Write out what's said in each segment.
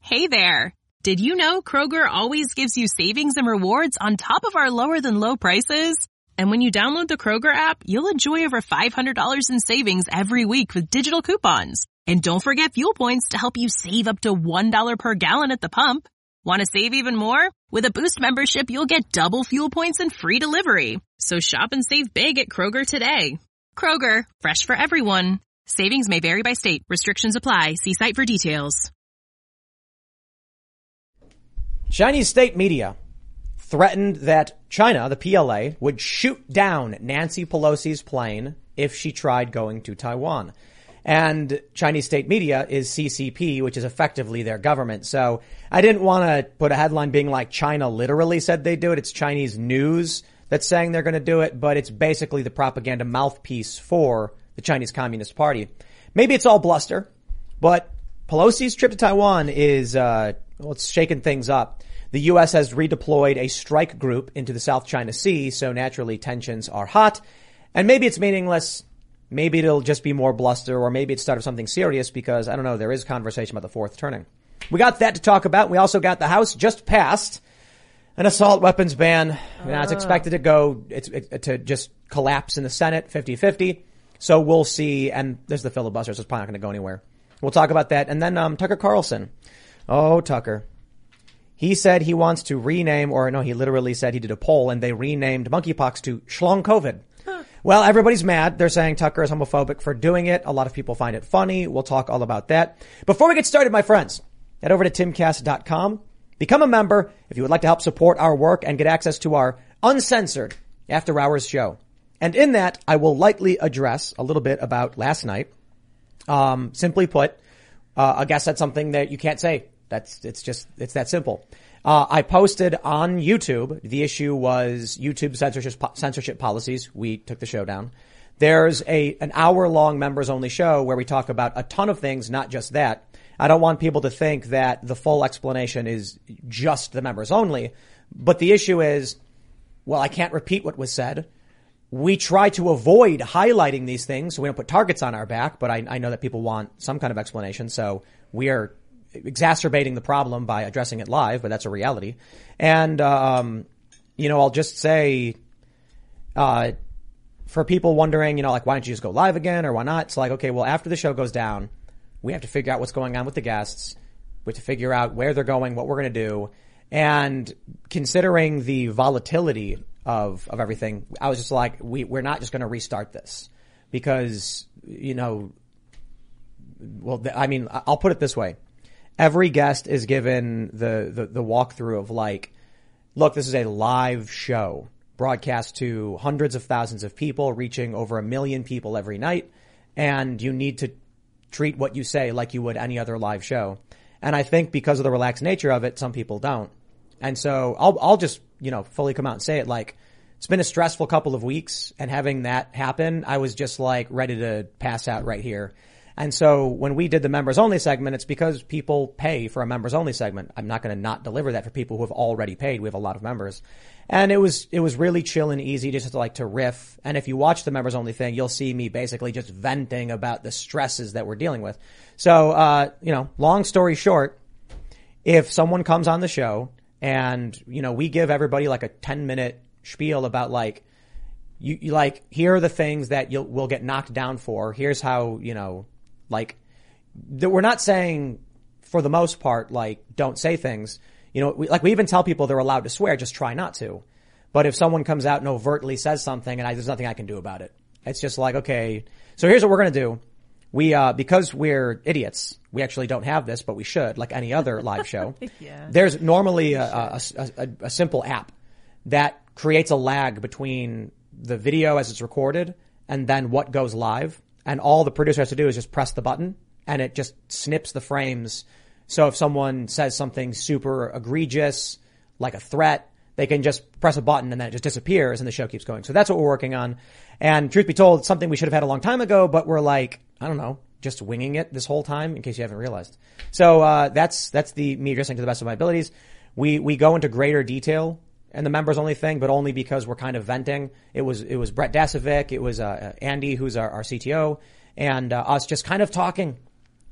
Hey there! Did you know Kroger always gives you savings and rewards on top of our lower-than-low prices? And when you download the Kroger app, you'll enjoy over $500 in savings every week with digital coupons. And don't forget fuel points to help you save up to $1 per gallon at the pump. Want to save even more? With a Boost membership, you'll get double fuel points and free delivery. So shop and save big at Kroger today. Kroger, fresh for everyone. Savings may vary by state. Restrictions apply. See site for details. Chinese state media threatened that China, the PLA, would shoot down Nancy Pelosi's plane if she tried going to Taiwan. And Chinese state media is CCP, which is effectively their government. So I didn't want to put a headline being like China literally said they do it. It's Chinese news that's saying they're going to do it, but it's basically the propaganda mouthpiece for the Chinese Communist Party. Maybe it's all bluster, but Pelosi's trip to Taiwan is, it's shaking things up. The U.S. has redeployed a strike group into the South China Sea, so naturally tensions are hot. And maybe it's meaningless. Maybe it'll just be more bluster, or maybe it's start of something serious because, I don't know, there is conversation about the fourth turning. We got that to talk about. We also got the House just passed an assault weapons ban. Now it's expected to go, to just collapse in the Senate, 50-50. So we'll see. And there's the filibuster, so it's probably not going to go anywhere. We'll talk about that. And then, Tucker Carlson. Oh, Tucker. He said he wants to rename, or no, he literally said he did a poll and they renamed monkeypox to Schlong COVID. Well, everybody's mad. They're saying Tucker is homophobic for doing it. A lot of people find it funny. We'll talk all about that. Before we get started, my friends, head over to timcast.com. Become a member if you would like to help support our work and get access to our uncensored after hours show. And in that, I will lightly address a little bit about last night. Simply put, a guest said something that you can't say. It's that simple. I posted on YouTube. The issue was YouTube censorship policies. We took the show down. There's an hour-long members-only show where we talk about a ton of things, not just that. I don't want people to think that the full explanation is just the members only. But the issue is, well, I can't repeat what was said. We try to avoid highlighting these things so we don't put targets on our back. But I know that people want some kind of explanation. So we are exacerbating the problem by addressing it live, but that's a reality. And, I'll just say, for people wondering, why don't you just go live again or why not? It's like, okay, well, after the show goes down, we have to figure out what's going on with the guests. We have to figure out where they're going, what we're going to do. And considering the volatility of everything, I was just like, we're not just going to restart this because, I'll put it this way. Every guest is given the walkthrough of like, look, this is a live show broadcast to hundreds of thousands of people, reaching over 1 million people every night. And you need to treat what you say like you would any other live show. And I think because of the relaxed nature of it, some people don't. And so I'll just, fully come out and say it. Like, it's been a stressful couple of weeks, and having that happen, I was just like ready to pass out right here. And so when we did the members only segment, it's because people pay for a members only segment. I'm not going to not deliver that for people who have already paid. We have a lot of members. And it was really chill and easy just to riff. And if you watch the members only thing, you'll see me basically just venting about the stresses that we're dealing with. So, long story short, if someone comes on the show and, we give everybody like a 10-minute spiel about like, you like, here are the things that we'll get knocked down for. Here's how, we're not saying for the most part, like, don't say things. We even tell people they're allowed to swear, just try not to. But if someone comes out and overtly says something and there's nothing I can do about it. It's just like, okay, so here's what we're going to do. We, because we're idiots, we actually don't have this, but we should, like any other live show. Yeah. There's normally a simple app that creates a lag between the video as it's recorded and then what goes live. And all the producer has to do is just press the button and it just snips the frames. So if someone says something super egregious, like a threat, they can just press a button and then it just disappears and the show keeps going. So that's what we're working on. And truth be told, something we should have had a long time ago, but we're like, I don't know, just winging it this whole time in case you haven't realized. So, that's me addressing to the best of my abilities. We go into greater detail in the members only thing, but only because we're kind of venting. It was Brett Dasovic. It was, Andy, who's our CTO, and us just kind of talking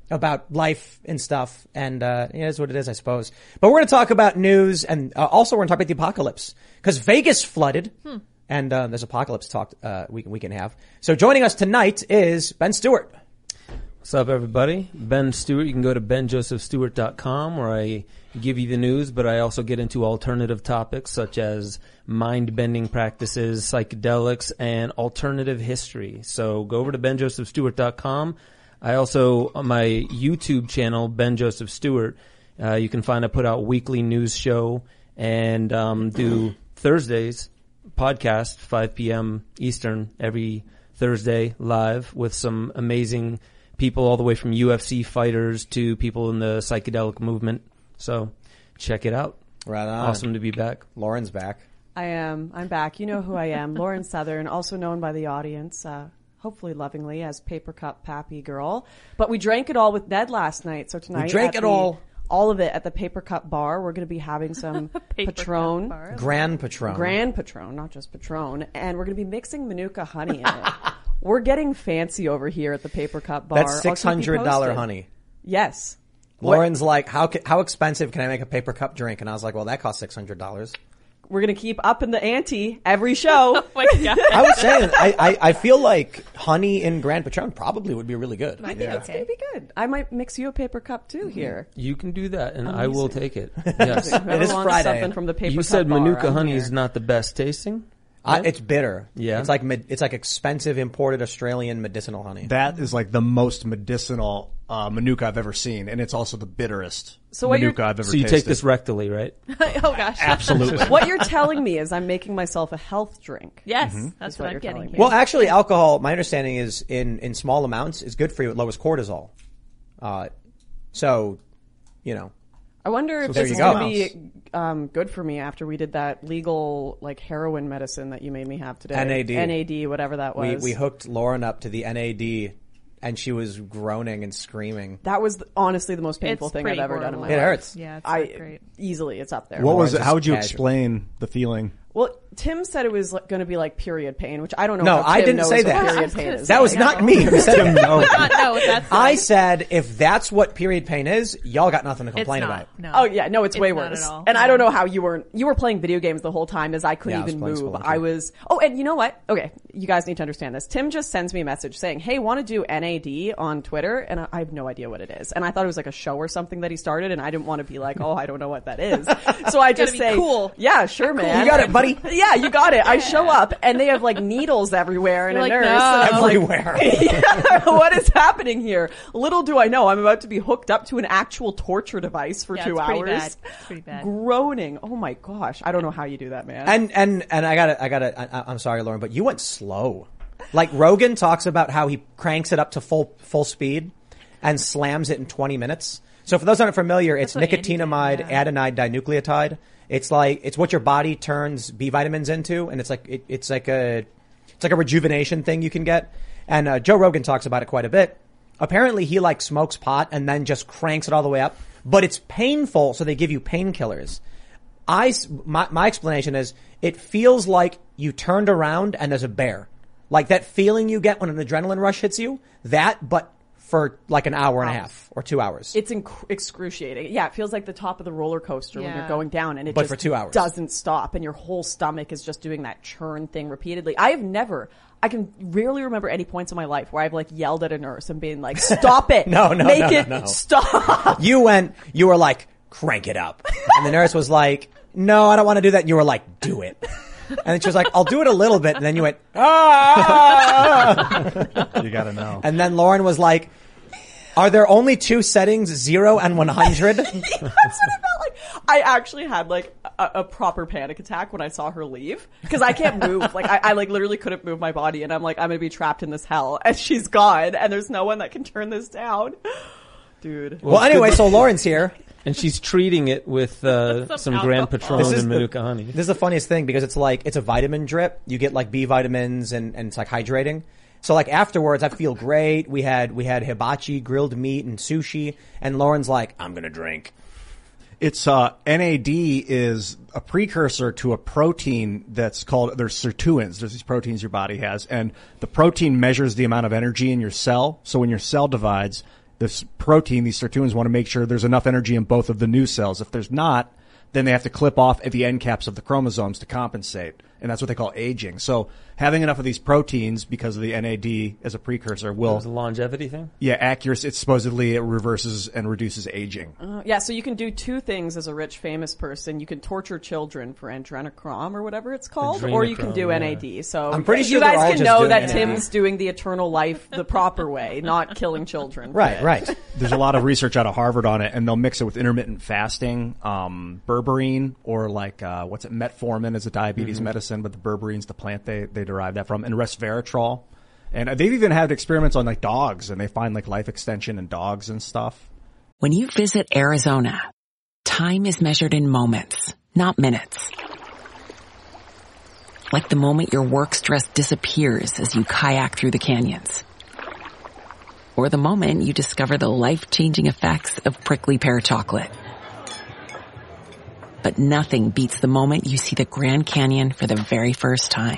about life and stuff. And, it is what it is, I suppose. But we're going to talk about news, and also we're going to talk about the apocalypse, because Vegas flooded. And, there's apocalypse talk, we can have. So joining us tonight is Ben Stewart. What's up, everybody? Ben Stewart. You can go to benjosephstewart.com, where I give you the news, but I also get into alternative topics such as mind-bending practices, psychedelics, and alternative history. So go over to benjosephstewart.com. I also, on my YouTube channel, Ben Joseph Stewart, you can find I put out weekly news show and do Thursdays podcast, 5 p.m. Eastern, every Thursday live with some amazing people all the way from UFC fighters to people in the psychedelic movement. So check it out. Right on. Awesome to be back. Lauren's back. I am. I'm back. You know who I am. Lauren Southern, also known by the audience, hopefully lovingly, as Paper Cup Pappy Girl. But we drank it all with Ned last night. So tonight, We drank it all. All of it at the Paper Cup Bar. We're going to be having some Patron. Grand Patron. Grand Patron, not just Patron. And we're going to be mixing Manuka honey in it. We're getting fancy over here at the Paper Cup Bar. That's $600 honey. Yes. Lauren's like, how expensive can I make a paper cup drink? And I was like, well, that costs $600. We're going to keep upping the ante every show. Oh my God. I was saying, I feel like honey in Grand Patron probably would be really good. I think it's going to be good. I might mix you a paper cup too here. You can do that, and I will take it. Yes. Whoever is wants Friday. Something from the Paper You Cup said Bar, Manuka I'm honey here. is not the best tasting? It's bitter. Yeah. It's like expensive imported Australian medicinal honey. That is like the most medicinal Manuka I've ever seen, and it's also the bitterest So what Manuka I've ever So you tasted. take this rectally, right? Oh gosh. Absolutely. What you're telling me is I'm making myself a health drink. Yes, that's That's what what I'm you're getting telling me. here. Well, actually, alcohol, my understanding is in small amounts is good for you. It lowers cortisol. So, you know. I wonder if there this you is go. going to be good for me after we did that legal like heroin medicine that you made me have today. NAD, whatever that was. We hooked Lauren up to the NAD, and she was groaning and screaming. That was honestly the most painful It's thing I've pretty ever done in my horrible. life. It hurts. Yeah, it's not I great. easily it's up there. What was it? just How would you casual. explain the feeling? Well, Tim said it was going to be like period pain, which I don't know. No, how I Tim didn't knows say what that. Period pain is. That was not me who said it. No, that's I said if that's what period pain is, y'all got nothing to it's complain not. about. No. Oh yeah, no, it's way not worse. at all. And I No. don't know how you were playing video games the whole time as I couldn't Yeah, I was even playing move. Spelunky. I was, and you know what? Okay, you guys need to understand this. Tim just sends me a message saying, hey, want to do NAD on Twitter? And I have no idea what it is. And I thought it was like a show or something that he started, and I didn't want to be like, oh, I don't know what that is. So I just be say, cool. Yeah, sure, man. You got it, buddy. Yeah, you got it. I show up and they have like needles everywhere and You're a like, nurse. no. And I'm like, Everywhere. yeah, what is happening here? Little do I know, I'm about to be hooked up to an actual torture device for Yeah, 2 it's pretty hours. bad. It's pretty bad. Groaning. Oh my gosh. I don't know how you do that, man. And I'm sorry, Lauren, but you went slow. Like Rogan talks about how he cranks it up to full speed and slams it in 20 minutes. So for those who aren't familiar, it's what Andy did, nicotinamide yeah. adenine dinucleotide. It's what your body turns B vitamins into, and it's like a rejuvenation thing you can get. And Joe Rogan talks about it quite a bit. Apparently he like smokes pot and then just cranks it all the way up, but it's painful, so they give you painkillers. My explanation is it feels like you turned around and there's a bear. Like that feeling you get when an adrenaline rush hits you, but for like an hour and a half or 2 hours. It's excruciating. Yeah, it feels like the top of the roller coaster when Yeah. you're going down and it But just for 2 hours. doesn't stop and your whole stomach is just doing that churn thing repeatedly. I can rarely remember any points in my life where I've like yelled at a nurse and been like, stop it. No, Make it no. stop. You were like, crank it up. And the nurse was like, no, I don't want to do that. And you were like, do it. And then she was like, I'll do it a little bit. And then you went, ah. You gotta know. And then Lauren was like, are there only two settings, 0 and 100? That's what it felt like. I actually had like a proper panic attack when I saw her leave because I can't move. Like I like literally couldn't move my body and I'm like, I'm going to be trapped in this hell and she's gone and there's no one that can turn this down. Dude. Well, anyway, so Lauren's here. And she's treating it with some Grand Patron This is and the- Manuka honey. This is the funniest thing because it's a vitamin drip. You get like B vitamins and it's like hydrating. So like afterwards I feel great. We had hibachi, grilled meat and sushi, and Lauren's like, I'm going to drink. It's NAD is a precursor to a protein that's called, there's sirtuins. There's these proteins your body has, and the protein measures the amount of energy in your cell. So when your cell divides, this protein, these sirtuins want to make sure there's enough energy in both of the new cells. If there's not, then they have to clip off at the end caps of the chromosomes to compensate. And that's what they call aging. So having enough of these proteins because of the NAD as a precursor will... It's a longevity thing? Yeah, accuracy. It supposedly reverses and reduces aging. Yeah, so you can do two things as a rich, famous person. You can torture children for adrenochrome or whatever it's called, or you can do NAD. So I'm pretty sure you they're all guys can just know doing that NAD. Tim's doing the eternal life the proper way, not killing children. Right. There's a lot of research out of Harvard on it, and they'll mix it with intermittent fasting, berberine, or like, metformin is a diabetes medicine, but the berberine's the plant they derive that from, and resveratrol. And they've even had experiments on like dogs, and they find like life extension in dogs and stuff. When you visit Arizona, time is measured in moments, not minutes. Like the moment your work stress disappears as you kayak through the canyons. Or the moment you discover the life-changing effects of prickly pear chocolate. But nothing beats the moment you see the Grand Canyon for the very first time.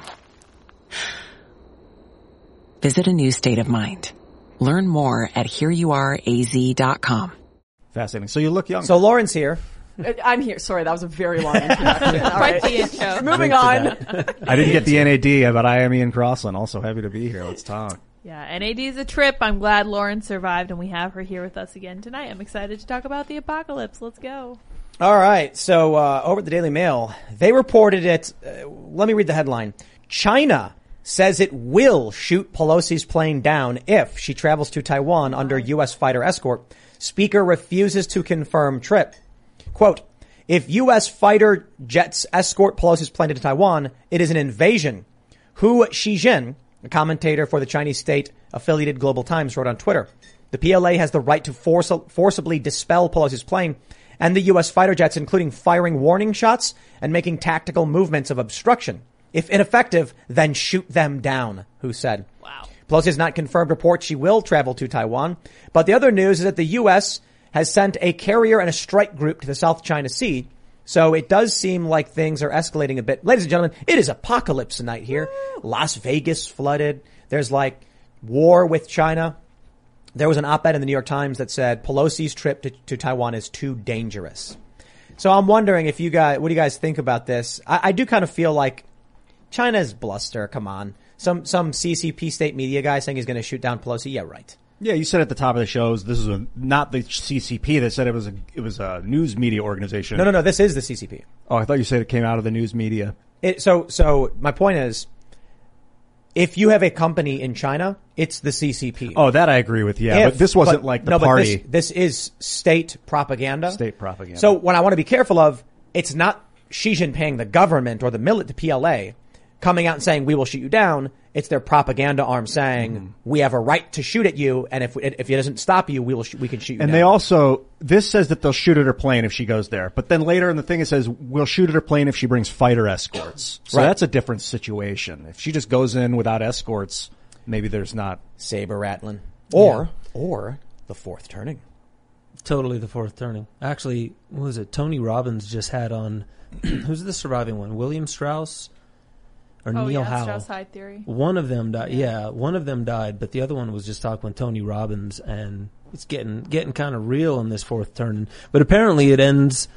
Visit a new state of mind. Learn more at hereyouareaz.com. Fascinating. So you look young. So Lauren's here. I'm here. Sorry, that was a very long introduction. All right. Quite the intro. Moving on. I didn't get the NAD, but I am Ian Crossland. Also happy to be here. Let's talk. Yeah, NAD is a trip. I'm glad Lauren survived and we have her here with us again tonight. I'm excited to talk about the apocalypse. Let's go. All right. So over at the Daily Mail, they reported it. Let me read the headline. China says it will shoot Pelosi's plane down if she travels to Taiwan under U.S. fighter escort. Speaker refuses to confirm trip. Quote, if U.S. fighter jets escort Pelosi's plane to Taiwan, it is an invasion. Hu Shijin, a commentator for the Chinese state-affiliated Global Times, wrote on Twitter. The PLA has the right to forcibly dispel Pelosi's plane and the U.S. fighter jets, including firing warning shots and making tactical movements of obstruction. If ineffective, then shoot them down, Hu said. Wow. Pelosi has not confirmed reports she will travel to Taiwan. But the other news is that the U.S. has sent a carrier and a strike group to the South China Sea. So it does seem like things are escalating a bit. Ladies and gentlemen, it is apocalypse night here. Las Vegas flooded. There's like war with China. There was an op-ed in the New York Times that said Pelosi's trip to Taiwan is too dangerous. So I'm wondering if what do you guys think about this? I do kind of feel like China's bluster. Come on. Some CCP state media guy saying he's going to shoot down Pelosi. Yeah, right. Yeah, you said at the top of the shows, this is not the CCP that said it was a news media organization. No, this is the CCP. Oh, I thought you said it came out of the news media. So my point is, if you have a company in China, it's the CCP. Oh, that I agree with. Yeah, but this wasn't like the party. But this is state propaganda. State propaganda. So what I want to be careful of, it's not Xi Jinping, the government or the PLA, coming out and saying we will shoot you down. It's their propaganda arm saying we have a right to shoot at you, and if it doesn't stop you, we can shoot you down. And they also, this says that they'll shoot at her plane if she goes there. But then later in the thing it says we'll shoot at her plane if she brings fighter escorts. So that's a different situation. If she just goes in without escorts, maybe there's not saber rattling or the fourth turning. Totally the fourth turning. Actually, what was it? Tony Robbins just had on, who's the surviving one? William Strauss? Or Neil Howell. Strauss-Hyde theory. One of them died. Yeah, one of them died, but the other one was just talking with Tony Robbins, and it's getting kind of real in this fourth turn. But apparently it ends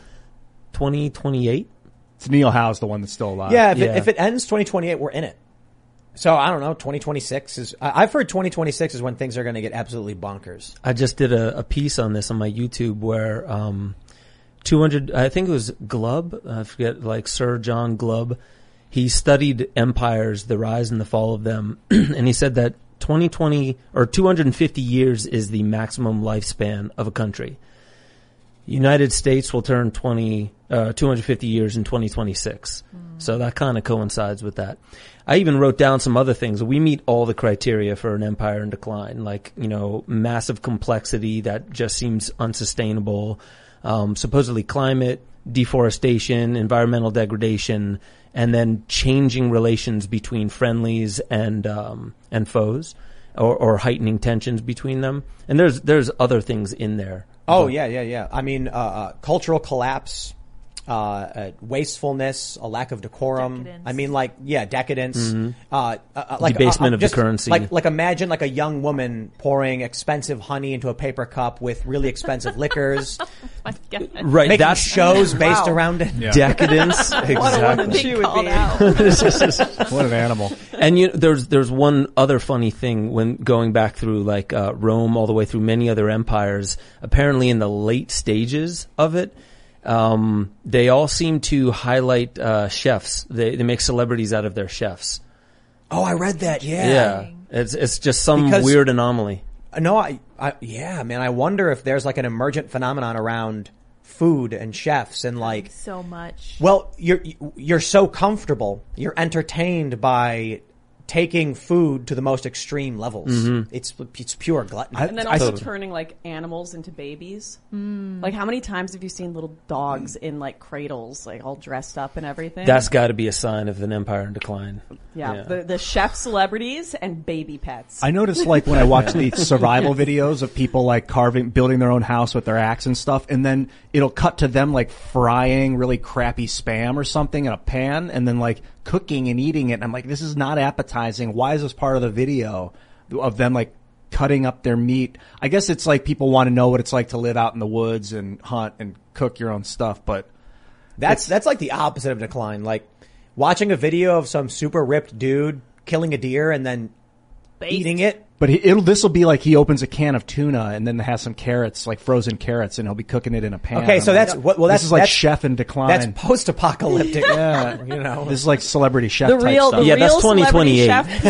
2028. It's Neil Howe's the one that's still alive. Yeah, if it ends 2028, we're in it. So I don't know. 2026 is. I've heard 2026 is when things are going to get absolutely bonkers. I just did a piece on this on my YouTube where 200. I think it was Glubb. I forget, like Sir John Glubb. He studied empires, the rise and the fall of them, and he said that 2020 or 250 years is the maximum lifespan of a country. United States will turn 250 years in 2026. So that kind of coincides with that. I even wrote down some other things. We meet all the criteria for an empire in decline, like, massive complexity that just seems unsustainable, supposedly climate, deforestation, environmental degradation, and then changing relations between friendlies and foes, or heightening tensions between them. And there's other things in there. Oh, yeah. I mean, cultural collapse, wastefulness, a lack of decorum. Decadence. I mean, like, yeah, decadence. Like Debasement of the just currency. Like imagine like a young woman pouring expensive honey into a paper cup with really expensive liquors, My God. Right. making That's shows based Wow. around it. decadence. What a woman Exactly. she Big would call be. out. What an animal. And there's one other funny thing when going back through like Rome all the way through many other empires. Apparently, in the late stages of it, they all seem to highlight chefs. They make celebrities out of their chefs. Oh, I read that. Yeah, it's just some Because- weird anomaly. No, yeah, man. I wonder if there's like an emergent phenomenon around food and chefs and like, So much. well, you're so comfortable. You're entertained by taking food to the most extreme levels. It's pure gluttony. And then also turning like animals into babies. Like how many times have you seen little dogs in like cradles, like all dressed up and everything? That's got to be a sign of an empire in decline. yeah. The chef celebrities and baby pets. I noticed like when I watch the survival videos of people like building their own house with their axe and stuff, and then it'll cut to them like frying really crappy spam or something in a pan and then like cooking and eating it. And I'm like, this is not appetizing. Why is this part of the video of them like cutting up their meat? I guess it's like people want to know what it's like to live out in the woods and hunt and cook your own stuff, but That's like the opposite of decline. Like watching a video of some super ripped dude killing a deer and then eating it. But this will be like he opens a can of tuna and then has some carrots, like frozen carrots, and he'll be cooking it in a pan. Okay, so I'm that's like, well, this that's is like that's, chef in decline. That's post-apocalyptic. Yeah. You know. This is like celebrity chef the type real, stuff. the Yeah, that's real celebrity 2028.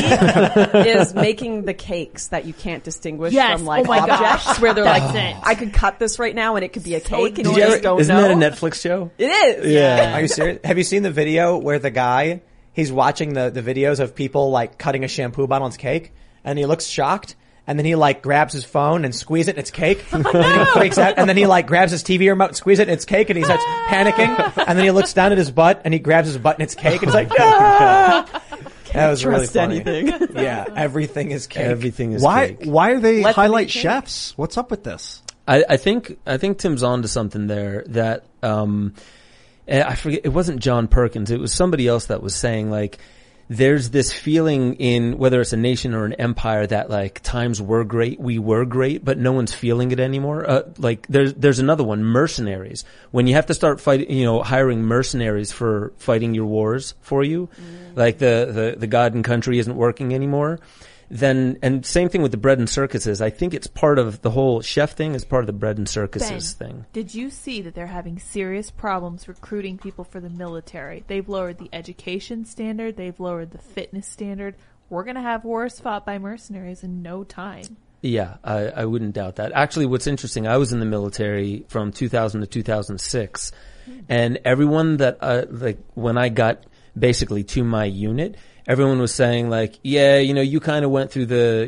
chef Pete is making the cakes that you can't distinguish Yes. from like Oh my objects. gosh. Where they're That's like, it. I could cut this right now and it could be a cake, and you Did you just ever- don't isn't know. that a Netflix show? It is. Yeah. Are you serious? Have you seen the video where the guy, he's watching the videos of people like cutting a shampoo bottle on his cake and he looks shocked and then he like grabs his phone and squeezes it and it's cake and then he freaks out and then he like grabs his TV remote and squeezes it and it's cake and he starts panicking and then he looks down at his butt and he grabs his butt and it's cake and he's like, ah! That was really Trust funny. anything. Yeah, everything is cake. Everything is Why? cake. Why do they Let them highlight eat cake. chefs? What's up with this? I think Tim's onto something there that I forget, it wasn't John Perkins, it was somebody else that was saying like there's this feeling in whether it's a nation or an empire that like times were great, we were great, but no one's feeling it anymore. Like there's another one, mercenaries. When you have to start fighting, hiring mercenaries for fighting your wars for you, like the God and country isn't working anymore. Then, and same thing with the bread and circuses. I think it's part of the whole chef thing is part of the bread and circuses thing. Did you see that they're having serious problems recruiting people for the military? They've lowered the education standard. They've lowered the fitness standard. We're going to have wars fought by mercenaries in no time. Yeah, I wouldn't doubt that. Actually, what's interesting, I was in the military from 2000 to 2006, and everyone that, like, when I got basically to my unit, everyone was saying like, yeah, you kind of went through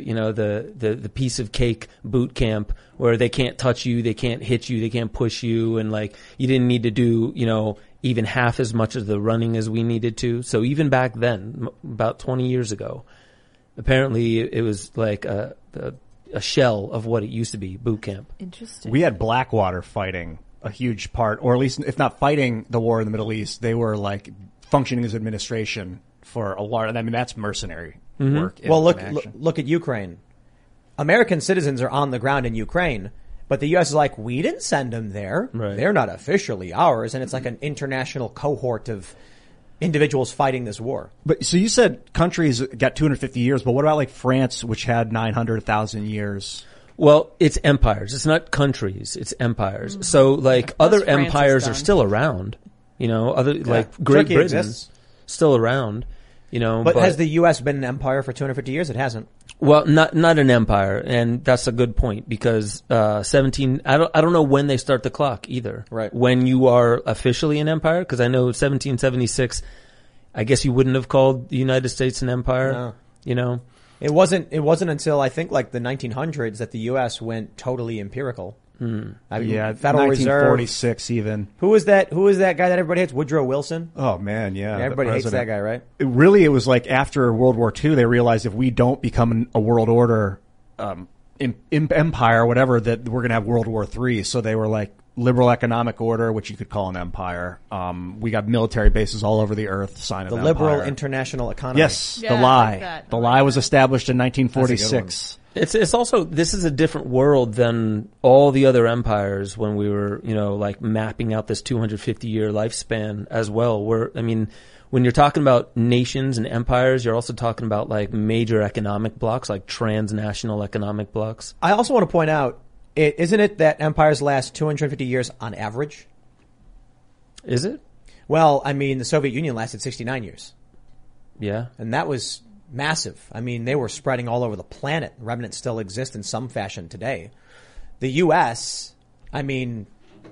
the piece of cake boot camp where they can't touch you, they can't hit you, they can't push you, and like, you didn't need to do, even half as much of the running as we needed to. So even back then, about 20 years ago, apparently it was like a shell of what it used to be, boot camp. Interesting. We had Blackwater fighting a huge part, or at least if not fighting the war in the Middle East, they were like functioning as administration for a lot. I mean, that's mercenary work. Well, in action. look at Ukraine. American citizens are on the ground in Ukraine, but the U.S. is like, we didn't send them there. Right. They're not officially ours, and it's like an international cohort of individuals fighting this war. But so you said countries got 250 years, but what about like France, which had 900,000 years? Well, it's empires. It's not countries. It's empires. So like other France is empires are done. still around, like Great Turkey Britain exists. still around, But has the U.S. been an empire for 250 years? It hasn't. well, not an empire, and that's a good point because 17. I don't know when they start the clock either. Right. When you are officially an empire, because I know 1776. I guess you wouldn't have called the United States an empire. No. It wasn't until I think like the 1900s that the U.S. went totally empirical. I mean, Federal Reserve. 1946 even. Who was that guy that everybody hates? Woodrow Wilson. Oh man, yeah. Yeah, everybody hates that guy, right? It was like after World War II, they realized if we don't become a world order empire or whatever, that we're going to have World War III. So they were like liberal economic order, which you could call an empire. We got military bases all over the earth, sign of The empire. liberal international economy. Yes, Yeah, the I lie. like that. The I lie like was that. established in That's a 1946. It's also, this is a different world than all the other empires when we were, like mapping out this 250-year lifespan as well. When you're talking about nations and empires, you're also talking about like major economic blocks, like transnational economic blocks. I also want to point out, isn't it that empires last 250 years on average? Is it? Well, I mean, the Soviet Union lasted 69 years. Yeah. And that was massive. I mean, they were spreading all over the planet. Remnants still exist in some fashion today. The U.S., I mean,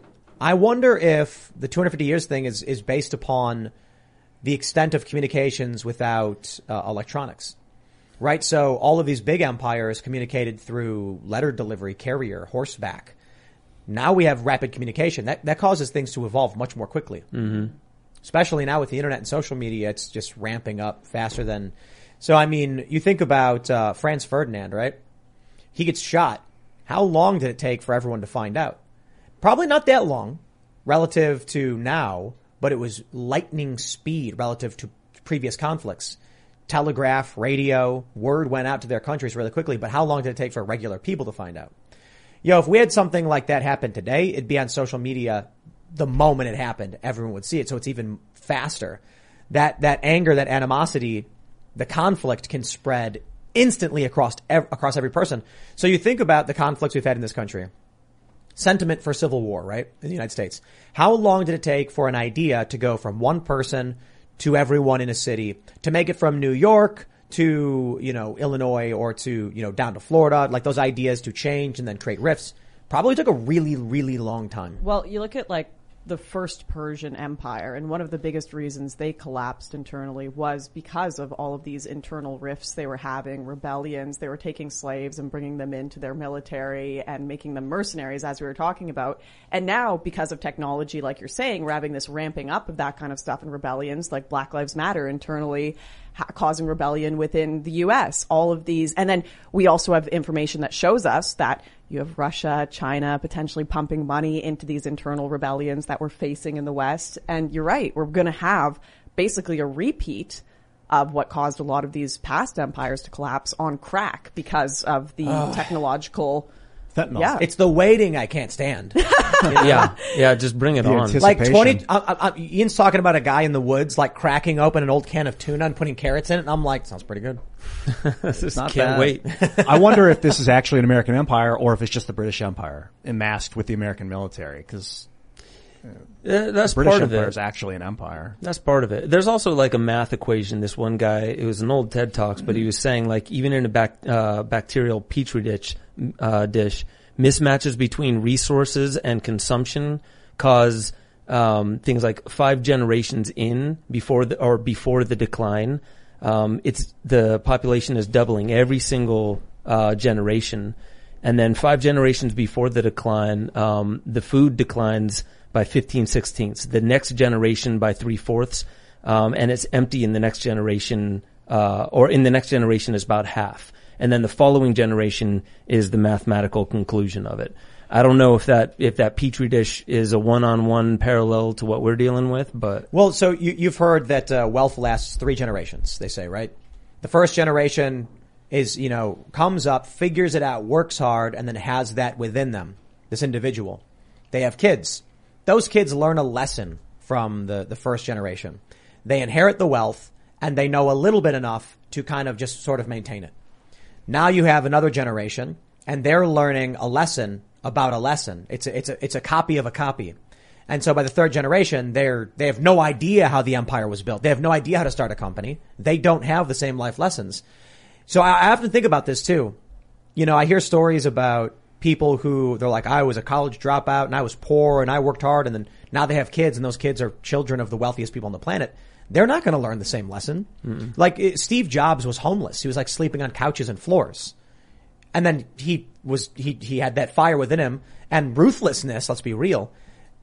I wonder if the 250 years thing is based upon the extent of communications without electronics, right? So all of these big empires communicated through letter delivery, carrier, horseback. Now we have rapid communication. That causes things to evolve much more quickly. Mm-hmm. Especially now with the internet and social media, it's just ramping up faster than... So, I mean, you think about Franz Ferdinand, right? He gets shot. How long did it take for everyone to find out? Probably not that long relative to now, but it was lightning speed relative to previous conflicts. Telegraph, radio, word went out to their countries really quickly, but how long did it take for regular people to find out? If we had something like that happen today, it'd be on social media the moment it happened. Everyone would see it, so it's even faster. That anger, that animosity, the conflict can spread instantly across every person. So you think about the conflicts we've had in this country. Sentiment for civil war, right? In the United States. How long did it take for an idea to go from one person to everyone in a city, to make it from New York to, Illinois or to, down to Florida, like those ideas to change and then create rifts? Probably took a really, really long time. Well, you look at like the first Persian Empire, and one of the biggest reasons they collapsed internally was because of all of these internal rifts they were having, rebellions. They were taking slaves and bringing them into their military and making them mercenaries, as we were talking about. And now, because of technology, like you're saying, we're having this ramping up of that kind of stuff and rebellions, like Black Lives Matter internally causing rebellion within the U.S. All of these. And then we also have information that shows us that you have Russia, China potentially pumping money into these internal rebellions that we're facing in the West. And you're right. We're going to have basically a repeat of what caused a lot of these past empires to collapse on crack because of the technological... Fentanyl. Yeah. It's the waiting I can't stand. Yeah, just bring it on. anticipation. Like 20, Ian's talking about a guy in the woods, like cracking open an old can of tuna and putting carrots in it. And I'm like, sounds pretty good. Just Not can't bad. wait. I wonder if this is actually an American empire or if it's just the British Empire enmasked with the American military, because That's British part of Empire it. is actually an empire. That's part of it. There's also like a math equation. This one guy, it was an old TED Talks, but he was saying like even in a bacterial petri dish, mismatches between resources and consumption cause things like 5 generations in before the decline. It's the population is doubling every single generation, and then 5 generations before the decline, the food declines by 15/16. The next generation by 3/4, and it's empty in the next generation, or in the next generation is about half. And then the following generation is the mathematical conclusion of it. I don't know if that petri dish is a one-on-one parallel to what we're dealing with, but Well, so you've heard that wealth lasts 3 generations, they say, right? The first generation is, comes up, figures it out, works hard, and then has that within them, this individual. They have kids. Those kids learn a lesson from the first generation. They inherit the wealth, and they know a little bit enough to kind of just sort of maintain it. Now you have another generation, and they're learning a lesson about a lesson. It's a copy of a copy. And so by the third generation, they have no idea how the empire was built. They have no idea how to start a company. They don't have the same life lessons. So I have to think about this too. I hear stories about people who they're like, I was a college dropout and I was poor and I worked hard, and then now they have kids and those kids are children of the wealthiest people on the planet. They're not going to learn the same lesson. Mm-mm. Like Steve Jobs was homeless. He was like sleeping on couches and floors. And then he had that fire within him and ruthlessness. Let's be real.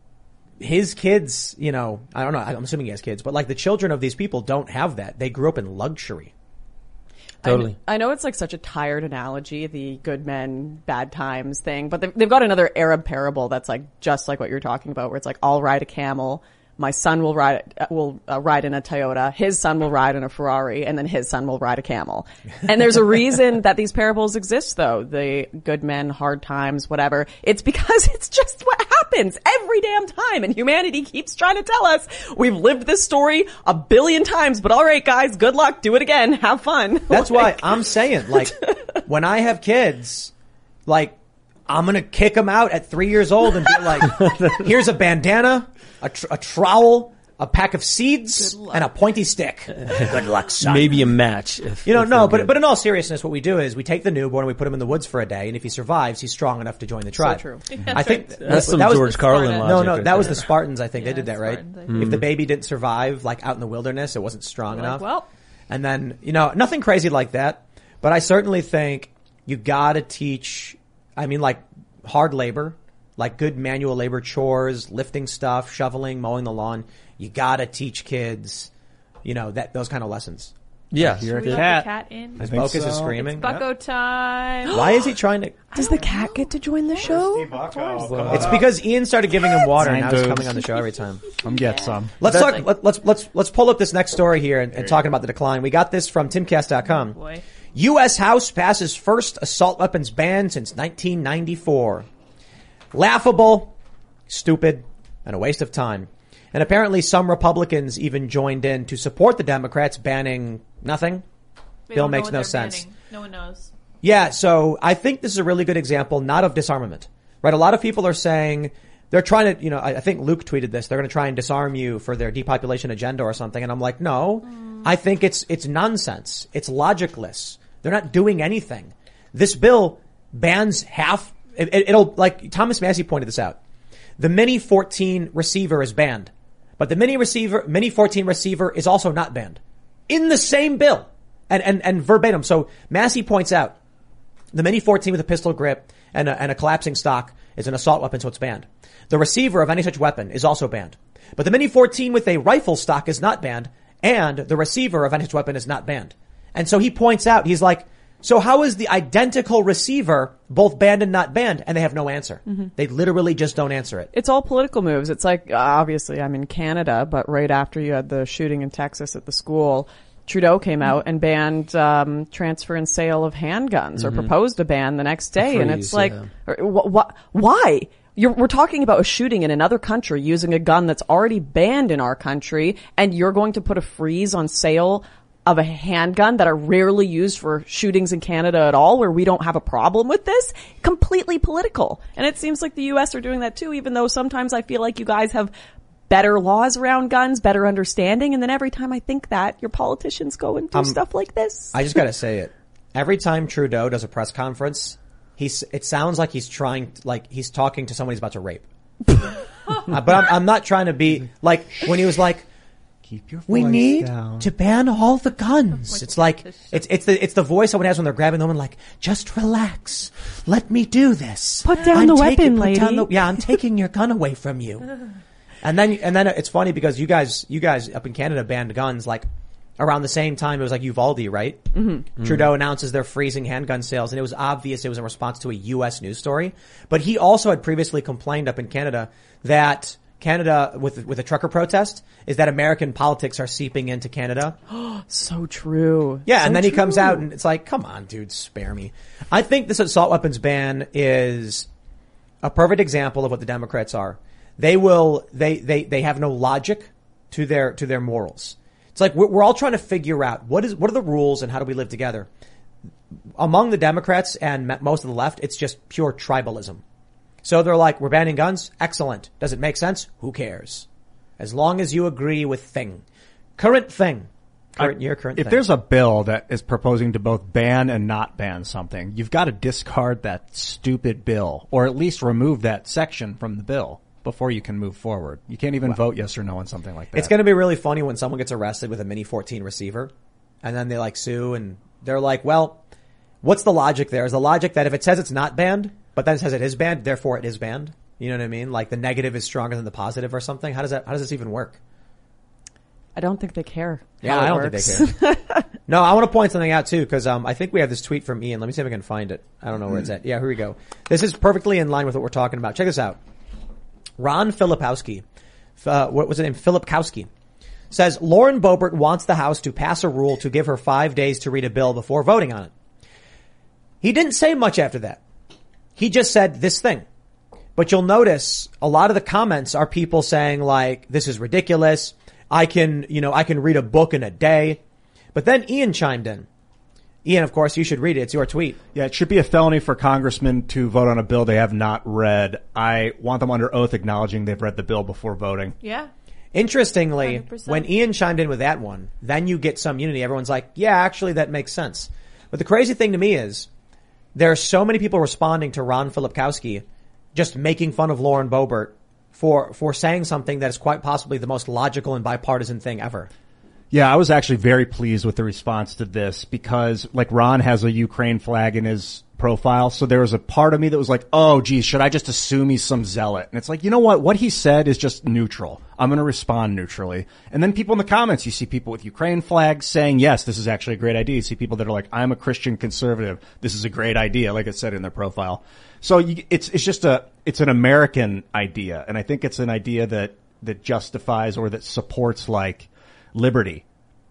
His kids, I don't know. I'm assuming he has kids, but like the children of these people don't have that. They grew up in luxury. Totally. I know it's like such a tired analogy, the good men, bad times thing, but they've got another Arab parable that's like just like what you're talking about, where it's like, I'll ride a camel, my son will ride in a Toyota, his son will ride in a Ferrari, and then his son will ride a camel. And there's a reason that these parables exist, though. The good men, hard times, whatever. It's because it's just what happens every damn time, and humanity keeps trying to tell us we've lived this story 1 billion times, but all right, guys, good luck, do it again, have fun. That's why I'm saying, like, when I have kids, like, I'm gonna kick them out at 3 years old and be like, here's a bandana, a trowel, a pack of seeds, and a pointy stick. Good luck, son. Maybe a match. If No, they're but good. in all seriousness, what we do is we take the newborn and we put him in the woods for a day, and if he survives, he's strong enough to join the tribe. true. I think That's some that was- George Carlin logic. No, right that was there. the Spartans. I think they Yeah, did that, right? Spartans, I think. If the baby didn't survive, like out in the wilderness, it wasn't strong enough. well. And then, nothing crazy like that. But I certainly think you gotta teach, like hard labor, like good manual labor, chores, lifting stuff, shoveling, mowing the lawn. You gotta teach kids, those kind of lessons. Yeah. Should we let cat. the cat in? As Bocus is screaming. Bucko time. Why is he trying to? Does the cat get to join the show? It's because Ian started giving him water and now he's Dude. coming on the show every time. Come get some. Let's talk. Let's pull up this next story here and talking about the decline. We got this from timcast.com. Boy. U.S. House passes first assault weapons ban since 1994. Laughable, stupid, and a waste of time. And apparently some Republicans even joined in to support the Democrats banning nothing. They Bill don't know makes what no they're sense. banning. No one knows. Yeah, so I think this is a really good example, not of disarmament, right? A lot of people are saying they're trying to, I think Luke tweeted this, they're going to try and disarm you for their depopulation agenda or something. And I'm like, no, I think it's nonsense. It's logicless. They're not doing anything. This bill bans half, it'll, like Thomas Massey pointed this out. The Mini 14 receiver is banned, but the Mini 14 receiver is also not banned in the same bill and verbatim. So Massey points out the Mini 14 with a pistol grip and a collapsing stock is an assault weapon, so it's banned. The receiver of any such weapon is also banned, but the Mini 14 with a rifle stock is not banned, and the receiver of any such weapon is not banned. And so he points out, he's like, so how is the identical receiver both banned and not banned? And they have no answer. They literally just don't answer it. It's all political moves. It's like, obviously I'm in Canada, but right after you had the shooting in Texas at the school, Trudeau came out and banned transfer and sale of handguns, or proposed a ban the next day. And it's like, why? We're talking about a shooting in another country using a gun that's already banned in our country, and you're going to put a freeze on sale of a handgun that are rarely used for shootings in Canada at all, where we don't have a problem with this. Completely political. And it seems like the U.S. are doing that too, even though sometimes I feel like you guys have better laws around guns, better understanding, and then every time I think that, your politicians go and do stuff like this. I just gotta say it. Every time Trudeau does a press conference, it sounds like he's he's talking to someone he's about to rape. But I'm not trying to be like, when he was like, Keep your voice we need down. to ban all the guns. It's like, it's the voice someone has when they're grabbing them and like, just relax. Let me do this. Put down the weapon, lady. I'm taking your gun away from you. And then it's funny because you guys up in Canada banned guns like around the same time. It was like Uvalde, right? Mm-hmm. Trudeau announces they're freezing handgun sales, and it was obvious it was in response to a U.S. news story. But he also had previously complained up in Canada that Canada, with a trucker protest, is that American politics are seeping into Canada. So true. Yeah, so and then he true. comes out and it's like, come on, dude, spare me. I think this assault weapons ban is a perfect example of what the Democrats are. They have no logic to their morals. It's like we're all trying to figure out what are the rules and how do we live together. Among the Democrats and most of the left, it's just pure tribalism. So they're like, we're banning guns? Excellent. Does it make sense? Who cares? As long as you agree with current thing. If there's a bill that is proposing to both ban and not ban something, you've got to discard that stupid bill, or at least remove that section from the bill before you can move forward. You can't even vote yes or no on something like that. It's going to be really funny when someone gets arrested with a Mini 14 receiver and then they like sue and they're like, well, what's the logic there? Is the logic that if it says it's not banned, but then it says it is banned, therefore it is banned? You know what I mean? Like the negative is stronger than the positive or something? How does this even work? I don't think they care. Yeah, how it I don't works. think they care. No, I want to point something out too, because I think we have this tweet from Ian. Let me see if I can find it. I don't know where it's at. Yeah, here we go. This is perfectly in line with what we're talking about. Check this out. Ron Filipkowski, what was his name? Filipkowski, says Lauren Boebert wants the House to pass a rule to give her 5 days to read a bill before voting on it. He didn't say much after that. He just said this thing. But you'll notice a lot of the comments are people saying like, this is ridiculous. I can read a book in a day. But then Ian chimed in. Ian, of course, you should read it. It's your tweet. Yeah, it should be a felony for congressmen to vote on a bill they have not read. I want them under oath acknowledging they've read the bill before voting. Yeah. Interestingly, 100%. when Ian chimed in with that one, then you get some unity. Everyone's like, yeah, actually, that makes sense. But the crazy thing to me is there are so many people responding to Ron Filipkowski just making fun of Lauren Boebert for saying something that is quite possibly the most logical and bipartisan thing ever. Yeah, I was actually very pleased with the response to this because, like, Ron has a Ukraine flag in his profile, so there was a part of me that was like, oh, geez, should I just assume he's some zealot? And it's like, you know what? What he said is just neutral. I'm going to respond neutrally. And then people in the comments, you see people with Ukraine flags saying, yes, this is actually a great idea. You see people that are like, I'm a Christian conservative. This is a great idea, like it said in their profile. So it's an American idea. And I think it's an idea that justifies or that supports, like, liberty.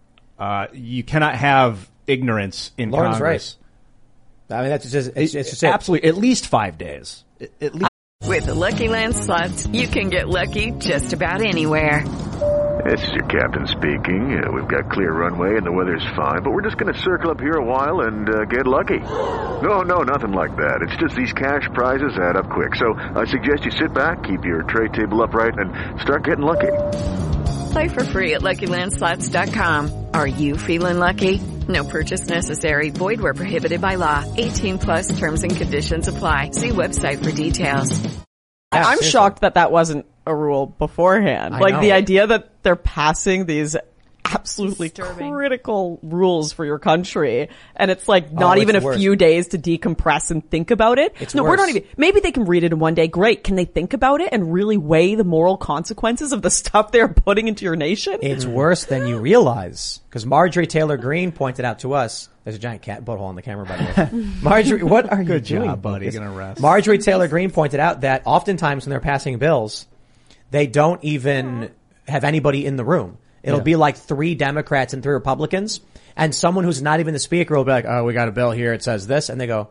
You cannot have ignorance in Lauren's Congress. Right. I mean, it's just it. Absolutely. At least 5 days. At least. With the Lucky Land Slots, you can get lucky just about anywhere. This is your captain speaking. We've got clear runway and the weather's fine, but we're just going to circle up here a while and get lucky. No, nothing like that. It's just these cash prizes add up quick. So I suggest you sit back, keep your tray table upright, and start getting lucky. Play for free at LuckyLandSlots.com. Are you feeling lucky? No purchase necessary. Void where prohibited by law. 18+ terms and conditions apply. See website for details. Yeah, I'm seriously. shocked that wasn't a rule beforehand. I Like know. the idea that they're passing these absolutely Disturbing. critical rules for your country, and it's like not it's even a worse. few days to decompress and think about it. It's no, we're not worse. even. Maybe they can read it in one day. Great. Can they think about it and really weigh the moral consequences of the stuff they're putting into your nation? It's worse than you realize. Because Marjorie Taylor Greene pointed out to us, there's a giant cat butthole on the camera, by the way. Marjorie, what are you Good doing? job, buddy. Lucas? Gonna rest. Marjorie Taylor Greene pointed out that oftentimes when they're passing bills, they don't even have anybody in the room. It'll be like 3 Democrats and 3 Republicans, and someone who's not even the speaker will be like, oh, we got a bill here, it says this, and they go,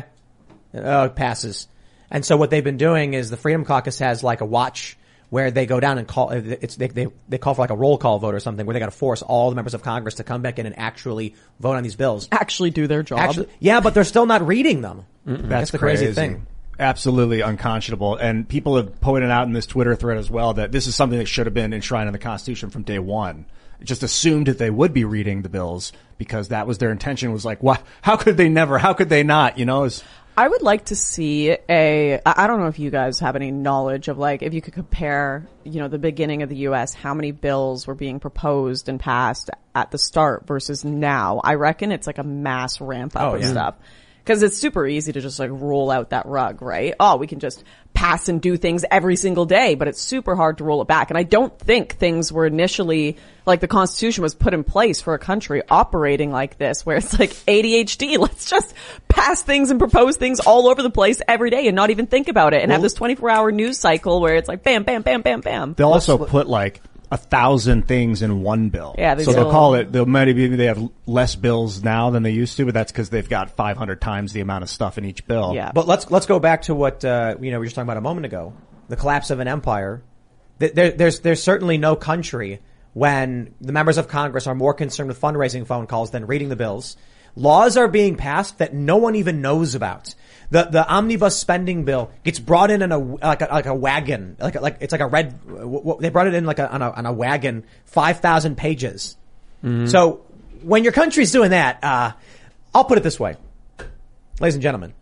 it passes. And so what they've been doing is the Freedom Caucus has like a watch where they go down and call, they call for like a roll call vote or something where they got to force all the members of Congress to come back in and actually vote on these bills. Actually do their job. Yeah, but they're still not reading them. That's the crazy thing. Absolutely unconscionable. And people have pointed out in this Twitter thread as well that this is something that should have been enshrined in the Constitution from day one. It just assumed that they would be reading the bills because that was their intention, was like, what? How could they never? How could they not? You know, I would like to see I don't know if you guys have any knowledge of, like, if you could compare, the beginning of the U.S., how many bills were being proposed and passed at the start versus now. I reckon it's like a mass ramp up of stuff. Because it's super easy to just like roll out that rug, right? Oh, we can just pass and do things every single day, but it's super hard to roll it back. And I don't think things were initially, like, the Constitution was put in place for a country operating like this, where it's like ADHD. Let's just pass things and propose things all over the place every day and not even think about it and have this 24-hour news cycle where it's like bam, bam, bam, bam, bam. they'll also put like 1,000 things in one bill. Yeah, they so do. they'll call it, maybe they have less bills now than they used to, but that's because they've got 500 times the amount of stuff in each bill. Yeah. But let's go back to what, we were just talking about a moment ago. The collapse of an empire. There's certainly no country when the members of Congress are more concerned with fundraising phone calls than reading the bills. Laws are being passed that no one even knows about. The omnibus spending bill gets brought in a wagon, it's like a red. They brought it in on a wagon, 5,000 pages. Mm-hmm. So when your country's doing that, I'll put it this way, ladies and gentlemen,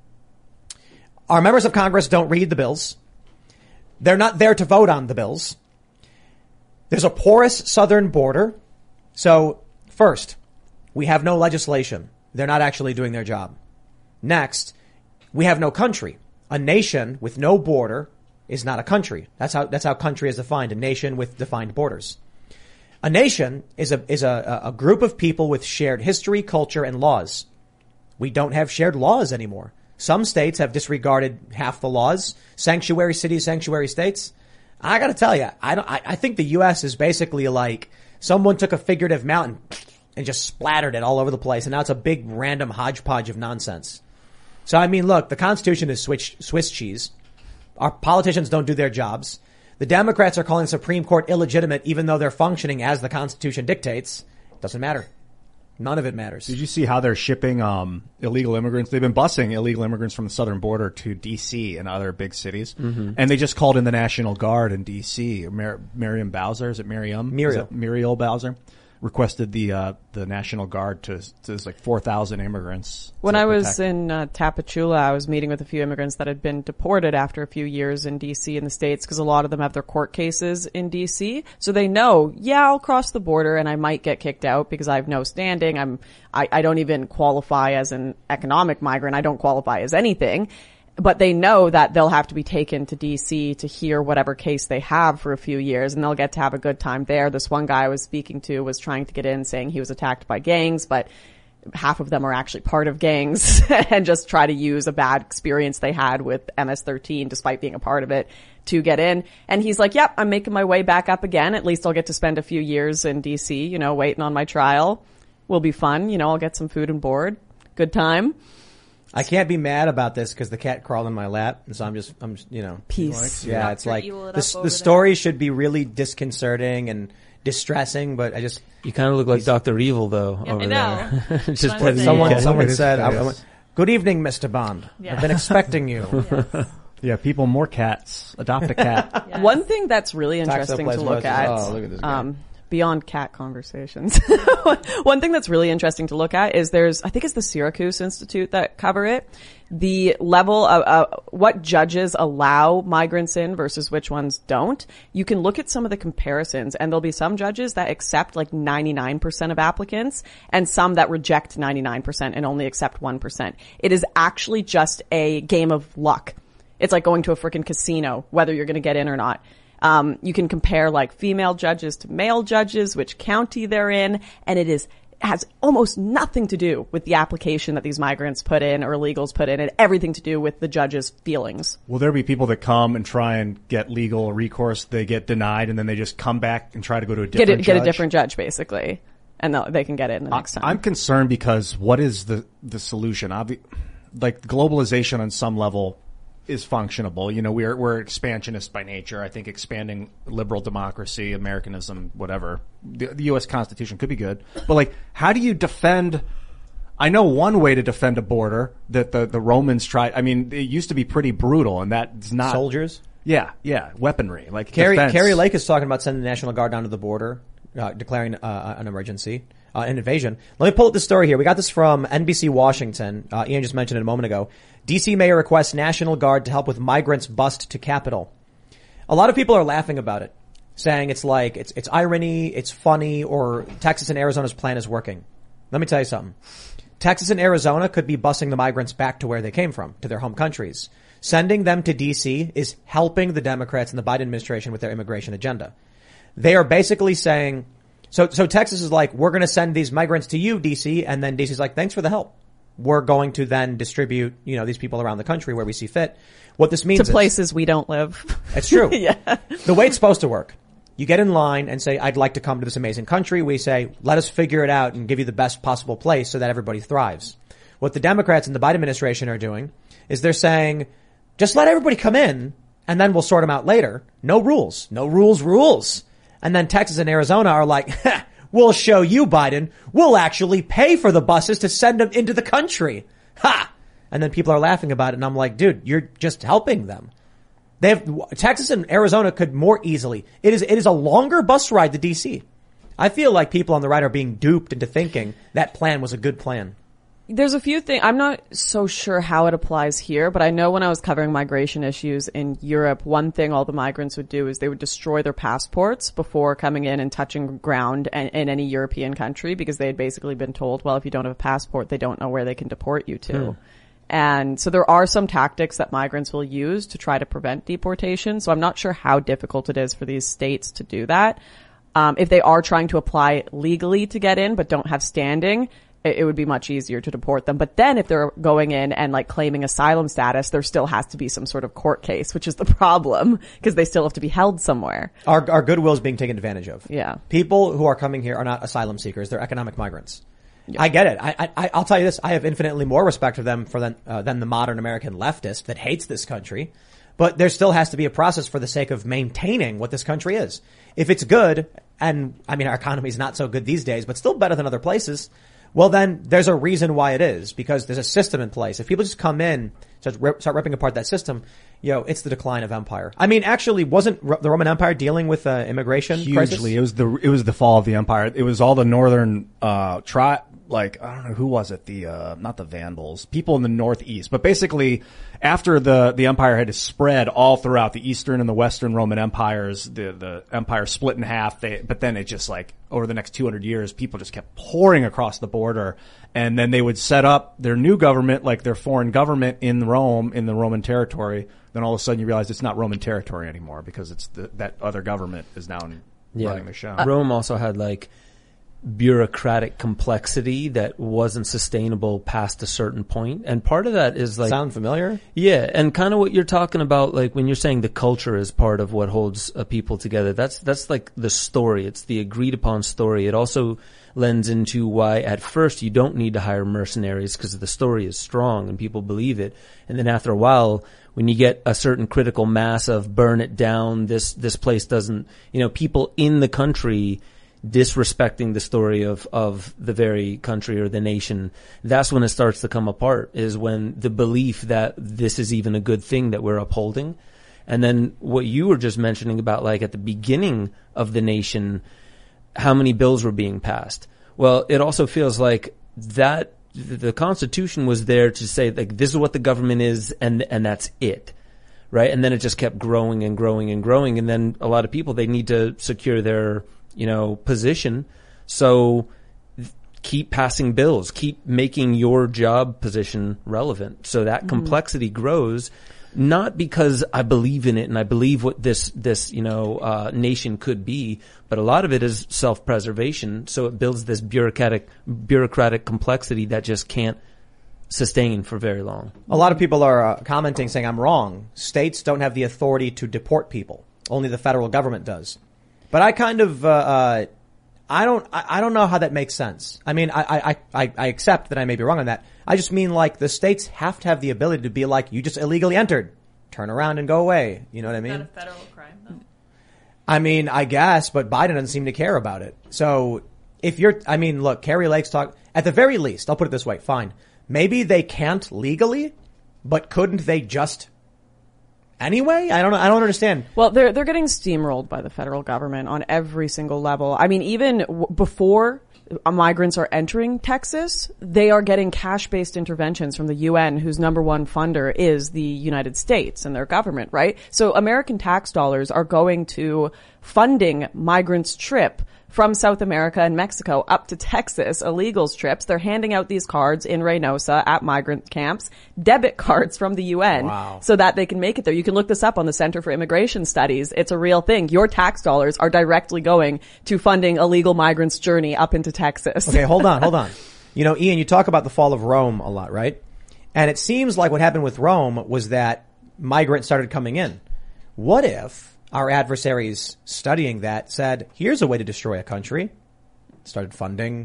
our members of Congress don't read the bills. They're not there to vote on the bills. There's a porous southern border. So first, we have no legislation. They're not actually doing their job. Next, we have no country. A nation with no border is not a country. That's how country is defined. A nation with defined borders. A nation is a group of people with shared history, culture, and laws. We don't have shared laws anymore. Some states have disregarded half the laws. Sanctuary cities, sanctuary states. I gotta tell you, I think the U.S. is basically like someone took a figurative mountain and just splattered it all over the place, and now it's a big random hodgepodge of nonsense. So I mean, look, the Constitution is Swiss cheese. Our politicians don't do their jobs. The Democrats are calling the Supreme Court illegitimate, even though they're functioning as the Constitution dictates. It doesn't matter. None of it matters. Did you see how they're shipping illegal immigrants? They've been busing illegal immigrants from the southern border to D.C. and other big cities. Mm-hmm. And they just called in the National Guard in D.C. Miriam Bowser, is it Miriam? Muriel Bowser requested the National Guard to like 4,000 immigrants. When I was in Tapachula, I was meeting with a few immigrants that had been deported after a few years in D.C. in the States, because a lot of them have their court cases in D.C. So they know, I'll cross the border and I might get kicked out because I have no standing. I don't even qualify as an economic migrant. I don't qualify as anything. But they know that they'll have to be taken to D.C. to hear whatever case they have for a few years, and they'll get to have a good time there. This one guy I was speaking to was trying to get in, saying he was attacked by gangs, but half of them are actually part of gangs and just try to use a bad experience they had with MS-13 despite being a part of it to get in. And he's like, yep, I'm making my way back up again. At least I'll get to spend a few years in D.C., waiting on my trial. Will be fun. I'll get some food and board. Good time. I can't be mad about this because the cat crawled in my lap, and so I'm peace. Yeah, it's like the story should be really disconcerting and distressing, but you kind of look like Dr. Evil though. Yeah, over I know. there. Just someone said, "Good evening, Mr. Bond. Yeah. I've been expecting you." Yes. Yeah, people, more cats. Adopt a cat. Yes. One thing that's really interesting to look at. Oh, look at this guy. Beyond cat conversations. One thing that's really interesting to look at is I think it's the Syracuse Institute that cover it. The level of what judges allow migrants in versus which ones don't. You can look at some of the comparisons, and there'll be some judges that accept like 99% of applicants and some that reject 99% and only accept 1%. It is actually just a game of luck. It's like going to a freaking casino, whether you're going to get in or not. You can compare like female judges to male judges, which county they're in, and has almost nothing to do with the application that these migrants put in or illegals put in, and everything to do with the judge's feelings. Will there be people that come and try and get legal recourse, they get denied, and then they just come back and try to go to a different judge? Get a different judge, basically, and they can get it in the next time. I'm concerned because what is the solution? Like globalization on some level is functionable. We're expansionist by nature. I think expanding liberal democracy, Americanism, whatever, the U.S. Constitution could be good. But like, how do you defend? I know one way to defend a border that the Romans tried. I mean, it used to be pretty brutal, and that's not soldiers. Yeah, weaponry. Like Carrie Lake is talking about sending the National Guard down to the border, declaring an emergency. An invasion. Let me pull up the story here. We got this from NBC Washington. Ian just mentioned it a moment ago. D.C. mayor requests National Guard to help with migrants bust to Capitol. A lot of people are laughing about it, saying it's like, it's irony, it's funny, or Texas and Arizona's plan is working. Let me tell you something. Texas and Arizona could be busing the migrants back to where they came from, to their home countries. Sending them to D.C. is helping the Democrats and the Biden administration with their immigration agenda. They are basically saying, So Texas is like, we're going to send these migrants to you, D.C., and then D.C.'s like, thanks for the help. We're going to then distribute, these people around the country where we see fit. What this means to places we don't live. It's true. Yeah. The way it's supposed to work. You get in line and say, I'd like to come to this amazing country. We say, let us figure it out and give you the best possible place so that everybody thrives. What the Democrats and the Biden administration are doing is they're saying, just let everybody come in and then we'll sort them out later. No rules. No rules. And then Texas and Arizona are like, we'll show you, Biden. We'll actually pay for the buses to send them into the country. Ha! And then people are laughing about it. And I'm like, dude, you're just helping them. Texas and Arizona could more easily. It is a longer bus ride to D.C. I feel like people on the right are being duped into thinking that plan was a good plan. There's a few things. I'm not so sure how it applies here, but I know when I was covering migration issues in Europe, one thing all the migrants would do is they would destroy their passports before coming in and touching ground in any European country, because they had basically been told, well, if you don't have a passport, they don't know where they can deport you to. And so there are some tactics that migrants will use to try to prevent deportation. So I'm not sure how difficult it is for these states to do that. If they are trying to apply legally to get in but don't have standing, it would be much easier to deport them. But then if they're going in and like claiming asylum status, there still has to be some sort of court case, which is the problem because they still have to be held somewhere. Our goodwill is being taken advantage of. Yeah. People who are coming here are not asylum seekers. They're economic migrants. Yeah. I get it. I'll tell you this. I have infinitely more respect for them than the modern American leftist that hates this country. But there still has to be a process for the sake of maintaining what this country is. If it's good, and I mean, our economy is not so good these days, but still better than other places, well, then there's a reason why it is, because there's a system in place. If people just come in, start ripping apart that system, it's the decline of empire. I mean, actually, wasn't the Roman Empire dealing with immigration crisis? Hugely. It was the fall of the empire. It was all the northern I don't know, who was it? Not the Vandals, people in the northeast. But basically, after the empire had spread all throughout the eastern and the western Roman empires, the empire split in half. But then it just over the next 200 years, people just kept pouring across the border. And then they would set up their new government, like their foreign government in Rome, in the Roman territory. Then all of a sudden you realize it's not Roman territory anymore because it's that other government is now running the show. Rome also had bureaucratic complexity that wasn't sustainable past a certain point. And part of that is Sound familiar? Yeah. And kind of what you're talking about, when you're saying the culture is part of what holds people together, that's like the story. It's the agreed upon story. It also lends into why at first you don't need to hire mercenaries because the story is strong and people believe it. And then after a while, when you get a certain critical mass of burn it down, this place doesn't, people in the country disrespecting the story of the very country or the nation, that's when it starts to come apart, is when the belief that this is even a good thing that we're upholding. And then what you were just mentioning about at the beginning of the nation, how many bills were being passed. Well, it also feels like that the Constitution was there to say this is what the government is and that's it. Right? And then it just kept growing and growing and growing. And then a lot of people, they need to secure their position. So keep passing bills, keep making your job position relevant. So that complexity grows, not because I believe in it and I believe what this nation could be, but a lot of it is self-preservation. So it builds this bureaucratic complexity that just can't sustain for very long. A lot of people are commenting saying I'm wrong. States don't have the authority to deport people. Only the federal government does. But I kind of, I don't know how that makes sense. I mean, I accept that I may be wrong on that. I just mean the states have to have the ability to be you just illegally entered. Turn around and go away. You know what I mean? Is that a federal crime though? I mean, I guess, but Biden doesn't seem to care about it. So look, Carrie Lake's at the very least, I'll put it this way, fine. Maybe they can't legally, but couldn't they just anyway? I don't understand. Well, they're getting steamrolled by the federal government on every single level. I mean, even before migrants are entering Texas, they are getting cash-based interventions from the UN, whose number one funder is the United States and their government, right? So American tax dollars are going to funding migrants' trip from South America and Mexico up to Texas, illegals trips. They're handing out these cards in Reynosa at migrant camps, debit cards from the UN, so that they can make it there. You can look this up on the Center for Immigration Studies. It's a real thing. Your tax dollars are directly going to funding illegal migrants' journey up into Texas. Okay, hold on. Ian, you talk about the fall of Rome a lot, right? And it seems like what happened with Rome was that migrants started coming in. What if our adversaries studying that said, here's a way to destroy a country, started funding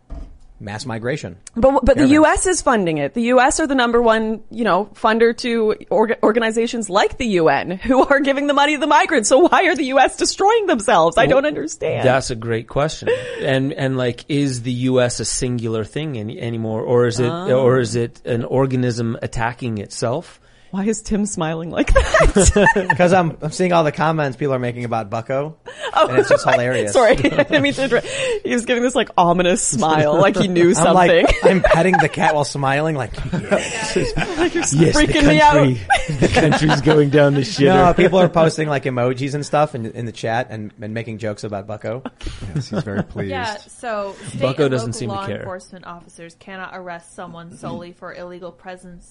mass migration? But the U.S. is funding it. The U.S. are the number one, funder to organizations like the UN who are giving the money to the migrants. So why are the U.S. destroying themselves? I don't understand. That's a great question. And is the U.S. a singular thing anymore, or is it an organism attacking itself? Why is Tim smiling like that? Because I'm seeing all the comments people are making about Bucko, and it's just hilarious. Sorry, I didn't mean to interrupt. He was giving this ominous smile, like he knew something. I'm petting the cat while smiling, yes. Like you're freaking me out. The country's going down the shitter. No, people are posting emojis and stuff in the chat and making jokes about Bucko. Yes, he's very pleased. Yeah, so Bucko state doesn't and seem to local law care. enforcement officers cannot arrest someone solely for illegal presence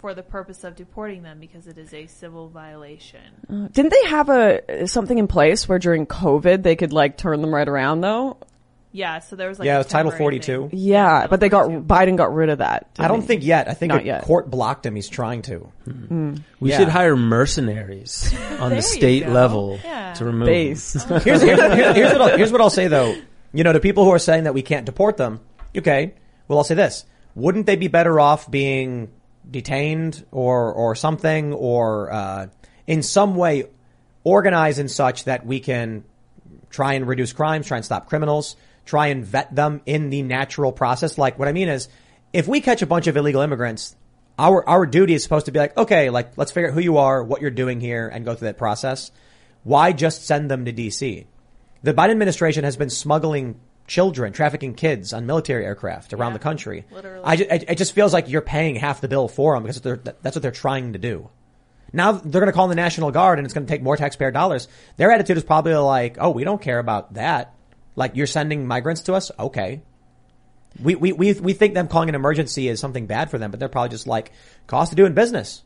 for the purpose of deporting them because it is a civil violation. Didn't they have something in place where during COVID they could like turn them right around though? Yeah, so there was like Yeah, a it was Title temporary 42. thing. Yeah, but Biden got rid of that. I don't think yet. I think Not a yet. court blocked him. He's trying to. We Yeah. should hire mercenaries on There the you state go. level Yeah. to remove base. them. Here's what I'll say though. You know, to people who are saying that we can't deport them, okay, well I'll say this. Wouldn't they be better off being detained or something or in some way organized in such that we can try and reduce crimes, try and stop criminals, try and vet them in the natural process? Like what I mean is if we catch a bunch of illegal immigrants, our duty is supposed to be like, okay, like let's figure out who you are, what you're doing here and go through that process. Why just send them to DC? The Biden administration has been smuggling children, trafficking kids on military aircraft around the country. Literally. It just feels like you're paying half the bill for them because that's what they're trying to do. Now they're going to call in the National Guard and it's going to take more taxpayer dollars. Their attitude is probably like, oh, we don't care about that. Like you're sending migrants to us? Okay. We think them calling an emergency is something bad for them, but they're probably just like cost of doing business.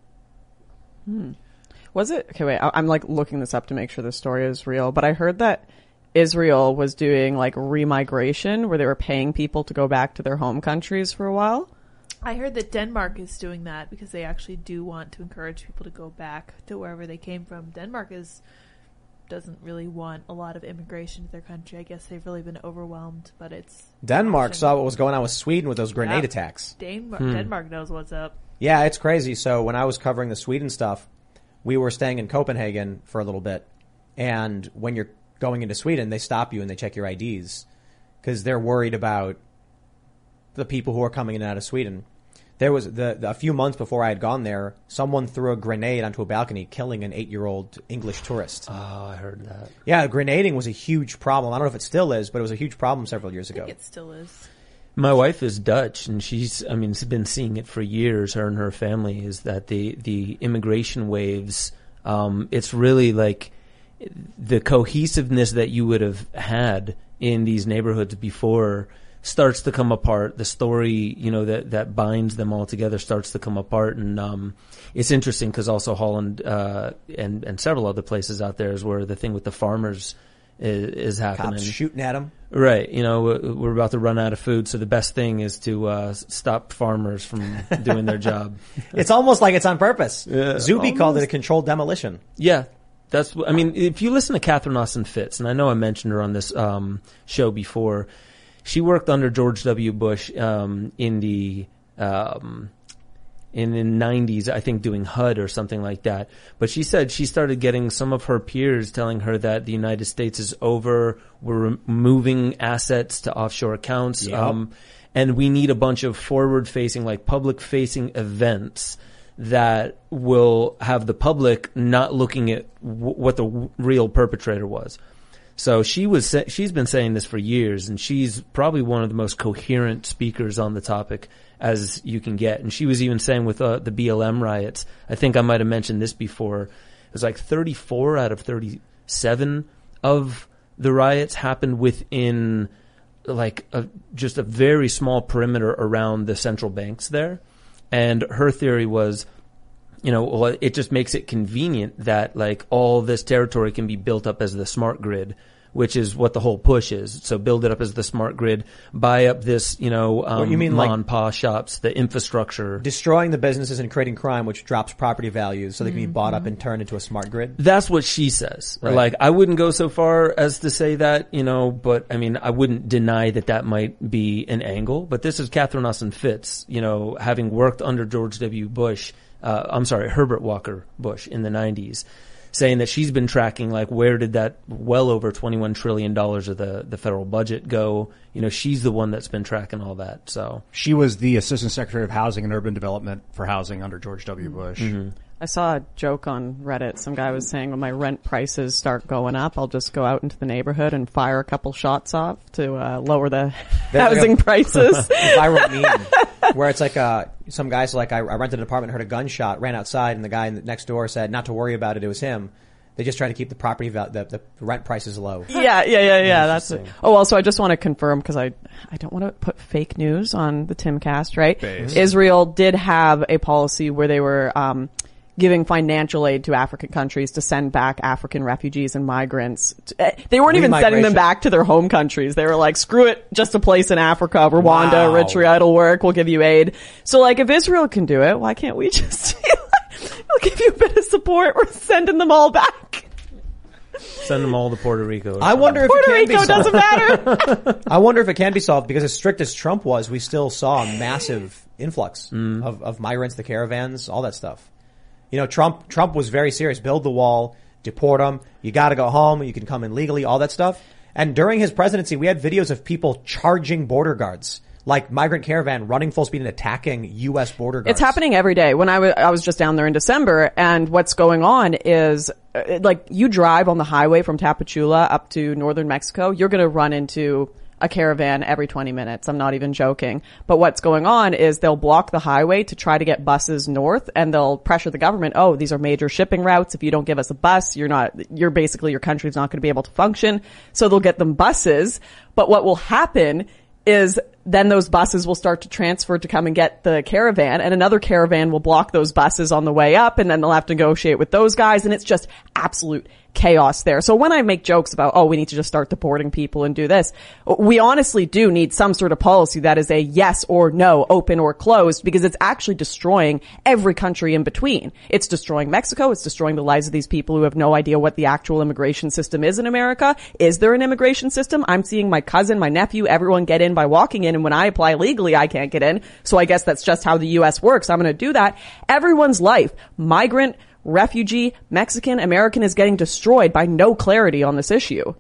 Was it? Okay, wait. I'm like looking this up to make sure the story is real, but I heard that Israel was doing like remigration where they were paying people to go back to their home countries for a while. I heard that Denmark is doing that because they actually do want to encourage people to go back to wherever they came from. Denmark doesn't really want a lot of immigration to their country. I guess they've really been overwhelmed, but it's Denmark saw what was going on with Sweden with those grenade attacks. Denmark knows what's up. Yeah, it's crazy. So when I was covering the Sweden stuff, we were staying in Copenhagen for a little bit. And when you're going into Sweden, they stop you and they check your IDs because they're worried about the people who are coming in and out of Sweden. There was a few months before I had gone there, someone threw a grenade onto a balcony, killing an 8-year-old English tourist. Oh, I heard that. Yeah, grenading was a huge problem. I don't know if it still is, but it was a huge problem several years ago. I think it still is. My wife is Dutch, and she's been seeing it for years. Her and her family is that the immigration waves. It's really like the cohesiveness that you would have had in these neighborhoods before starts to come apart. The story, that binds them all together starts to come apart, and it's interesting because also Holland and several other places out there is where the thing with the farmers is happening. Cops shooting at them. Right. We're about to run out of food, so the best thing is to stop farmers from doing their job. It's almost like it's on purpose. Yeah, Zuby called it a controlled demolition. Yeah. If you listen to Catherine Austin Fitts, and I know I mentioned her on this show before, she worked under George W. Bush in the 90s, I think, doing HUD or something like that. But she said she started getting some of her peers telling her that the United States is over, we're moving assets to offshore accounts, Yep. and we need a bunch of forward-facing, like public-facing events that will have the public not looking at what the real perpetrator was. So she's been saying this for years, and she's probably one of the most coherent speakers on the topic as you can get. And she was even saying with the BLM riots, I think I might have mentioned this before, it was like 34 out of 37 of the riots happened within like just a very small perimeter around the central banks there. And her theory was, it just makes it convenient that like all this territory can be built up as the smart grid, which is what the whole push is. So build it up as the smart grid, buy up this, you mean, ma like and pa shops, the infrastructure. Destroying the businesses and creating crime, which drops property values so they can be bought up and turned into a smart grid. That's what she says. Right. Like, I wouldn't go so far as to say that, but I wouldn't deny that might be an angle. But this is Catherine Austin Fitts, having worked under George W. Bush, Herbert Walker Bush in the 90s, saying that she's been tracking, like, where did that well over $21 trillion of the federal budget go? She's the one that's been tracking all that. So she was the Assistant Secretary of Housing and Urban Development for Housing under George W. Bush. Mm-hmm. I saw a joke on Reddit. Some guy was saying when my rent prices start going up, I'll just go out into the neighborhood and fire a couple shots off to lower the housing prices. Viral meme where it's like some guy's like, I rented an apartment, heard a gunshot, ran outside, and the guy next door said not to worry about it, it was him. They just try to keep the property the rent prices low. Yeah. That's it. Oh, also, I just want to confirm, because I don't want to put fake news on the Timcast, right? Israel did have a policy where they were giving financial aid to African countries to send back African refugees and migrants. They weren't even sending them back to their home countries. They were like, screw it, just a place in Africa, Rwanda, Eritrea, it'll work, we'll give you aid. So like, if Israel can do it, why can't we just we'll give you a bit of support, we're sending them all back. Send them all to Puerto Rico. I wonder if Puerto it can Rico be solved. doesn't matter. I wonder if it can be solved, because as strict as Trump was, we still saw a massive influx of migrants, the caravans, all that stuff. You know, Trump was very serious. Build the wall, deport them. You got to go home. You can come in legally, all that stuff. And during his presidency, we had videos of people charging border guards, like migrant caravan running full speed and attacking U.S. border guards. It's happening every day. When I was just down there in December, and what's going on is, like, you drive on the highway from Tapachula up to northern Mexico, you're going to run into a caravan every 20 minutes. I'm not even joking. But what's going on is they'll block the highway to try to get buses north, and they'll pressure the government. Oh, these are major shipping routes. If you don't give us a bus, your country's not going to be able to function. So they'll get them buses. But what will happen is then those buses will start to transfer to come and get the caravan, and another caravan will block those buses on the way up, and then they'll have to negotiate with those guys, and it's just absolute chaos there. So when I make jokes about, oh, we need to just start deporting people and do this, we honestly do need some sort of policy that is a yes or no, open or closed, because it's actually destroying every country in between. It's destroying Mexico. It's destroying the lives of these people who have no idea what the actual immigration system is in America. Is there an immigration system? I'm seeing my cousin, my nephew, everyone get in by walking in, and when I apply legally, I can't get in. So I guess that's just how the U.S. works. I'm going to do that. Everyone's life, migrant, refugee, Mexican, American, is getting destroyed by no clarity on this issue.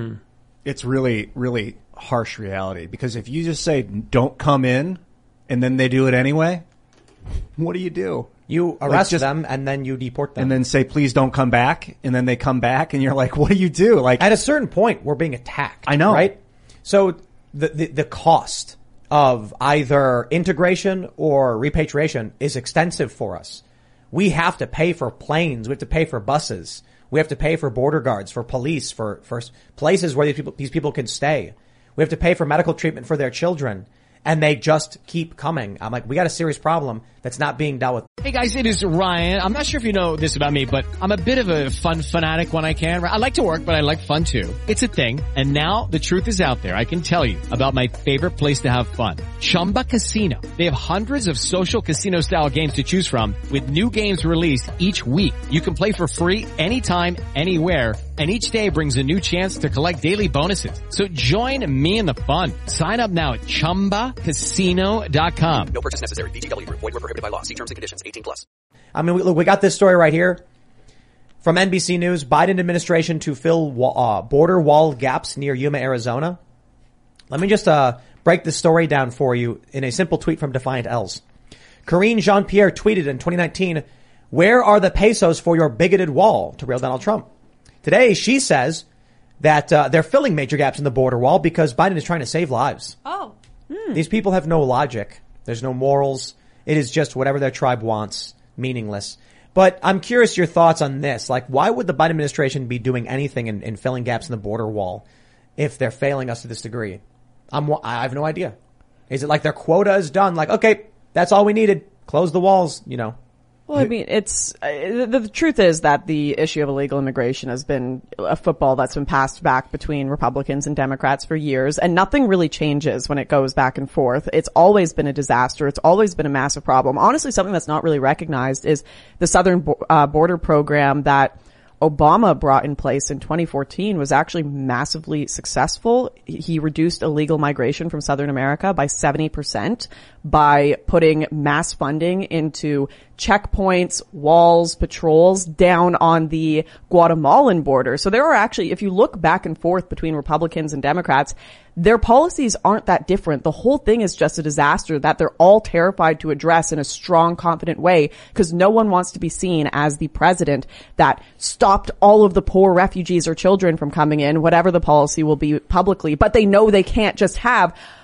It's really, really harsh reality, because if you just say don't come in and then they do it anyway, what do? You arrest them and then you deport them. And then say, please don't come back. And then they come back and you're like, what do? Like, at a certain point, we're being attacked. I know. Right? So the cost of either integration or repatriation is extensive for us. We have to pay for planes. We have to pay for buses. We have to pay for border guards, for police, for places where these people can stay. We have to pay for medical treatment for their children. And they just keep coming. I'm like, we got a serious problem that's not being dealt with. Hey guys, it is Ryan. I'm not sure if you know this about me, but I'm a bit of a fun fanatic when I can. I like to work, but I like fun too. It's a thing. And now the truth is out there. I can tell you about my favorite place to have fun. Chumba Casino. They have hundreds of social casino style games to choose from, with new games released each week. You can play for free anytime, anywhere. And each day brings a new chance to collect daily bonuses. So join me in the fun. Sign up now at ChumbaCasino.com. No purchase necessary. VGW Group. Void where prohibited by law. See terms and conditions. 18+. I mean, look, we got this story right here from NBC News. Biden administration to fill border wall gaps near Yuma, Arizona. Let me just break this story down for you in a simple tweet from Defiant Els. Karine Jean-Pierre tweeted in 2019, "Where are the pesos for your bigoted wall?" to real Donald Trump. Today, she says that they're filling major gaps in the border wall because Biden is trying to save lives. Oh. These people have no logic. There's no morals. It is just whatever their tribe wants, meaningless. But I'm curious your thoughts on this. Like, why would the Biden administration be doing anything in filling gaps in the border wall if they're failing us to this degree? I have no idea. Is it like their quota is done? Like, okay, that's all we needed. Close the walls, you know. Well, I mean, it's the truth is that the issue of illegal immigration has been a football that's been passed back between Republicans and Democrats for years, and nothing really changes when it goes back and forth. It's always been a disaster. It's always been a massive problem. Honestly, something that's not really recognized is the Southern border program that Obama brought in place in 2014 was actually massively successful. He reduced illegal migration from Southern America by 70% by putting mass funding into checkpoints, walls, patrols down on the Guatemalan border. So there are actually, if you look back and forth between Republicans and Democrats, their policies aren't that different. The whole thing is just a disaster that they're all terrified to address in a strong, confident way, because no one wants to be seen as the president that stopped all of the poor refugees or children from coming in, whatever the policy will be publicly. But they know they can't just have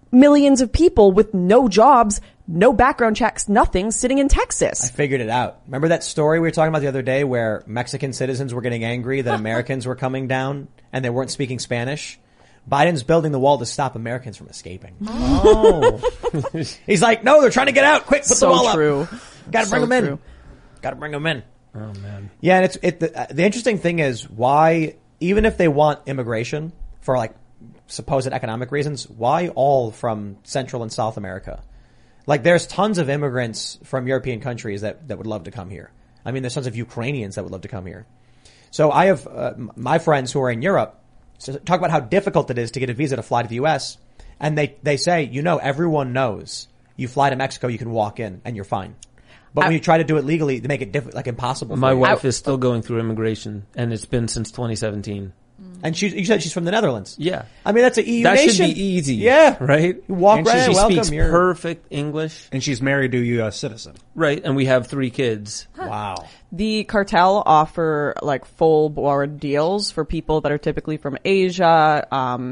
millions of people with no jobs, no background checks, nothing, sitting in I Texas. figured it out. Remember that story we were talking about the other day where Mexican citizens were getting angry that Americans were coming down and they weren't speaking Spanish? Biden's building the wall to stop Americans from escaping. Oh. He's like, no, they're trying to get out. Quick, put the So wall true. up. Gotta bring them in. true. Gotta bring them in. Oh man. Yeah, and the interesting thing is why, even if they want immigration for like supposed economic reasons, why all from Central and South America? Like there's tons of immigrants from European countries that would love to come here. I mean, there's tons of Ukrainians that would love to come here. So I have my friends who are in Europe talk about how difficult it is to get a visa to fly to the U.S. And they say, everyone knows you fly to Mexico, you can walk in and you're fine. But when you try to do it legally, they make it impossible. My for you. wife is still going through immigration, and it's been since 2017. And you said she's from the Netherlands. Yeah. I mean, that's an EU That nation. should be easy. Yeah. Right? You walk And right She in, welcome. speaks You're perfect English. And she's married to a U.S. citizen. Right. And we have 3 kids. Wow. The cartel offer like full board deals for people that are typically from Asia,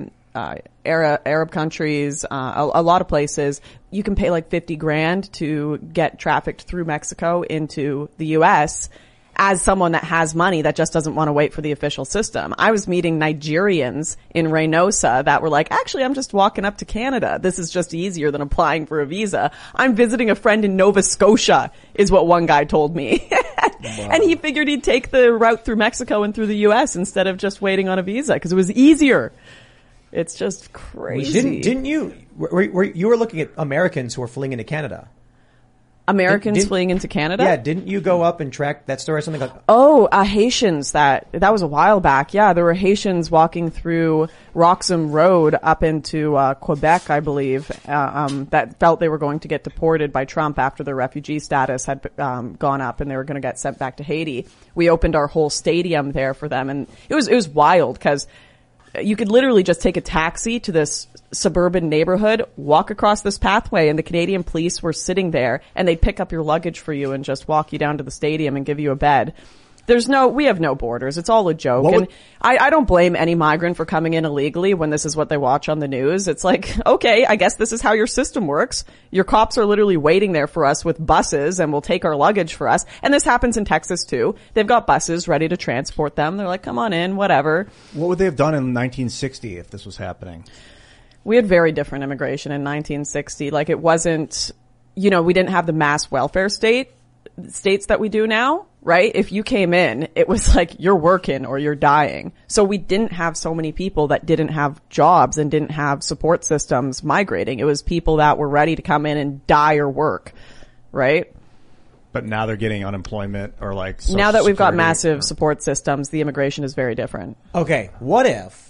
Arab countries, a lot of places. You can pay like $50,000 to get trafficked through Mexico into the U.S. as someone that has money that just doesn't want to wait for the official system. I was meeting Nigerians in Reynosa that were like, actually, I'm just walking up to Canada. This is just easier than applying for a visa. I'm visiting a friend in Nova Scotia, is what one guy told me. And he figured he'd take the route through Mexico and through the U.S. instead of just waiting on a visa because it was easier. It's just crazy. Didn't you? You were looking at Americans who were fleeing into Canada. Americans fleeing into Canada? Yeah, didn't you go up and track that story or something like? Oh, Haitians. That was a while back. Yeah, there were Haitians walking through Roxham Road up into Quebec, I believe, that felt they were going to get deported by Trump after their refugee status had gone up and they were going to get sent back to Haiti. We opened our whole stadium there for them, and it was wild because you could literally just take a taxi to this suburban neighborhood, walk across this pathway, and the Canadian police were sitting there, and they'd pick up your luggage for you and just walk you down to the stadium and give you a bed. We have no borders. It's all a joke. And I don't blame any migrant for coming in illegally when this is what they watch on the news. It's like, okay, I guess this is how your system works. Your cops are literally waiting there for us with buses and will take our luggage for us. And this happens in Texas too. They've got buses ready to transport them. They're like, come on in, whatever. What would they have done in 1960 if this was happening? We had very different immigration in 1960. Like it wasn't, we didn't have the mass welfare states that we do now, right? If you came in, it was like you're working or you're dying. So we didn't have so many people that didn't have jobs and didn't have support systems migrating. It was people that were ready to come in and die or work, right? But now they're getting unemployment or like Social now that we've got Security. massive support systems, the immigration is very different. Okay, what if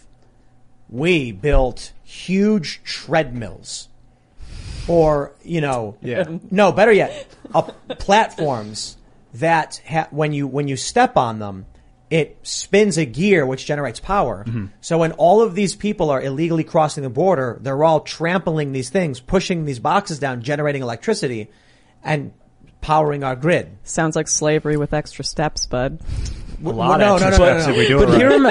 we built huge treadmills? Or, no, better yet, platforms that when you step on them, it spins a gear which generates power. Mm-hmm. So when all of these people are illegally crossing the border, they're all trampling these things, pushing these boxes down, generating electricity, and powering our grid. Sounds like slavery with extra steps, bud. A lot of extra steps if we do it But right. hear them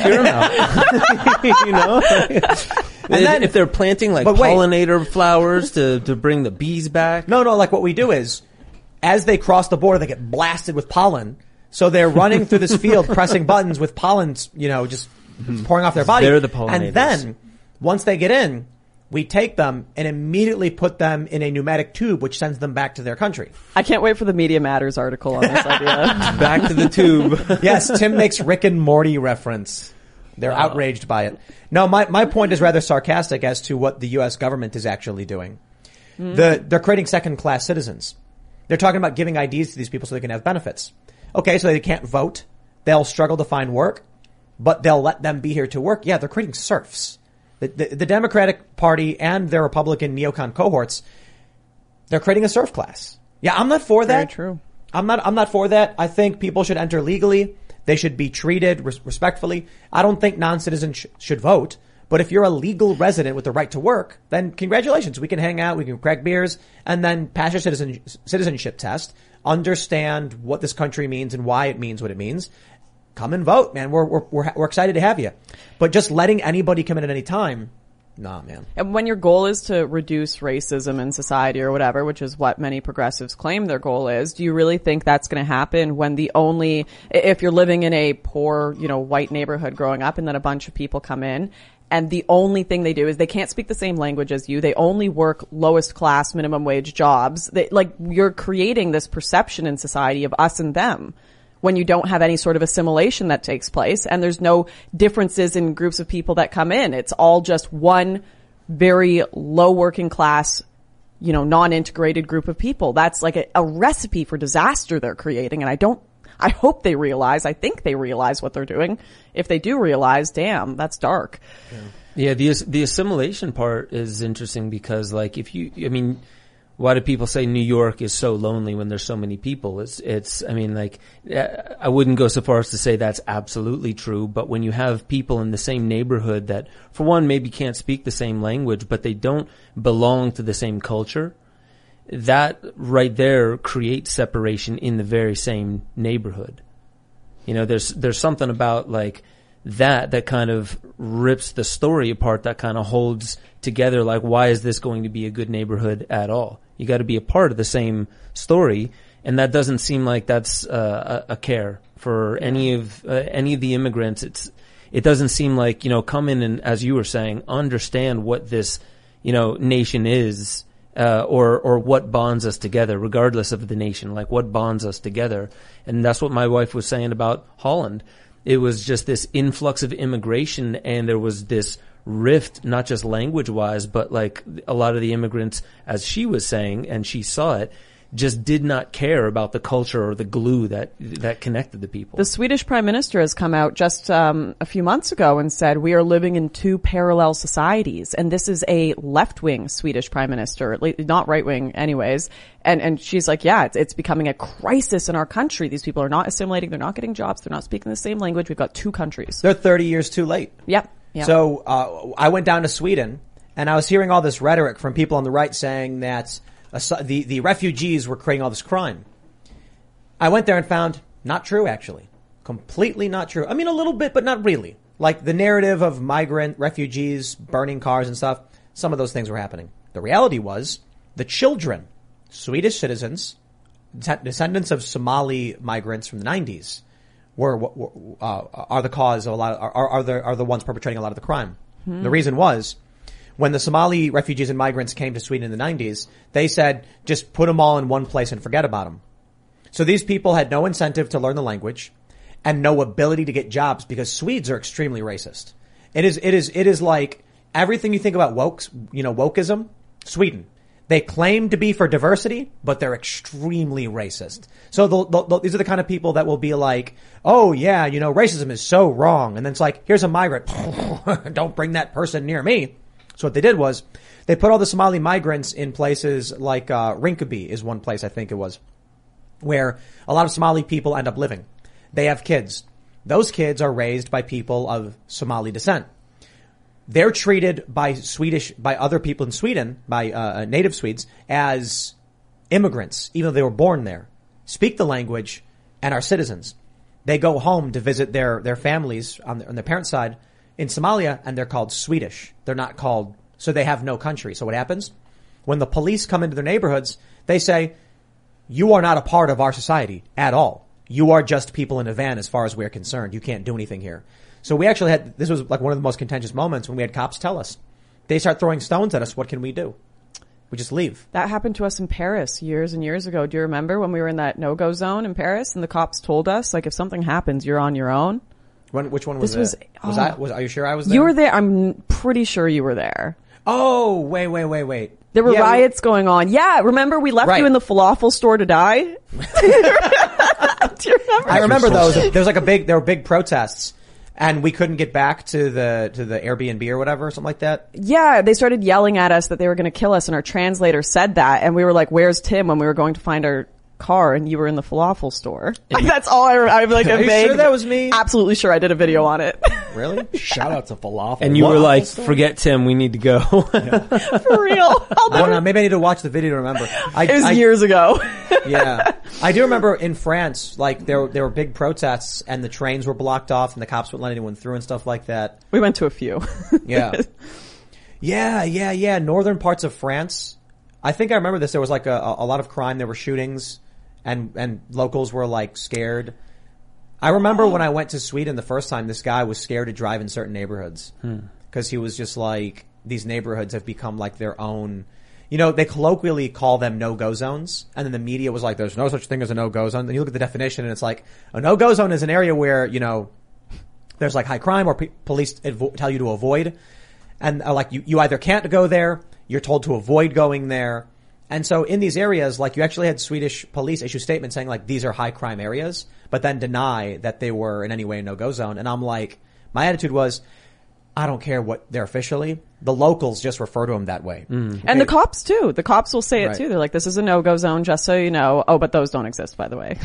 out. And then, if they're planting like pollinator flowers to bring the bees back. No, like what we do is, as they cross the border, they get blasted with pollen. So they're running through this field, pressing buttons with pollen, just pouring off their body. They're the pollinators. And then, once they get in, we take them and immediately put them in a pneumatic tube, which sends them back to their country. I can't wait for the Media Matters article on this idea. Back to the tube. Yes, Tim makes Rick and Morty reference. They're outraged by it. No, my point is rather sarcastic as to what the U.S. government is actually doing. They're creating second-class citizens. They're talking about giving IDs to these people so they can have benefits. Okay, so they can't vote. They'll struggle to find work, but they'll let them be here to work. Yeah, they're creating serfs. The Democratic Party and their Republican neocon cohorts, they're creating a serf class. Yeah, I'm not for that. Very true. I'm not for that. I think people should enter legally. They should be treated respectfully. I don't think non-citizens should vote. But if you're a legal resident with the right to work, then congratulations. We can hang out, we can crack beers, and then pass your citizenship test, understand what this country means and why it means what it means. Come and vote, man. We're excited to have you. But just letting anybody come in at any time, Nah, man. And when your goal is to reduce racism in society or whatever, which is what many progressives claim their goal is, do you really think that's going to happen when if you're living in a poor, white neighborhood growing up and then a bunch of people come in and the only thing they do is they can't speak the same language as you. They only work lowest class minimum wage jobs. You're creating this perception in society of us and them when you don't have any sort of assimilation that takes place and there's no differences in groups of people that come in. It's all just one very low working class, non-integrated group of people. That's like a recipe for disaster they're creating. And I hope they realize, I think they realize what they're doing. If they do realize, damn, that's dark. Yeah, the assimilation part is interesting because why do people say New York is so lonely when there's so many people? I wouldn't go so far as to say that's absolutely true, but when you have people in the same neighborhood that, for one, maybe can't speak the same language, but they don't belong to the same culture, that right there creates separation in the very same neighborhood. There's something about that kind of rips the story apart, that kind of holds together, why is this going to be a good neighborhood at all? You got to be a part of the same story, and that doesn't seem like that's a care for any of the immigrants. It doesn't seem like, come in and, as you were saying, understand what this, nation is, or what bonds us together, regardless of the nation, what bonds us together. And that's what my wife was saying about Holland. It was just this influx of immigration, and there was this rift, not just language-wise, but a lot of the immigrants, as she was saying, and she saw it, just did not care about the culture or the glue that connected the people. The Swedish Prime Minister has come out just a few months ago and said, we are living in two parallel societies. And this is a left-wing Swedish Prime Minister, not right-wing anyways. And she's like, yeah, it's becoming a crisis in our country. These people are not assimilating. They're not getting jobs. They're not speaking the same language. We've got two countries. They're 30 years too late. Yep. So I went down to Sweden, and I was hearing all this rhetoric from people on the right saying that the refugees were creating all this crime. I went there and found not true, actually. Completely not true. I mean, a little bit, but not really. The narrative of migrant refugees burning cars and stuff, some of those things were happening. The reality was the children, Swedish citizens, descendants of Somali migrants from the 90s, are the cause of a lot of, are the ones perpetrating a lot of the crime. The reason was, when the Somali refugees and migrants came to Sweden in the 90s, they said, just put them all in one place and forget about them. So these people had no incentive to learn the language and no ability to get jobs because Swedes are extremely racist. It is like everything you think about wokeism, Sweden. They claim to be for diversity, but they're extremely racist. So these are the kind of people that will be like, oh yeah, racism is so wrong. And then it's like, here's a migrant. Don't bring that person near me. So what they did was they put all the Somali migrants in places like Rinkeby is one place, I think it was, where a lot of Somali people end up living. They have kids. Those kids are raised by people of Somali descent. They're treated by other people in Sweden, by native Swedes, as immigrants, even though they were born there, speak the language, and are citizens. They go home to visit their families on their parents' side in Somalia, and they're called Swedish. They're not called, so they have no country. So what happens? When the police come into their neighborhoods, they say, you are not a part of our society at all. You are just people in a van as far as we're concerned. You can't do anything here. So we actually this was one of the most contentious moments when we had cops tell us, they start throwing stones at us. What can we do? We just leave. That happened to us in Paris years and years ago. Do you remember when we were in that no-go zone in Paris and the cops told us, if something happens, you're on your own? Which one was this? Are you sure I was there? You were there. I'm pretty sure you were there. Oh, wait. There were riots going on. Yeah, remember we left you in the falafel store to die? Do you remember? I remember those. There were big protests. And we couldn't get back to the Airbnb or whatever, something like that? Yeah, they started yelling at us that they were going to kill us, and our translator said that, and we were like, where's Tim, when we were going to find our car, and you were in the falafel store. That's all I'm like, Are you sure that was me? Absolutely sure. I did a video on it. Really? Shout out to falafel. And you were like, forget Tim, we need to go. For real. Maybe I need to watch the video to remember. It was years ago. Yeah. I do remember in France, there were big protests and the trains were blocked off and the cops wouldn't let anyone through and stuff like that. We went to a few. Yeah. Yeah. Northern parts of France. I think I remember this. There was like a lot of crime. There were shootings and locals were like scared. I remember when I went to Sweden the first time, this guy was scared to drive in certain neighborhoods because he was just like, these neighborhoods have become like their own, you know, they colloquially call them no-go zones. And then the media was like, there's no such thing as a no-go zone. Then you look at the definition and it's like, a no-go zone is an area where, you know, there's like high crime or police tell you to avoid. And like you either can't go there, you're told to avoid going there. And so in these areas, like you actually had Swedish police issue statements saying like these are high crime areas, but then deny that they were in any way a no-go zone. And I'm like, my attitude was, I don't care what they're officially. The locals just refer to them that way. And the cops too. The cops will say it too. They're like, this is a no-go zone, just so you know. Oh, but those don't exist, by the way.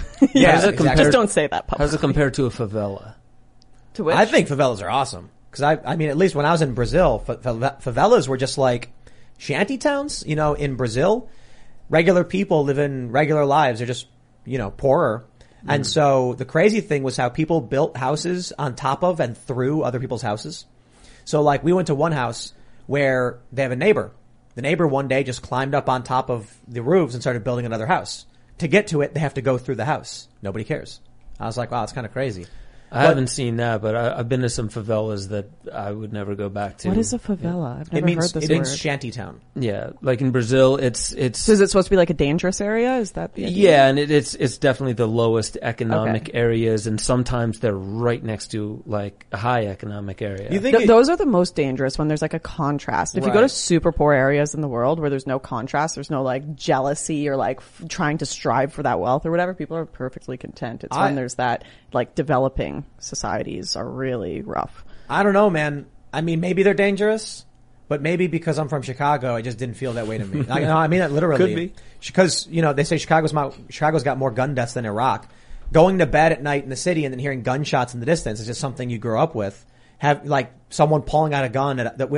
Just don't say that publicly. How's it compared to a favela? To which? I think favelas are awesome. Cause I mean, at least when I was in Brazil, favelas were just like shanty towns, you know, in Brazil. Regular people live in regular lives. They're just, you know, poorer. And so the crazy thing was how people built houses on top of and through other people's houses. So like we went to one house where they have a neighbor. The neighbor one day just climbed up on top of the roofs and started building another house. To get to it, they have to go through the house. Nobody cares. I was like, wow, it's kind of crazy. I haven't seen that, but I've been to some favelas that I would never go back to. What is a favela? I've never heard this word. It means shantytown. Yeah, like in Brazil, it's. So is it supposed to be like a dangerous area? Is that the idea? Yeah, and it's definitely the lowest economic areas, and sometimes they're right next to like a high economic area. You think those are the most dangerous when there's like a contrast. If you go to super poor areas in the world where there's no contrast, there's no like jealousy or like trying to strive for that wealth or whatever, people are perfectly content. It's when there's that like developing societies are really rough. I don't know, man. I mean, maybe they're dangerous, but maybe because I'm from Chicago, it just didn't feel that way to me. I mean that literally. Could be. Because, you know, they say Chicago's got more gun deaths than Iraq. Going to bed at night in the city and then hearing gunshots in the distance is just something you grow up with. Have, like, someone pulling out a gun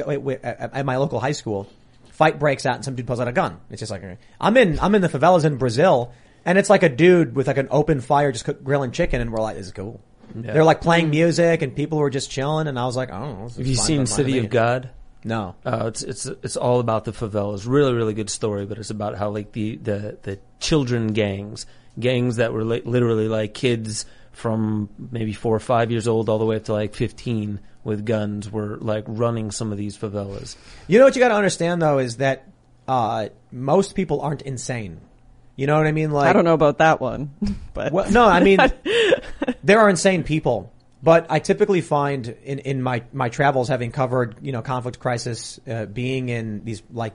at my local high school. Fight breaks out and some dude pulls out a gun. It's just like, I'm in the favelas in Brazil, and it's like a dude with like an open fire just grilling chicken, and we're like, this is cool. Yeah. They're like playing music and people were just chilling, and I was like, I don't know. Have you seen City of God? No. It's all about the favelas. Really, really good story, but it's about how like the children gangs that were literally like kids from maybe 4 or 5 years old all the way up to like 15 with guns were like running some of these favelas. You know what you got to understand though is that most people aren't insane. You know what I mean? Like, I don't know about that one, but well, no, I mean, there are insane people, but I typically find in my travels, having covered, you know, conflict crisis, being in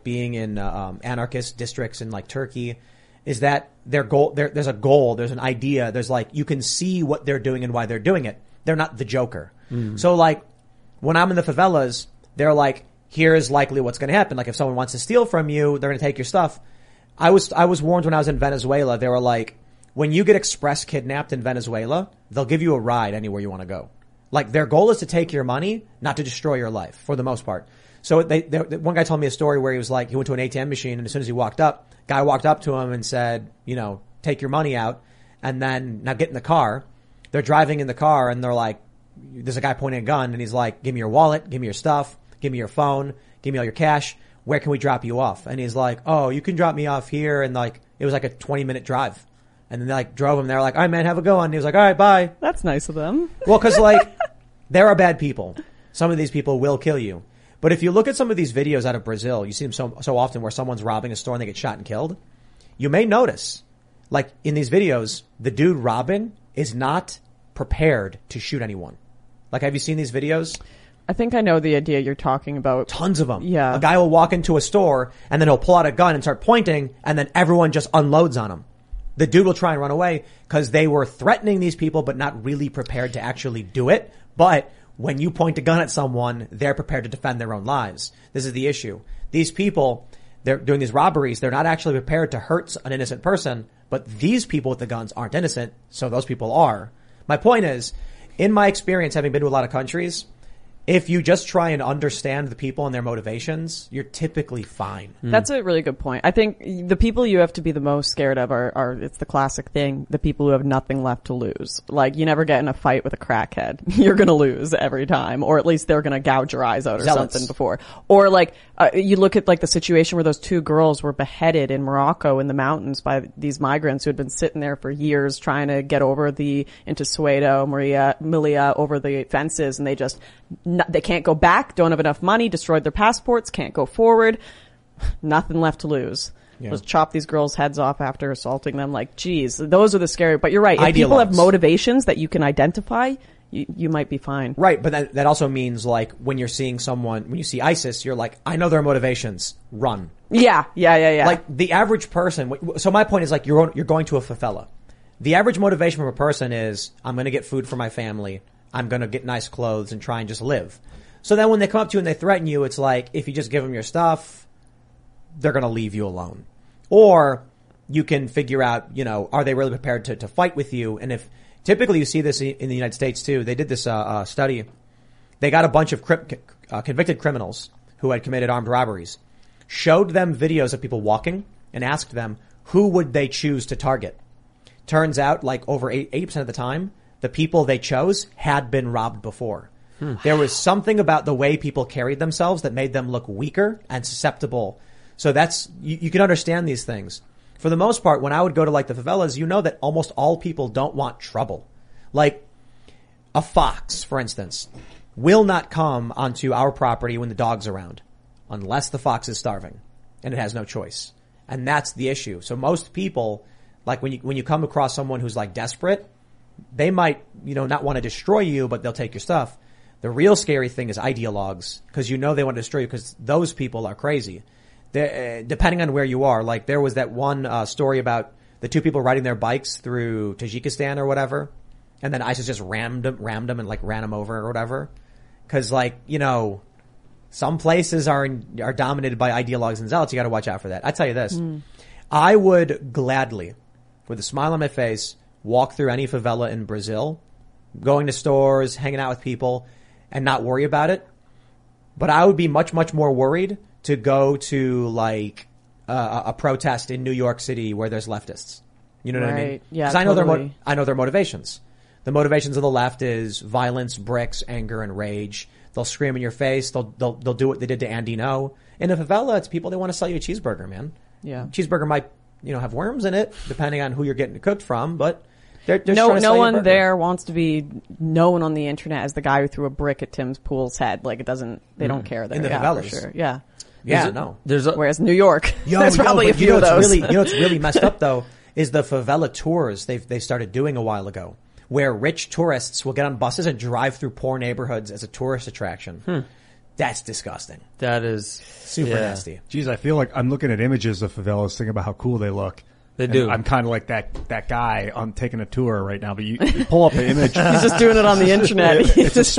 anarchist districts in like Turkey, is that there's a goal, there's an idea, there's like, you can see what they're doing and why they're doing it. They're not the Joker. So like, when I'm in the favelas, they're like, here's likely what's going to happen. Like if someone wants to steal from you, they're going to take your stuff. I was warned when I was in Venezuela, they were like, when you get express kidnapped in Venezuela, they'll give you a ride anywhere you want to go. Like their goal is to take your money, not to destroy your life for the most part. So one guy told me a story where he was like, he went to an ATM machine and as soon as he walked up, guy walked up to him and said, you know, take your money out and then now get in the car. They're driving in the car and they're like, there's a guy pointing a gun and he's like, give me your wallet, give me your stuff, give me your phone, give me all your cash. Where can we drop you off? And he's like, oh, you can drop me off here. And like, it was like a 20-minute drive. And then they like drove him. They're like, all right, man, have a go on. And he was like, all right, bye. That's nice of them. Well, cause like, there are bad people. Some of these people will kill you. But if you look at some of these videos out of Brazil, you see them so often where someone's robbing a store and they get shot and killed. You may notice, like in these videos, the dude robbing is not prepared to shoot anyone. Like, have you seen these videos? I think I know the idea you're talking about. Tons of them. Yeah. A guy will walk into a store and then he'll pull out a gun and start pointing and then everyone just unloads on him. The dude will try and run away because they were threatening these people but not really prepared to actually do it. But when you point a gun at someone, they're prepared to defend their own lives. This is the issue. These people, they're doing these robberies. They're not actually prepared to hurt an innocent person, but these people with the guns aren't innocent, so those people are. My point is, in my experience, having been to a lot of countries, if you just try and understand the people and their motivations, you're typically fine. That's a really good point. I think the people you have to be the most scared of are it's the classic thing, the people who have nothing left to lose. Like, you never get in a fight with a crackhead. You're gonna lose every time, or at least they're gonna gouge your eyes out or Zealots. something before. Or like, you look at like the situation where those 2 girls were beheaded in Morocco in the mountains by these migrants who had been sitting there for years trying to get over into Soweto, Melilla, over the fences, and they can't go back, don't have enough money, destroyed their passports, can't go forward, nothing left to lose. Yeah. Just chop these girls' heads off after assaulting them. Like, geez, those are the scary. But you're right. If people have motivations that you can identify, you might be fine. Right, but that also means like when you're seeing someone, when you see ISIS, you're like, I know their motivations. Run. Yeah. Like the average person. So my point is like you're going to a favela. The average motivation from a person is I'm going to get food for my family. I'm going to get nice clothes and try and just live. So then when they come up to you and they threaten you, it's like if you just give them your stuff, they're going to leave you alone. Or you can figure out, are they really prepared to fight with you? And if typically you see this in the United States too, they did this study. They got a bunch of convicted criminals who had committed armed robberies, showed them videos of people walking, and asked them who would they choose to target. Turns out, like over 80% of the time, the people they chose had been robbed before. There was something about the way people carried themselves that made them look weaker and susceptible. So that's, you can understand these things. For the most part, when I would go to like the favelas, that almost all people don't want trouble. Like a fox, for instance, will not come onto our property when the dog's around unless the fox is starving and it has no choice. And that's the issue. So most people, like when you come across someone who's like desperate, they might, not want to destroy you, but they'll take your stuff. The real scary thing is ideologues, because they want to destroy you because those people are crazy. Depending on where you are, like there was that one story about the 2 people riding their bikes through Tajikistan or whatever, and then ISIS just rammed them and like ran them over or whatever. Because some places are dominated by ideologues and zealots. You got to watch out for that. I tell you this, I would gladly, with a smile on my face, walk through any favela in Brazil, going to stores, hanging out with people, and not worry about it. But I would be much, much more worried to go to like a protest in New York City where there's leftists. You know what I mean? Yeah, because I know their motivations. The motivations of the left is violence, bricks, anger, and rage. They'll scream in your face. They'll do what they did to Andy Ngo. In a favela, it's people, they want to sell you a cheeseburger, man. Yeah. Cheeseburger might, have worms in it, depending on who you're getting it cooked from, but they're no one there wants to be known on the internet as the guy who threw a brick at Tim's Pool's head. Like they don't care there. In the favelas. For sure. Yeah. Yeah, no. Whereas New York, there's probably a few of those. What's really messed up though is the favela tours they started doing a while ago, where rich tourists will get on buses and drive through poor neighborhoods as a tourist attraction. That's disgusting. That is super nasty. Geez, I feel like I'm looking at images of favelas thinking about how cool they look. They do. I'm kind of like that guy on taking a tour right now, but you pull up the image. He's just doing it on the internet. It's a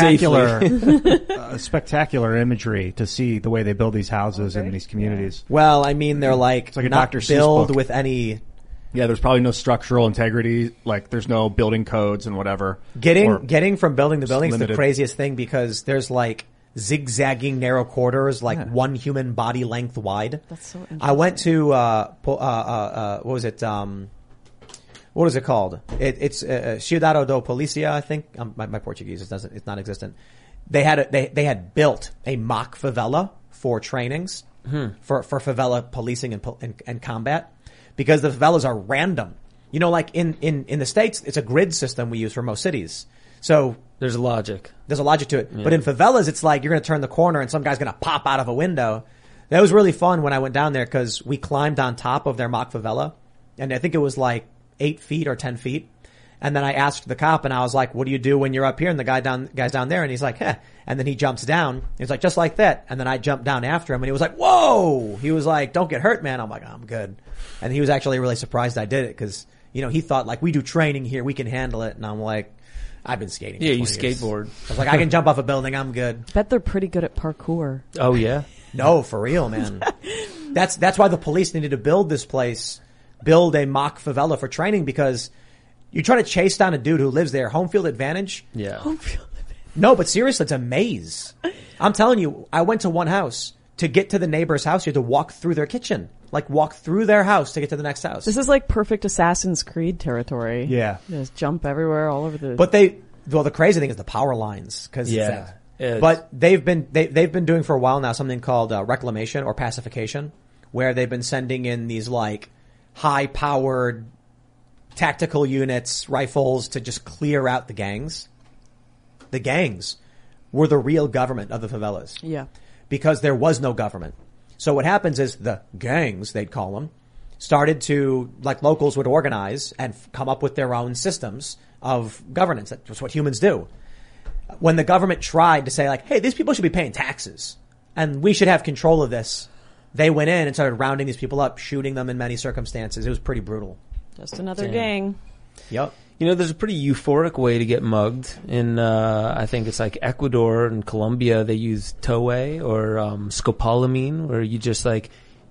spectacular imagery to see the way they build these houses in these communities. Well, I mean, they're like it's like a not Dr. Seuss build book. with any. Yeah, there's probably no structural integrity. Like there's no building codes and whatever. Getting from building to building is the limited. craziest thing because there's like zigzagging narrow corridors, like one human body length wide. That's so interesting. I went to what was it? What is it called? It's Ciudad do Policia, I think. My Portuguese it's not existent. They had built a mock favela for trainings for favela policing and combat because the favelas are random. Like in the States, it's a grid system we use for most cities. So there's a logic to it. Yeah. But in favelas, it's like you're going to turn the corner and some guy's going to pop out of a window. That was really fun when I went down there because we climbed on top of their mock favela. And I think it was like 8 feet or 10 feet. And then I asked the cop and I was like, what do you do when you're up here? And the guy's down there and he's like, heh. And then he jumps down. He's like, just like that. And then I jumped down after him and he was like, whoa! He was like, don't get hurt, man. I'm like, I'm good. And he was actually really surprised I did it because, he thought like, we do training here. We can handle it. And I'm like, I've been skating. Yeah, you 20 years. skateboard. I was like, I can jump off a building. I'm good. Bet they're pretty good at parkour. Oh yeah. No, for real, man. That's why the police needed to build a mock favela for training because you try to chase down a dude who lives there. Home field advantage. Yeah. Home field No, but seriously, it's a maze. I'm telling you, I went to one house. To get to the neighbor's house, you had to walk through their kitchen. Like, walk through their house to get to the next house. This is like perfect Assassin's Creed territory. Yeah. You just jump everywhere, all over the... But the crazy thing is the power lines. But they've been doing for a while now something called reclamation or pacification, where they've been sending in these like high-powered tactical units, rifles to just clear out the gangs. The gangs were the real government of the favelas. Yeah. Because there was no government. So what happens is the gangs, they'd call them, started to, like locals would organize and come up with their own systems of governance. That's what humans do. When the government tried to say like, hey, these people should be paying taxes and we should have control of this, they went in and started rounding these people up, shooting them in many circumstances. It was pretty brutal. Just another gang. Yep. You know, there's a pretty euphoric way to get mugged. In, I think it's like Ecuador and Colombia, they use towe or scopolamine, where you just like,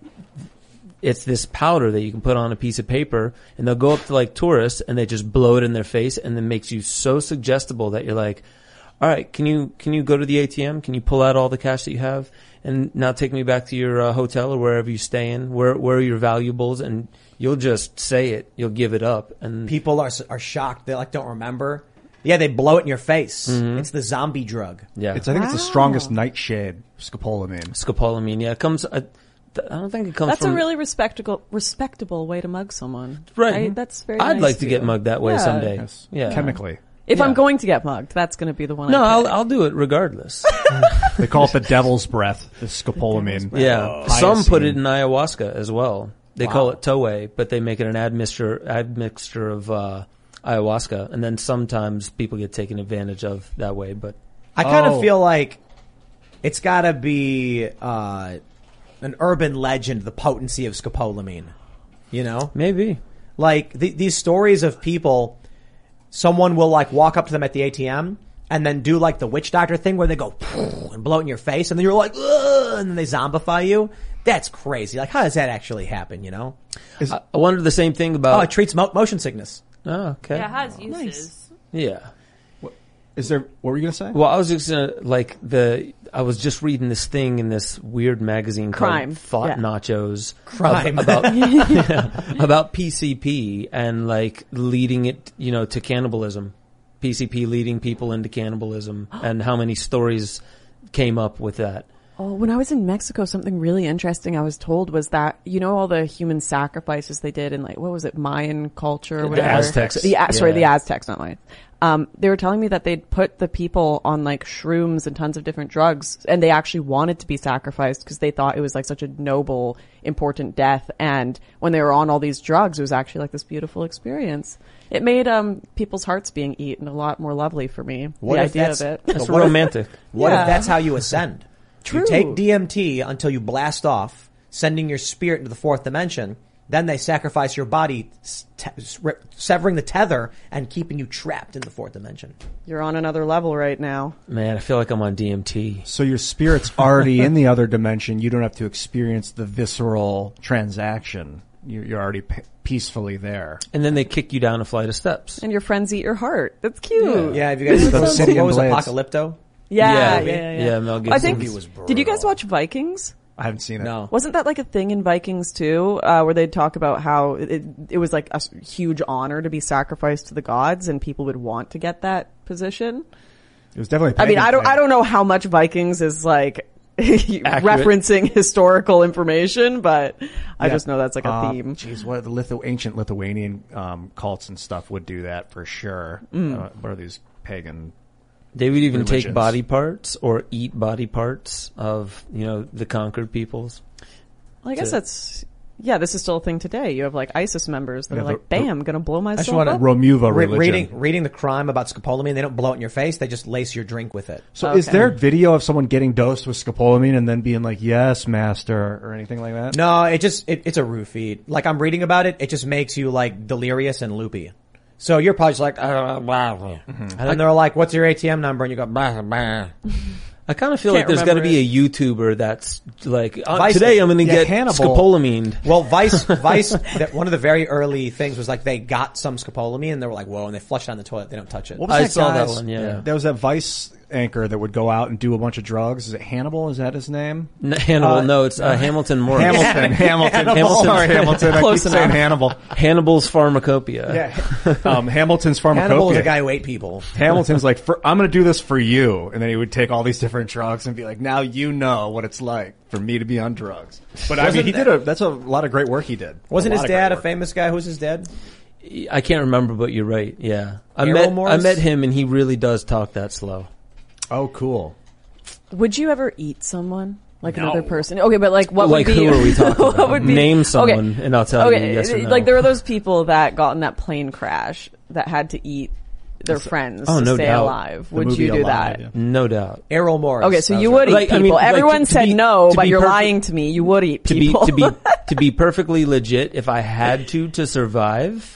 it's this powder that you can put on a piece of paper, and they'll go up to like tourists and they just blow it in their face, and then makes you so suggestible that you're like, all right, can you go to the ATM? Can you pull out all the cash that you have and now take me back to your hotel or wherever you stay in? Where are your valuables? And you'll just say it. You'll give it up. And people are shocked. They like don't remember. Yeah, they blow it in your face. Mm-hmm. It's the zombie drug. Yeah. I think it's the strongest nightshade, scopolamine. Scopolamine, yeah. It comes, I don't think it comes That's from... a really respectable way to mug someone. Right. That's very I'd nice like to get mugged that way someday. Yes. Yeah. Chemically. If I'm going to get mugged, that's going to be the one. No, I pick. I'll do it regardless. They call it the devil's breath, the scopolamine. Yeah. Some put it in ayahuasca as well. They call it towe, but they make it an admixture of ayahuasca, and then sometimes people get taken advantage of that way. But I kind of feel like it's got to be an urban legend, the potency of scopolamine. You know, maybe like these stories of people. Someone will like walk up to them at the ATM and then do like the witch doctor thing where they go and blow it in your face, and then you're like, ugh, and then they zombify you. That's crazy. Like, how does that actually happen, you know? I wondered the same thing about... Oh, it treats motion sickness. Oh, okay. Yeah, it has uses. Nice. Yeah. What were you going to say? Well, I was just going to, I was just reading this thing in this weird magazine called Thought Nachos. Crime. About PCP and like leading it, to cannibalism. PCP leading people into cannibalism and how many stories came up with that. Oh, when I was in Mexico, something really interesting I was told was that, all the human sacrifices they did in like, what was it, Mayan culture or whatever? The Aztecs. The Aztecs, not Mayan. They were telling me that they'd put the people on like shrooms and tons of different drugs, and they actually wanted to be sacrificed because they thought it was like such a noble, important death. And when they were on all these drugs, it was actually like this beautiful experience. It made people's hearts being eaten a lot more lovely for me. What the if idea of it. That's romantic. What if that's how you ascend? True. You take DMT until you blast off, sending your spirit into the fourth dimension. Then they sacrifice your body, severing the tether and keeping you trapped in the fourth dimension. You're on another level right now. Man, I feel like I'm on DMT. So your spirit's already in the other dimension. You don't have to experience the visceral transaction. You're already peacefully there. And then they kick you down a flight of steps. And your friends eat your heart. That's cute. Yeah, have you guys Those what was Blades. Apocalypto? Yeah. Mel Gibson. I think. was brutal. Did you guys watch Vikings? I haven't seen it. No. Wasn't that like a thing in Vikings too, where they'd talk about how it was like a huge honor to be sacrificed to the gods, and people would want to get that position? It was definitely. I mean, I don't know how much Vikings is like referencing historical information, but I just know that's like a theme. Geez, what the ancient Lithuanian cults and stuff would do that for sure. What are these pagan? They would even religions. take body parts or eat body parts of, the conquered peoples. Well, I guess this is still a thing today. You have like ISIS members that are like, bam, gonna blow myself up. Romuva religion. Reading the crime about scopolamine, they don't blow it in your face, they just lace your drink with it. So is there video of someone getting dosed with scopolamine and then being like, yes, master, or anything like that? No, it's a roofie. Like I'm reading about it, it just makes you like delirious and loopy. So you're probably just like, and then they're like, what's your ATM number? And you go, bah, bah. I kind of feel like there's got to be a YouTuber that's like, Vice, today I'm going to get Hannibal. scopolamine. Well, Vice, one of the very early things was like they got some scopolamine and they were like, whoa, and they flushed it down the toilet. They don't touch it. What was I that saw guy's- that one, yeah. There was that Vice anchor that would go out and do a bunch of drugs. Is it Hannibal? Is that his name? Hannibal. No, it's Hamilton Morris. Hamilton. Sorry, Hamilton. I keep saying Hannibal. Hannibal's Pharmacopoeia. Yeah. Hamilton's Pharmacopoeia. Hannibal was a guy who ate people. Hamilton's like, I'm going to do this for you. And then he would take all these different drugs and be like, now you know what it's like for me to be on drugs. But I mean, that's a lot of great work he did. Wasn't his dad a famous guy? Who's his dad? I can't remember, but you're right. Yeah. I Errol met Morris? him and he really does talk that slow. Oh, cool. Would you ever eat someone? Like another person? Okay, but like what Like would be... who are we talking about? What would be, Name someone and I'll tell you yes or no. Like there were those people that got in that plane crash that had to eat their friends to no stay doubt. alive. The Would movie you do Alive, that? yeah. No doubt. Errol Morris. Okay, so That you was would eat Like, I people. mean, like, Everyone to said be- no, to but be you're perfect- lying to me. You would eat To be people. to be perfectly legit, if I had to survive,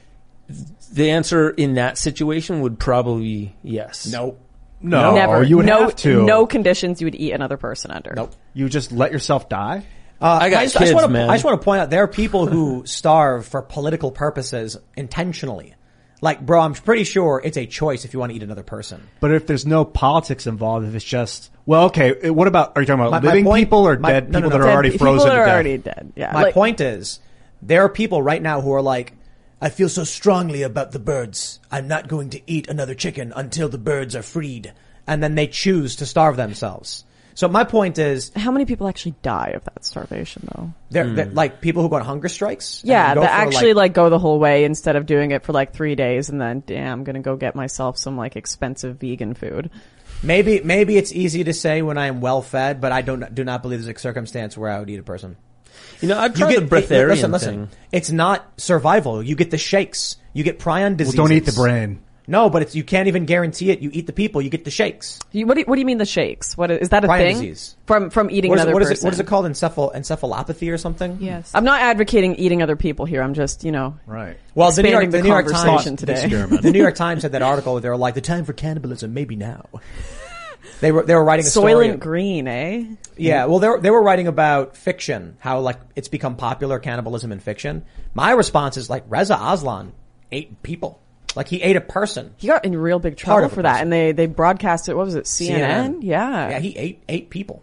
the answer in that situation would probably be yes. Nope. No, Never. you would no, have to. No conditions you would eat another person under. Nope. You just let yourself die? I got kids, man. I just want to point out there are people who starve for political purposes intentionally. Like, bro, I'm pretty sure it's a choice if you want to eat another person. But if there's no politics involved, if it's just, well, okay, what about, are you talking about My living point- people or my- dead no, no, people no, that are dead already People frozen that to are death? already dead. Yeah. My point is, there are people right now who are like, I feel so strongly about the birds. I'm not going to eat another chicken until the birds are freed. And then they choose to starve themselves. So my point is, How many people actually die of that starvation though? they're like people who go on hunger strikes. and Yeah, go that for, actually like go the whole way instead of doing it for like 3 days and then, damn, I'm gonna go get myself some like expensive vegan food. maybe it's easy to say when I am well fed, but I do not believe there's a circumstance where I would eat a person. You know, I've tried the breatharian listen. thing. It's not survival. You get the shakes. You get prion disease. Well, don't eat the brain. No, but you can't even guarantee it. You eat the people, you get the shakes. What do you mean the shakes? What is that a Prion thing? disease. From eating What is, another what is person? it? What is it called? Encephalopathy or something? Yes. I'm not advocating eating other people here. I'm just, Right. Well, the New York conversation Times today. The New York Times had that article where they were like, the time for cannibalism, maybe now. They were writing a story. Soylent Green, eh? Yeah, well, they were writing about fiction, how like it's become popular cannibalism in fiction. My response is like Reza Aslan ate people, like he ate a person. He got in real big Part trouble of a for that, person. and they broadcast it. What was it? CNN? Yeah. Yeah, he ate people.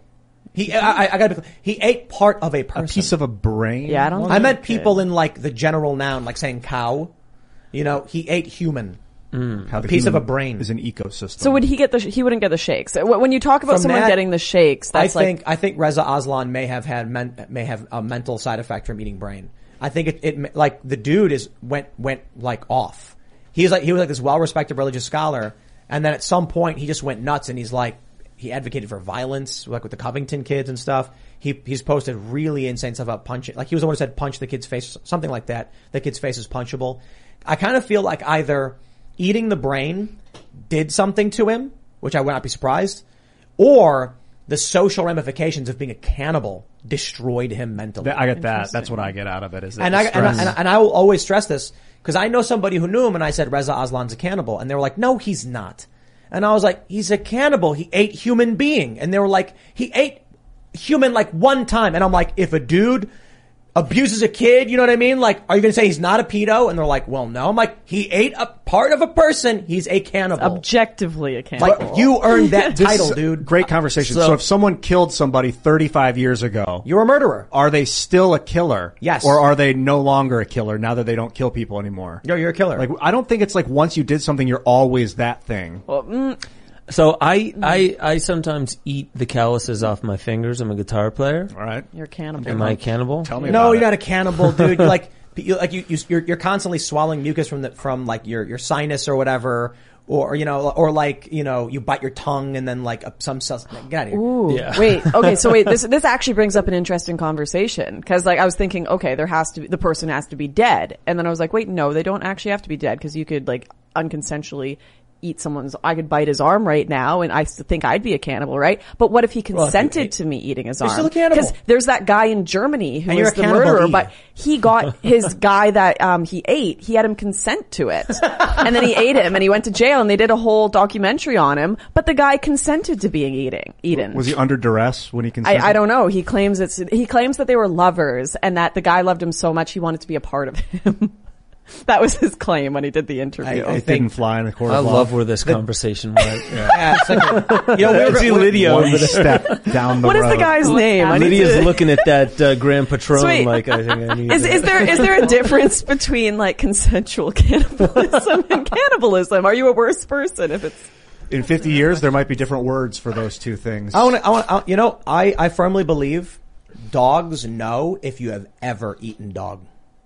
I gotta be clear. He ate part of a person. A piece of a brain? Yeah, I don't. I meant think people it- in like the general noun, like saying cow. You know, he ate human. How the piece of human a brain. is an ecosystem. So would he get he wouldn't get the shakes. When you talk about From someone that, getting the shakes, that's I think Reza Aslan may have a mental side effect from eating brain. I think it like the dude went like off. He was like this well-respected religious scholar, and then at some point he just went nuts, and he advocated for violence, like with the Covington kids and stuff. He's posted really insane stuff about punching. Like he was the one who said punch the kid's face, something like that. The kid's face is punchable. I kind of feel like either eating the brain did something to him, which I would not be surprised, or the social ramifications of being a cannibal destroyed him mentally. I get that. That's what I get out of it. Is And I will always stress this because I know somebody who knew him, and I said Reza Aslan's a cannibal, and they were like, "No, he's not." And I was like, "He's a cannibal. He ate human being." And they were like, "He ate human like one time." And I'm like, if a dude abuses a kid, you know what I mean? Like, are you going to say he's not a pedo? And they're like, well, no. I'm like, he ate a part of a person. He's a cannibal. objectively a cannibal. Like, you earned that This title, is a dude. Great conversation. So if someone killed somebody 35 years ago, You're a murderer. are they still a killer? Yes. Or are they no longer a killer now that they don't kill people anymore? You're a killer. Like, I don't think it's like once you did something, you're always that thing. So I sometimes eat the calluses off my fingers. I'm a guitar player. All right. You're a cannibal. Am I a cannibal? Tell me no, about you're it. not a cannibal, dude. You're constantly swallowing mucus from like your sinus or whatever, or you bite your tongue and then like some cells. Get out of here. Ooh. Yeah. Wait. Okay. So wait. This actually brings up an interesting conversation because like I was thinking, okay, the person has to be dead, and then I was like, wait, no, they don't actually have to be dead because you could like unconsensually eat I could bite his arm right now, and I think I'd be a cannibal, right? But what if he consented to me eating his arm? still a cannibal. Because there's that guy in Germany who And you're is a the cannibal murderer, Eve. but he got his guy that he ate. He had him consent to it, and then he ate him, and he went to jail, and they did a whole documentary on him. But the guy consented to being eaten. Was he under duress when he consented? I don't know. He claims that they were lovers, and that the guy loved him so much he wanted to be a part of him. That was his claim when he did the interview. It didn't fly in the court I of law. love where this conversation went. Yeah, it's like we were, See Lydia over One there. step down the What road. is the guy's name? I need Lydia's to- looking at that Grand Patron So wait, like I think I need Is there a difference between like consensual cannibalism and cannibalism? Are you a worse person if it's? In 50 years, there might be different words for those two things. I firmly believe dogs know if you have ever eaten dog.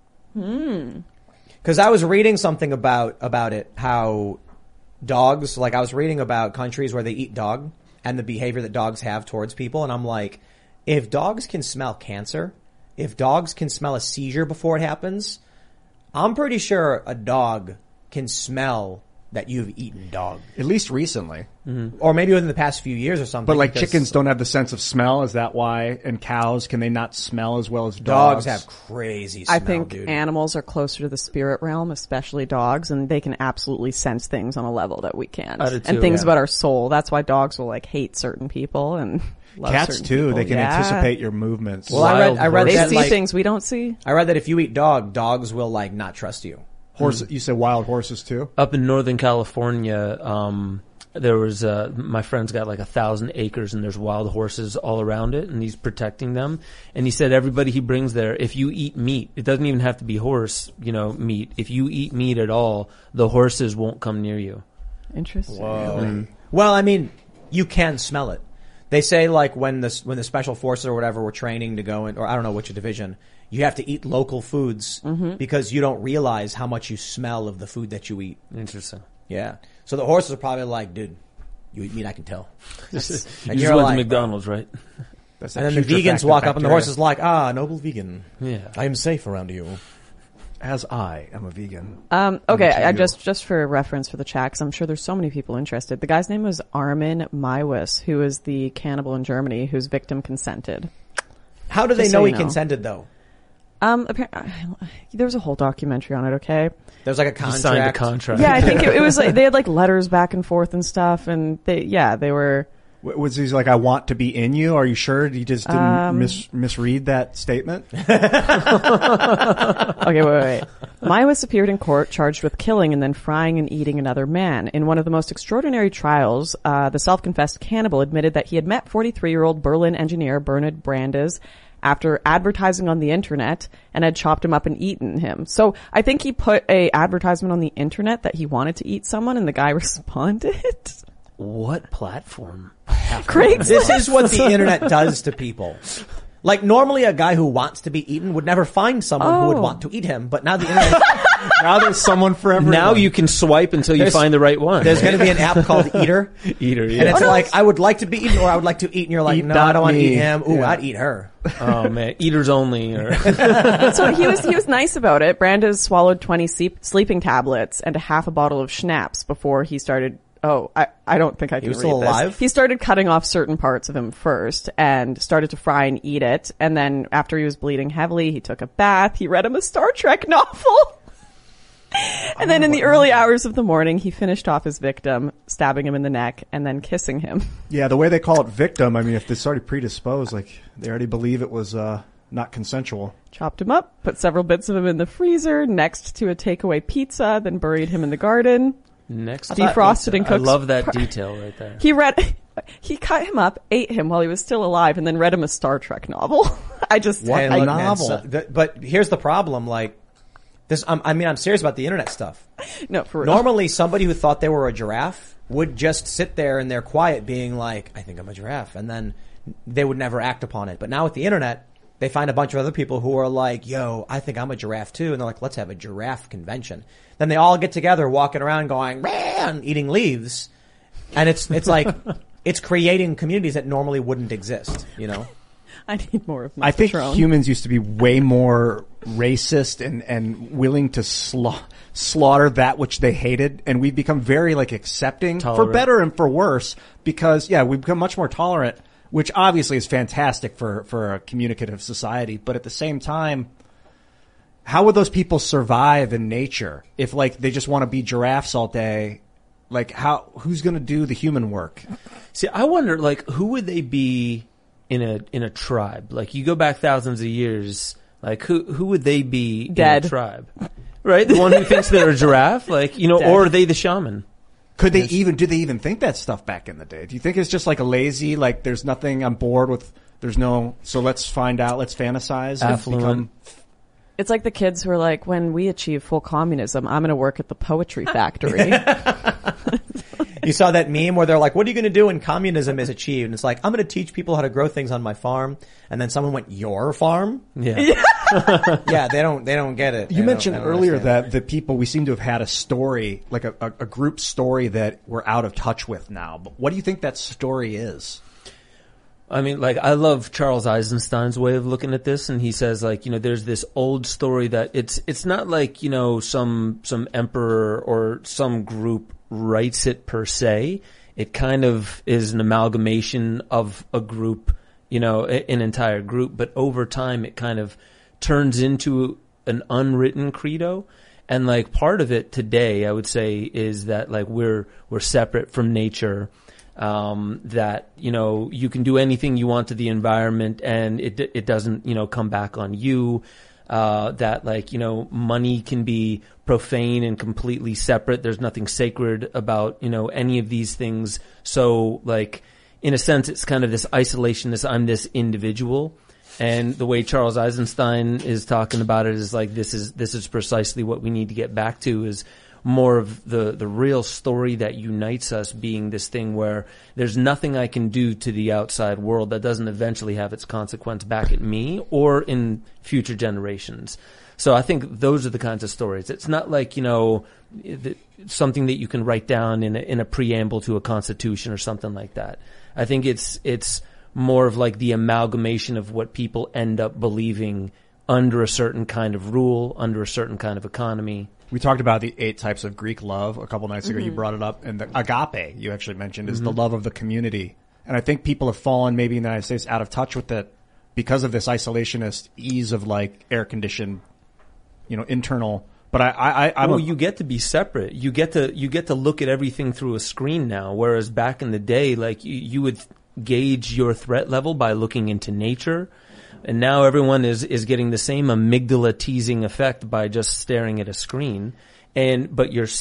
Because I was reading something about it, how dogs, like I was reading about countries where they eat dog and the behavior that dogs have towards people, and I'm like, if dogs can smell cancer, if dogs can smell a seizure before it happens, I'm pretty sure a dog can smell that you've eaten dog. At least recently. Or maybe within the past few years or something. But like because chickens don't have the sense of smell. Is that why? And cows, can they not smell as well as dogs? dogs have crazy smell, I think dude. animals are closer to the spirit realm, especially dogs, and they can absolutely sense things on a level that we can't. I do too, And things yeah. about our soul. That's why dogs will like hate certain people and love Cats certain too. people. They can Yeah. anticipate your movements. Well, I read They that see like, things we don't see. I read that if you eat dog, dogs will like not trust you. Horses, you said wild horses too? Up in Northern California, there was my friend's got like 1,000 acres and there's wild horses all around it, and he's protecting them. And he said everybody he brings there, if you eat meat, it doesn't even have to be horse, meat. If you eat meat at all, the horses won't come near you. Interesting. Well, I mean, you can smell it. They say like when the special forces or whatever were training to go in, or I don't know which division, you have to eat local foods because you don't realize how much you smell of the food that you eat. Interesting. Yeah. So the horses are probably like, dude, you eat meat, I can tell. You And just you're went like, to McDonald's, right? That's and that then the vegans putrefaction walk up and the bacteria. horse is like, noble vegan. Yeah. I am safe around you. As I am a vegan. Okay, I you. just for reference for the chat, 'cause I'm sure there's so many people interested. The guy's name was Armin Maiwis, who is the cannibal in Germany whose victim consented. How do they Just know so he you know. consented though? There was a whole documentary on it, okay? There's like a He contract. signed a contract. Yeah, I think it was like, they had like letters back and forth and stuff, and they were, Was he like, I want to be in you? Are you sure he just didn't misread that statement? okay, wait. Maiwis appeared in court charged with killing and then frying and eating another man. In one of the most extraordinary trials, the self-confessed cannibal admitted that he had met 43-year-old Berlin engineer Bernhard Brandes after advertising on the internet and had chopped him up and eaten him. So I think he put a advertisement on the internet that he wanted to eat someone, and the guy responded. What platform? Craigslist. This is what the internet does to people. Like normally a guy who wants to be eaten would never find someone who would want to eat him, but now the internet, Now there's someone for everyone. Now you can swipe until you find the right one. there's going to be an app called Eater. Eater, yeah. And it's like, I would like to be eaten or I would like to eat, and you're like, Eat no, I don't want to me. eat him. Ooh, Yeah. I'd eat her. Oh man, eaters only. Or So he was nice about it. Brandes swallowed 20 sleeping tablets and a half a bottle of schnapps before he started. Oh, I don't think I can was read still this. alive? He started cutting off certain parts of him first and started to fry and eat it. And then after he was bleeding heavily, he took a bath. He read him a Star Trek novel. And then in the early hours of the morning, he finished off his victim, stabbing him in the neck and then kissing him. Yeah, the way they call it victim, I mean, if it's already predisposed, like, they already believe it was, not consensual. Chopped him up, put several bits of him in the freezer next to a takeaway pizza, then buried him in the garden. next, Defrosted and I cooked. love that detail right there. He cut him up, ate him while he was still alive, and then read him a Star Trek novel. Hey, look, man, but here's the problem, like, this, I'm serious about the internet stuff. No, for real. Normally somebody who thought they were a giraffe would just sit there in their quiet being like, I think I'm a giraffe. And then they would never act upon it. But now with the internet, they find a bunch of other people who are like, yo, I think I'm a giraffe too. And they're like, let's have a giraffe convention. Then they all get together walking around going, and eating leaves. And it's like, it's creating communities that normally wouldn't exist, you know? I need more of my I think Patron. humans used to be way more racist and willing to slaughter that which they hated, and we've become very like accepting Tolerant. for better and for worse because we've become much more tolerant, which obviously is fantastic for a communicative society. But at the same time, how would those people survive in nature if like they just want to be giraffes all day? Like who's going to do the human work? See, I wonder, like, who would they be in a tribe? Like, you go back thousands of years, like, who would they be Dead. in a tribe? Right? The one who thinks they're a giraffe, like, you know, or are they the shaman? Did they even think that stuff back in the day? Do you think it's just like a lazy, like there's nothing I'm bored with, so let's find out, let's fantasize. Affluent. It's like the kids who are like, when we achieve full communism, I'm going to work at the poetry factory. You saw that meme where they're like, what are you going to do when communism is achieved? And it's like, I'm going to teach people how to grow things on my farm. And then someone went, your farm? Yeah. Yeah, they don't get it. You mentioned earlier understand. that the people, we seem to have had a story, like a group story that we're out of touch with now. But what do you think that story is? I mean, like, I love Charles Eisenstein's way of looking at this, and he says, like, you know, there's this old story that it's not like, you know, some emperor or some group writes it per se. It kind of is an amalgamation of a group, you know, an entire group, but over time it kind of turns into an unwritten credo. And like part of it today, I would say, is that like we're separate from nature. That, you know, you can do anything you want to the environment and it doesn't, you know, come back on you. That like, you know, money can be profane and completely separate. There's nothing sacred about, you know, any of these things. So like, in a sense, it's kind of this isolationist, I'm this individual. And the way Charles Eisenstein is talking about it is like, this is precisely what we need to get back to, is more of the real story that unites us being this thing where there's nothing I can do to the outside world that doesn't eventually have its consequence back at me or in future generations. So I think those are the kinds of stories. It's not like, you know, something that you can write down in a preamble to a constitution or something like that. I think it's more of like the amalgamation of what people end up believing under a certain kind of rule, under a certain kind of economy. We talked about the 8 types of Greek love a couple nights ago. You brought it up. And the agape, you actually mentioned, is the love of the community. And I think people have fallen, maybe in the United States, out of touch with it because of this isolationist ease of like air-conditioned, you know, internal. But you get to be separate. You get to look at everything through a screen now. Whereas back in the day, like you would gauge your threat level by looking into nature. And now everyone is getting the same amygdala teasing effect by just staring at a screen. But you're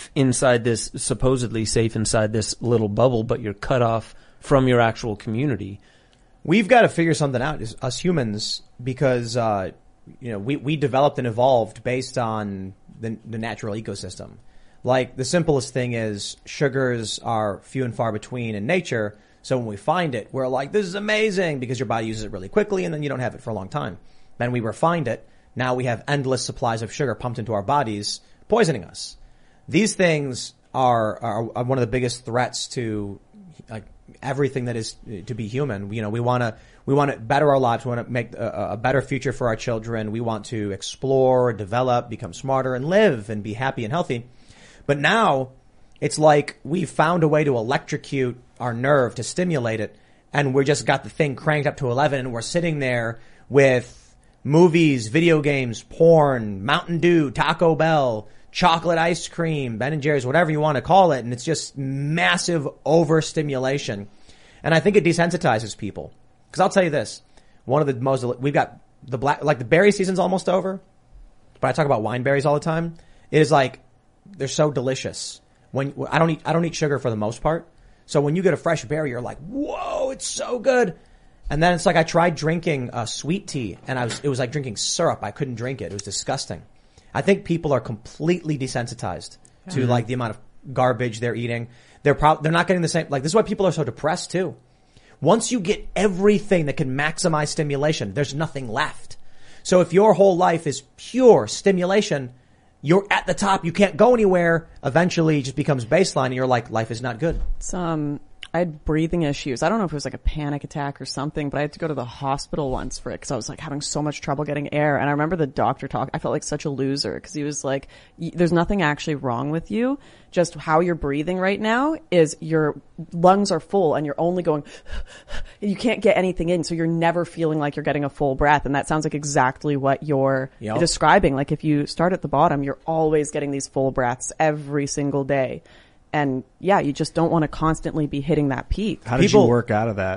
supposedly safe inside this little bubble, but you're cut off from your actual community. We've got to figure something out, us humans, because, you know, we developed and evolved based on the natural ecosystem. Like the simplest thing is sugars are few and far between in nature. So when we find it, we're like, this is amazing, because your body uses it really quickly and then you don't have it for a long time. Then we refined it. Now we have endless supplies of sugar pumped into our bodies, poisoning us. These things are one of the biggest threats to like everything that is to be human. You know, we want to better our lives. We want to make a better future for our children. We want to explore, develop, become smarter, and live and be happy and healthy. But now it's like we've found a way to electrocute our nerve, to stimulate it, and we just got the thing cranked up to 11, and we're sitting there with movies, video games, porn, Mountain Dew, Taco Bell, chocolate ice cream, Ben & Jerry's, whatever you want to call it, and it's just massive overstimulation. And I think it desensitizes people. Because I'll tell you this, we've got the berry season's almost over, but I talk about wine berries all the time. It is like, they're so delicious. I don't eat sugar for the most part. So when you get a fresh berry, you're like, whoa, it's so good. And then it's like I tried drinking sweet tea, and it was like drinking syrup. I couldn't drink it. It was disgusting. I think people are completely desensitized to like the amount of garbage they're eating. They're not getting the same, like this is why people are so depressed too. Once you get everything that can maximize stimulation, there's nothing left. So if your whole life is pure stimulation, you're at the top, you can't go anywhere, eventually it just becomes baseline and you're like, life is not good. I had breathing issues. I don't know if it was like a panic attack or something, but I had to go to the hospital once for it because I was like having so much trouble getting air. And I remember the doctor I felt like such a loser because he was like, there's nothing actually wrong with you. Just how you're breathing right now is your lungs are full and you're only going, you can't get anything in. So you're never feeling like you're getting a full breath. And that sounds like exactly what you're describing. Like if you start at the bottom, you're always getting these full breaths every single day. And yeah, you just don't want to constantly be hitting that peak. How did you work out of that?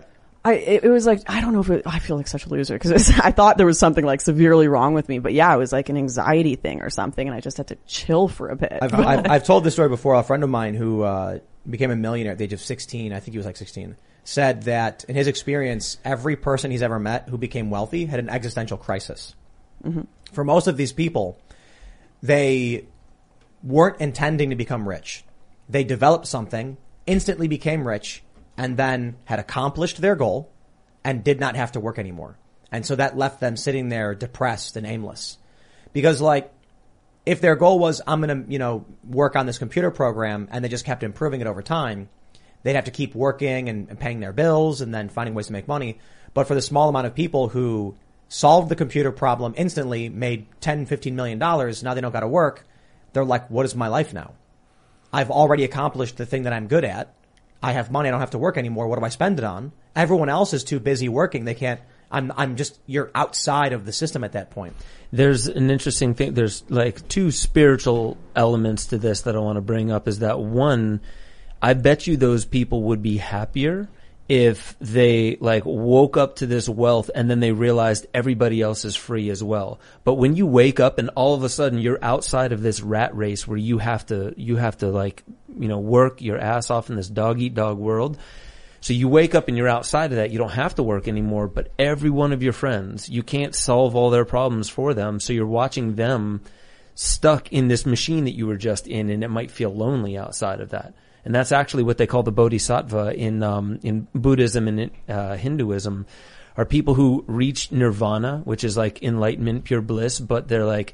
It was like, I don't know if I feel like such a loser because I thought there was something like severely wrong with me, but yeah, it was like an anxiety thing or something, and I just had to chill for a bit. I've told this story before. A friend of mine who became a millionaire at the age of 16, I think he was like 16, said that in his experience, every person he's ever met who became wealthy had an existential crisis. Mm-hmm. For most of these people, they weren't intending to become rich. They developed something, instantly became rich, and then had accomplished their goal and did not have to work anymore. And so that left them sitting there depressed and aimless. Because like, if their goal was, I'm going to, work on this computer program, and they just kept improving it over time, they'd have to keep working and paying their bills and then finding ways to make money. But for the small amount of people who solved the computer problem instantly, made $10, $15 million, now they don't got to work, they're like, what is my life now? I've already accomplished the thing that I'm good at. I have money. I don't have to work anymore. What do I spend it on? Everyone else is too busy working. They can't. You're outside of the system at that point. There's an interesting thing. There's like two spiritual elements to this that I want to bring up. Is that one, I bet you those people would be happier if they like woke up to this wealth and then they realized everybody else is free as well. But when you wake up and all of a sudden you're outside of this rat race where you have to like, work your ass off in this dog eat dog world. So you wake up and you're outside of that. You don't have to work anymore, but every one of your friends, you can't solve all their problems for them. So you're watching them stuck in this machine that you were just in, and it might feel lonely outside of that. And that's actually what they call the bodhisattva in Buddhism and Hinduism, are people who reach nirvana, which is like enlightenment, pure bliss, but they're like,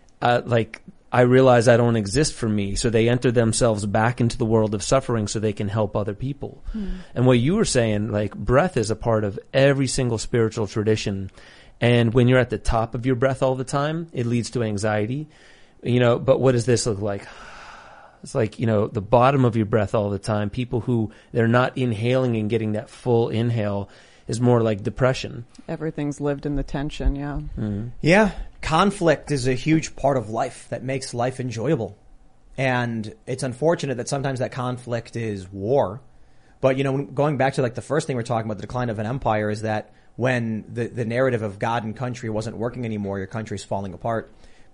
I realize I don't exist for me. So they enter themselves back into the world of suffering so they can help other people. And what you were saying, like breath is a part of every single spiritual tradition. And when you're at the top of your breath all the time, it leads to anxiety, but what does this look like? It's like, the bottom of your breath all the time. People who they're not inhaling and getting that full inhale is more like depression. Everything's lived in the tension, yeah. Mm-hmm. Yeah. Conflict is a huge part of life that makes life enjoyable. And it's unfortunate that sometimes that conflict is war. But, going back to like the first thing we're talking about, the decline of an empire, is that when the narrative of God and country wasn't working anymore, your country's falling apart.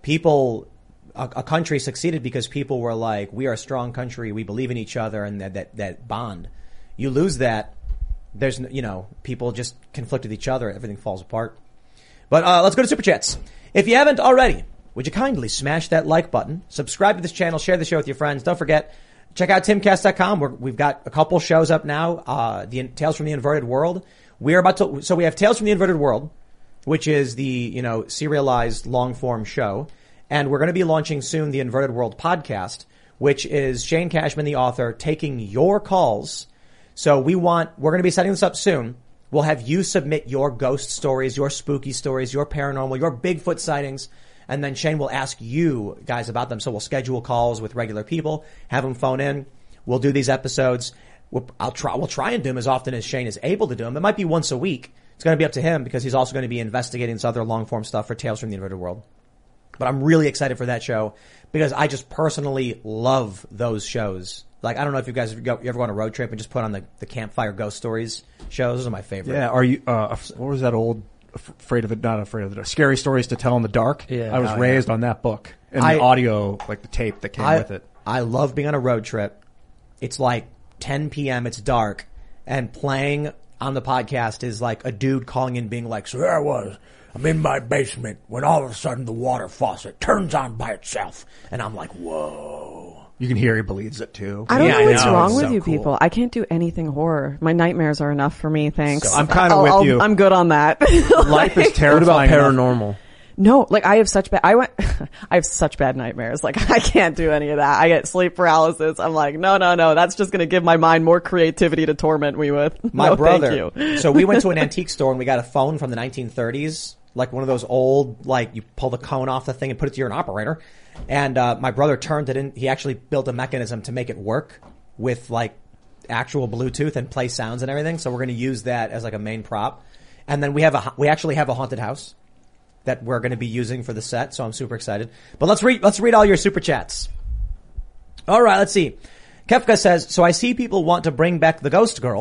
A country succeeded because people were like, we are a strong country, we believe in each other, and that bond. You lose that, there's, people just conflict with each other, everything falls apart. But let's go to Super Chats. If you haven't already, would you kindly smash that like button, subscribe to this channel, share the show with your friends. Don't forget, check out timcast.com. We've got a couple shows up now, the Tales from the Inverted World. We have Tales from the Inverted World, which is the, serialized long form show. And we're going to be launching soon the Inverted World podcast, which is Shane Cashman, the author, taking your calls. So we're going to be setting this up soon. We'll have you submit your ghost stories, your spooky stories, your paranormal, your Bigfoot sightings, and then Shane will ask you guys about them. So we'll schedule calls with regular people, have them phone in. We'll do these episodes. We'll try and do them as often as Shane is able to do them. It might be once a week. It's going to be up to him because he's also going to be investigating this other long form stuff for Tales from the Inverted World. But I'm really excited for that show because I just personally love those shows. Like, I don't know if you guys you ever go on a road trip and just put on the Campfire Ghost Stories shows. Those are my favorite. Yeah. Are you, what was that old, not afraid of it, Scary Stories to Tell in the Dark? Yeah. I was raised on that book and the audio, like the tape that came with it. I love being on a road trip. It's like 10 p.m. It's dark, and playing on the podcast is like a dude calling in being like, so there I was. I'm in my basement when all of a sudden the water faucet turns on by itself. And I'm like, whoa. You can hear he believes it too. I don't know what's wrong with you people. I can't do anything horror. My nightmares are enough for me, thanks. So I'm kind of with you. I'm good on that. Life is terrifying. What about paranormal? No, like I have such bad nightmares. Like I can't do any of that. I get sleep paralysis. I'm like, no. That's just going to give my mind more creativity to torment me with. My Thank brother. you. So we went to an antique store and we got a phone from the 1930s. Like one of those old, like you pull the cone off the thing and put it to your operator. And, my brother turned it in. He actually built a mechanism to make it work with like actual Bluetooth and play sounds and everything. So we're going to use that as like a main prop. And then we actually have a haunted house that we're going to be using for the set. So I'm super excited. But let's read all your super chats. All right. Let's see. Kefka says, so I see people want to bring back the Ghost Girl.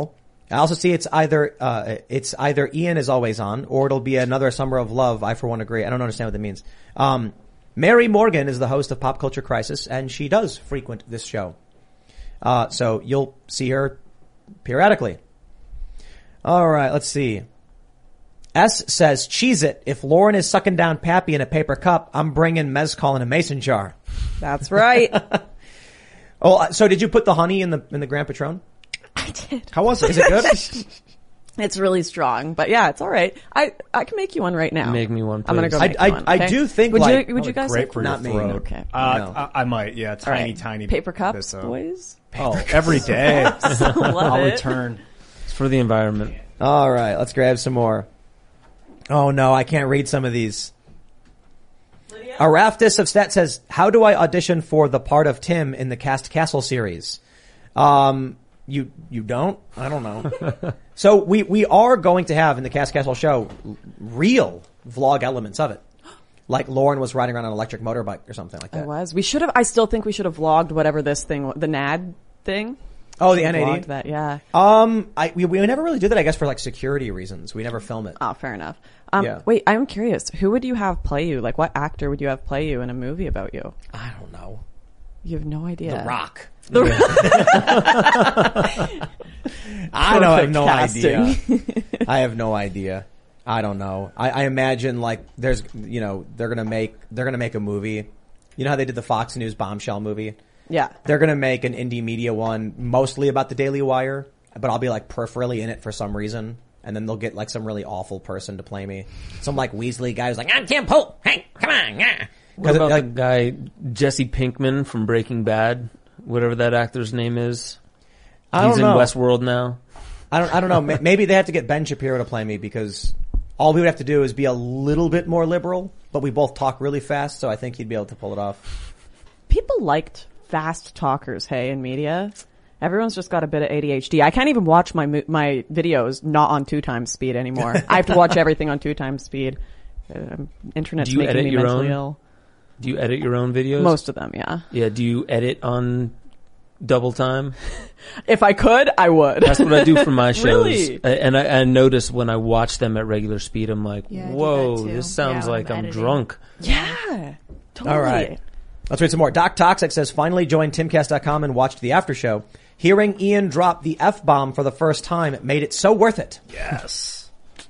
I also see it's either Ian is always on, or it'll be another Summer of Love. I for one agree. I don't understand what that means. Mary Morgan is the host of Pop Culture Crisis, and she does frequent this show. So you'll see her periodically. All right, let's see. S says, cheese it. If Lauren is sucking down Pappy in a paper cup, I'm bringing mezcal in a mason jar. That's right. Oh, so did you put the honey in the Grand Patron? I did. How was it? Is it good? It's really strong, but yeah, it's all right. I can make you one right now. Make me one, please. I'm gonna go make you one. I Okay? do think Would you guys great like for one? your Not me. throat. Okay. I might. Yeah, All right. tiny paper cups, bits of- boys. Oh, every day. Love I'll it. return. It's for the environment. All right, let's grab some more. Oh no, I can't read some of these. Araftis of Stat says, how do I audition for the part of Tim in the Cast Castle series? You don't? I don't know. So we are going to have in the Cast Castle show real vlog elements of it. Like Lauren was riding around on an electric motorbike or something like that. I was. I still think we should have vlogged whatever this thing, the NAD thing. Oh, the We NAD? vlogged that, yeah. We never really did that, I guess, for like security reasons. We never film it. Oh, fair enough. Yeah. Wait, I'm curious. Who would you have play you? Like, what actor would you have play you in a movie about you? I don't know. You have no idea. The Rock. The I have no casting. idea. I have no idea. I don't know. I imagine like there's, they're gonna make a movie. You know how they did the Fox News Bombshell movie? Yeah. They're gonna make an indie media one mostly about the Daily Wire, but I'll be like peripherally in it for some reason. And then they'll get like some really awful person to play me. Some like Weasley guy who's like, I'm Tim Pope. Hey, come on. Yeah. What about the guy Jesse Pinkman from Breaking Bad? Whatever that actor's name is. He's in Westworld now. I don't know. Maybe they have to get Ben Shapiro to play me because all we would have to do is be a little bit more liberal, but we both talk really fast, so I think he'd be able to pull it off. People liked fast talkers, hey, in media. Everyone's just got a bit of ADHD. I can't even watch my videos not on 2x speed anymore. I have to watch everything on 2x speed. Internet's making me mentally ill. Do you edit your own videos? Most of them, yeah. Yeah, do you edit on double time? If I could, I would. That's what I do for my shows. Really? And I notice when I watch them at regular speed, I'm like, Yeah, I do whoa, that too. this sounds Yeah, like when I'm I'm editing. drunk. Yeah. Totally. All right. Let's read some more. Doc Toxic says, finally joined timcast.com and watched the after show. Hearing Ian drop the F-bomb for the first time made it so worth it. Yes.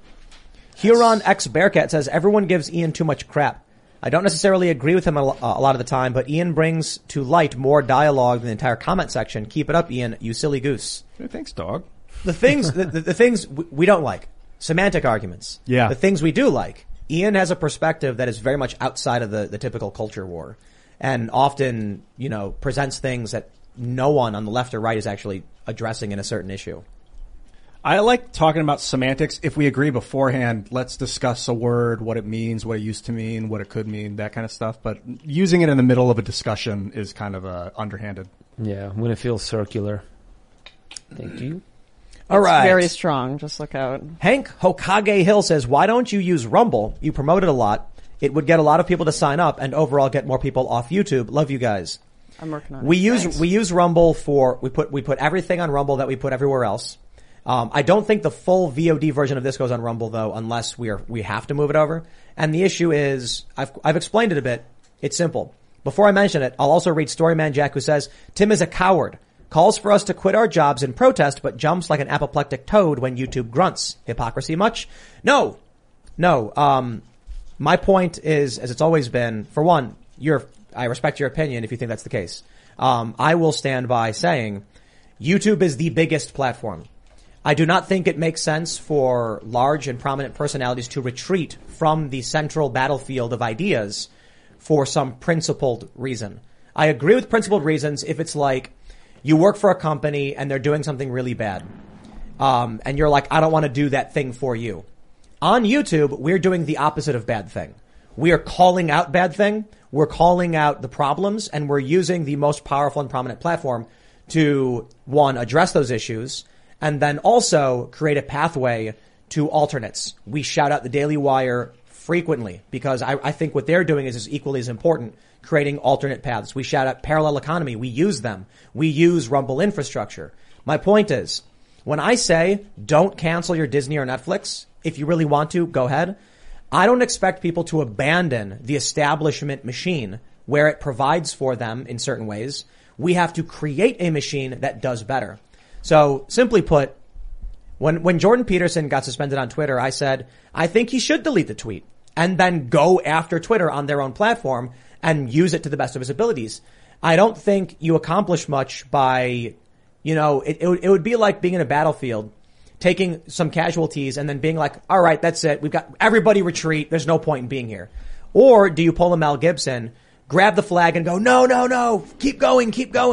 Huron X Bearcat says, everyone gives Ian too much crap. I don't necessarily agree with him a lot of the time, but Ian brings to light more dialogue than the entire comment section. Keep it up, Ian, you silly goose. Hey, thanks, dog. The things, the things we don't like. Semantic arguments. Yeah. The things we do like. Ian has a perspective that is very much outside of the typical culture war. And often, presents things that no one on the left or right is actually addressing in a certain issue. I like talking about semantics. If we agree beforehand, let's discuss a word, what it means, what it used to mean, what it could mean, that kind of stuff. But using it in the middle of a discussion is kind of underhanded. Yeah, when it feels circular. Thank you. All right. Very strong. Just look out. Hank Hokage Hill says, why don't you use Rumble? You promote it a lot. It would get a lot of people to sign up and overall get more people off YouTube. Love you guys. I'm working on it. We use Rumble we put everything on Rumble that we put everywhere else. I don't think the full VOD version of this goes on Rumble though, unless we have to move it over. And the issue is, I've explained it a bit. It's simple. Before I mention it, I'll also read Storyman Jack, who says, Tim is a coward. Calls for us to quit our jobs in protest, but jumps like an apoplectic toad when YouTube grunts. Hypocrisy much? No. My point is, as it's always been, for one, I respect your opinion if you think that's the case. I will stand by saying YouTube is the biggest platform. I do not think it makes sense for large and prominent personalities to retreat from the central battlefield of ideas for some principled reason. I agree with principled reasons if it's like you work for a company and they're doing something really bad. And you're like, I don't want to do that thing for you. On YouTube, we're doing the opposite of bad thing. We are calling out bad thing. We're calling out the problems, and we're using the most powerful and prominent platform to, one, address those issues, and then also create a pathway to alternates. We shout out the Daily Wire frequently because I think what they're doing is equally as important, creating alternate paths. We shout out Parallel Economy. We use them. We use Rumble infrastructure. My point is, When I say don't cancel your Disney or Netflix, if you really want to, go ahead. I don't expect people to abandon the establishment machine where it provides for them in certain ways. We have to create a machine that does better. So simply put, when Jordan Peterson got suspended on Twitter, I said, I think he should delete the tweet and then go after Twitter on their own platform and use it to the best of his abilities. I don't think you accomplish much by, it would be like being in a battlefield, taking some casualties and then being like, all right, that's it. We've got everybody retreat. There's no point in being here. Or do you pull a Mel Gibson, grab the flag and go, no, keep going.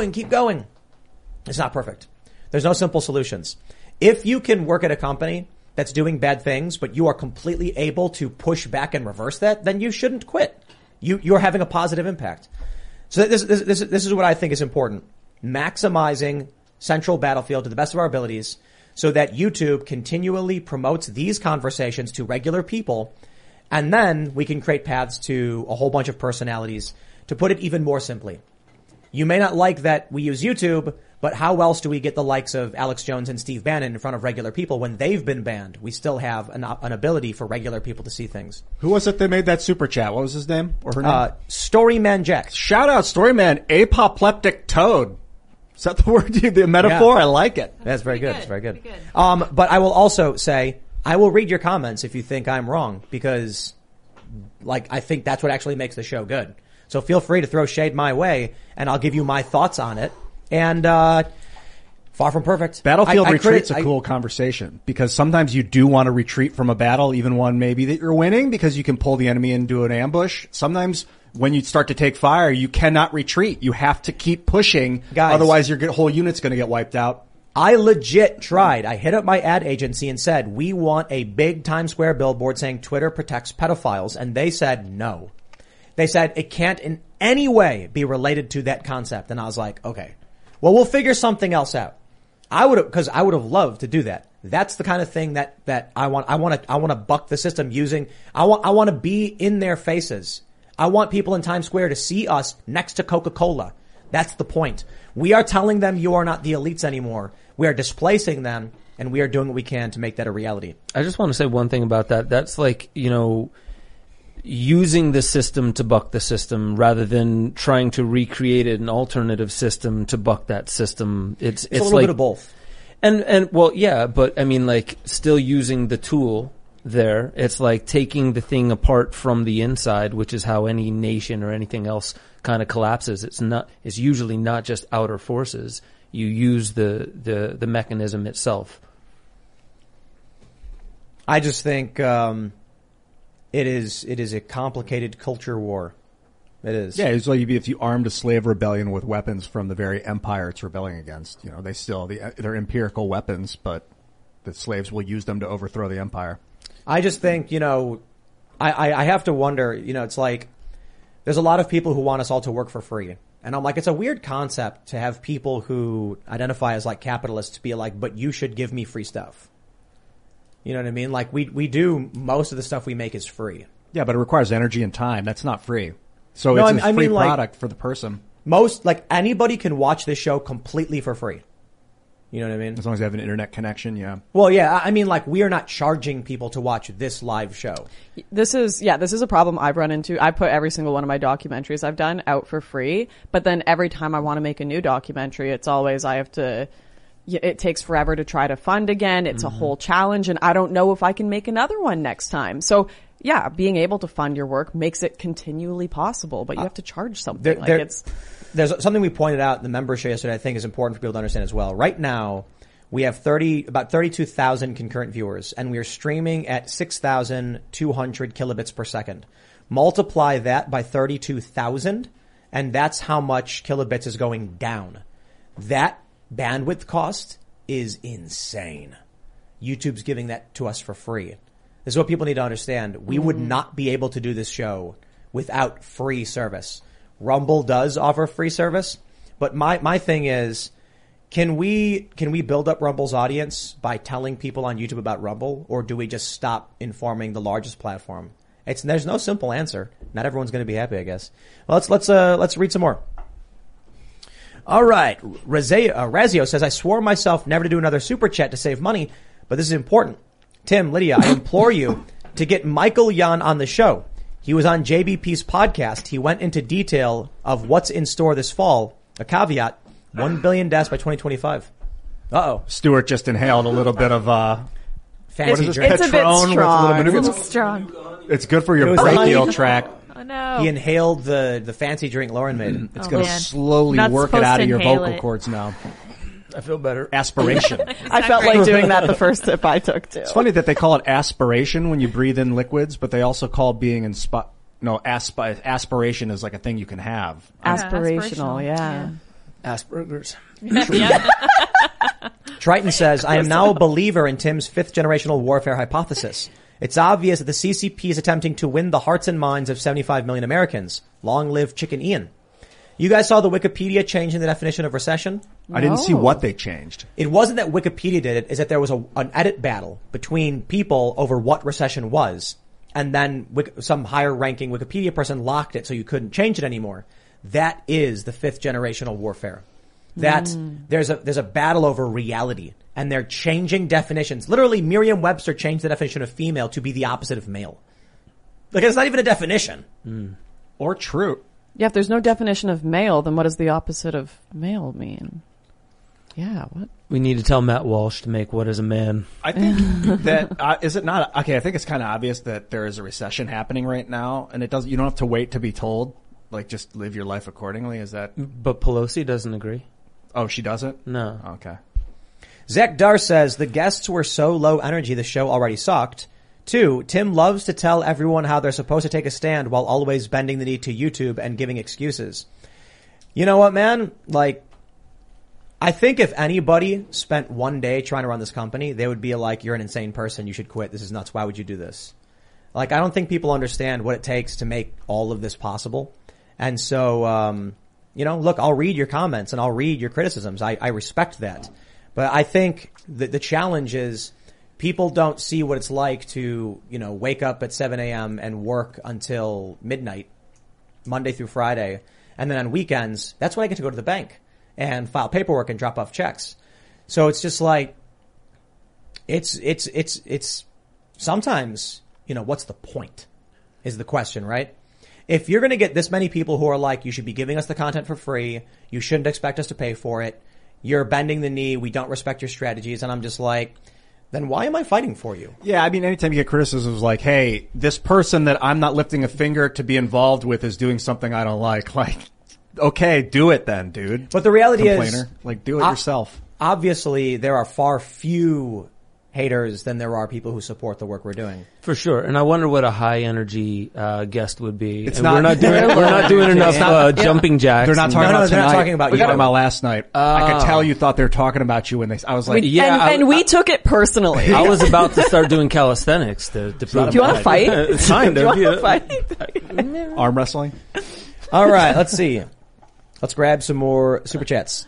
It's not perfect. There's no simple solutions. If you can work at a company that's doing bad things, but you are completely able to push back and reverse that, then you shouldn't quit. You're having a positive impact. So this is what I think is important. Maximizing Central Battlefield to the best of our abilities so that YouTube continually promotes these conversations to regular people. And then we can create paths to a whole bunch of personalities. To put it even more simply, you may not like that we use YouTube, but how else do we get the likes of Alex Jones and Steve Bannon in front of regular people when they've been banned? We still have an ability for regular people to see things. Who was it that made that super chat? What was his name or her name? Storyman Jack. Shout out Storyman, apoplectic toad. Is that the word? The metaphor? Yeah. I like it. That's very good. It's very good. But I will also say, I will read your comments if you think I'm wrong, because I think that's what actually makes the show good. So feel free to throw shade my way and I'll give you my thoughts on it. And, far from perfect. Battlefield retreat's a cool conversation because sometimes you do want to retreat from a battle, even one maybe that you're winning, because you can pull the enemy into an ambush. Sometimes when you start to take fire, you cannot retreat. You have to keep pushing. Guys, otherwise your whole unit's going to get wiped out. I legit tried. I hit up my ad agency and said, we want a big Times Square billboard saying Twitter protects pedophiles. And they said no. They said it can't in any way be related to that concept. And I was like, okay, well, we'll figure something else out. I would have loved to do that. That's the kind of thing that I want. I want to buck the system using, I want to be in their faces. I want people in Times Square to see us next to Coca-Cola. That's the point. We are telling them you are not the elites anymore. We are displacing them and we are doing what we can to make that a reality. I just want to say one thing about that. That's like, using the system to buck the system rather than trying to recreate an alternative system to buck that system. It's a little bit of both. And well, yeah, but I mean, still using the tool there. It's like taking the thing apart from the inside, which is how any nation or anything else kind of collapses. It's usually not just outer forces. You use the mechanism itself. I just think, it is a complicated culture war. It is. Yeah, it's like if you armed a slave rebellion with weapons from the very empire it's rebelling against. They still, they're empirical weapons, but the slaves will use them to overthrow the empire. I just think, I have to wonder, it's like there's a lot of people who want us all to work for free. And I'm like, it's a weird concept to have people who identify as capitalists be like, but you should give me free stuff. You know what I mean? We do, most of the stuff we make is free. Yeah, but it requires energy and time. That's not free. So it's a free product for the person. Anybody can watch this show completely for free. You know what I mean? As long as you have an internet connection, yeah. Well, yeah, I mean, we are not charging people to watch this live show. This is a problem I've run into. I put every single one of my documentaries I've done out for free, but then every time I want to make a new documentary, it's always it takes forever to try to fund again. It's a whole challenge, and I don't know if I can make another one next time. So, yeah, being able to fund your work makes it continually possible, but you have to charge something. There's something we pointed out in the member show yesterday I think is important for people to understand as well. Right now, we have about 32,000 concurrent viewers, and we are streaming at 6,200 kilobits per second. Multiply that by 32,000, and that's how much kilobits is going down. That bandwidth cost is insane. YouTube's giving that to us for free. This is what people need to understand. We would not be able to do this show without free service. Rumble does offer free service, but my thing is, can we build up Rumble's audience by telling people on YouTube about Rumble, or do we just stop informing the largest platform? There's no simple answer. Not everyone's going to be happy, I guess. Well, let's read some more. All right. Razio says, I swore myself never to do another super chat to save money, but this is important. Tim, Lydia, I implore you to get Michael Yan on the show. He was on JBP's podcast. He went into detail of what's in store this fall. A caveat, 1 billion deaths by 2025. Uh-oh. Stuart just inhaled a little bit of, fancy drink. It's a bit strong. It's a bit strong. It's good for your It was brachial like- tract. Oh no. He inhaled the fancy drink Lauren made. It's Oh, going to man. slowly Not work it supposed out to of your inhale vocal it. cords now. I feel better. Aspiration. I felt like doing that the first sip I took too. It's funny that they call it aspiration when you breathe in liquids, but they also call being aspiration is like a thing you can have. Aspirational, yeah. Asperger's. Yeah. Triton says, I am now a believer in Tim's 5th generational warfare hypothesis. It's obvious that the CCP is attempting to win the hearts and minds of 75 million Americans. Long live Chicken Ian. You guys saw the Wikipedia changing the definition of recession? I didn't see what they changed. It wasn't that Wikipedia did it, is that there was an edit battle between people over what recession was. And then some higher ranking Wikipedia person locked it so you couldn't change it anymore. That is the 5th generational warfare. That there's a battle over reality, and they're changing definitions. Literally, Merriam-Webster changed the definition of female to be the opposite of male. Like, it's not even a definition. Or true. Yeah, if there's no definition of male, then what does the opposite of male mean? Yeah, what? We need to tell Matt Walsh to make What is a Man. I think that, is it not, okay, I think it's kind of obvious that there is a recession happening right now, and you don't have to wait to be told. Like, just live your life accordingly. Is that? But Pelosi doesn't agree. Oh, she doesn't? No. Okay. Zach Dar says, the guests were so low energy the show already sucked. 2, Tim loves to tell everyone how they're supposed to take a stand while always bending the knee to YouTube and giving excuses. You know what, man? Like, I think if anybody spent one day trying to run this company, they would be like, you're an insane person. You should quit. This is nuts. Why would you do this? Like, I don't think people understand what it takes to make all of this possible. And so, look, I'll read your comments and I'll read your criticisms. I respect that. But I think the challenge is people don't see what it's like to, wake up at 7 a.m. and work until midnight, Monday through Friday. And then on weekends, that's when I get to go to the bank and file paperwork and drop off checks. So it's just like, it's sometimes, what's the point is the question, right? If you're going to get this many people who are like, you should be giving us the content for free, you shouldn't expect us to pay for it, you're bending the knee, we don't respect your strategies, and I'm just like, then why am I fighting for you? Yeah, I mean, anytime you get criticisms like, hey, this person that I'm not lifting a finger to be involved with is doing something I don't like, okay, do it then, dude. But the reality Complainer. is, do it yourself. Obviously, there are far few haters than there are people who support the work we're doing. For sure. And I wonder what a high energy guest would be. It's and not- we're not doing enough jumping jacks. They're not talking No, about they're not tonight. talking about We're you. talking about last night. I could tell you thought they were talking about you when I was like, And we took it personally. I was about to start doing calisthenics to prove Do you want to fight? Kind Do of. you Yeah. want to fight? arm wrestling. All right, let's see. Let's grab some more super chats.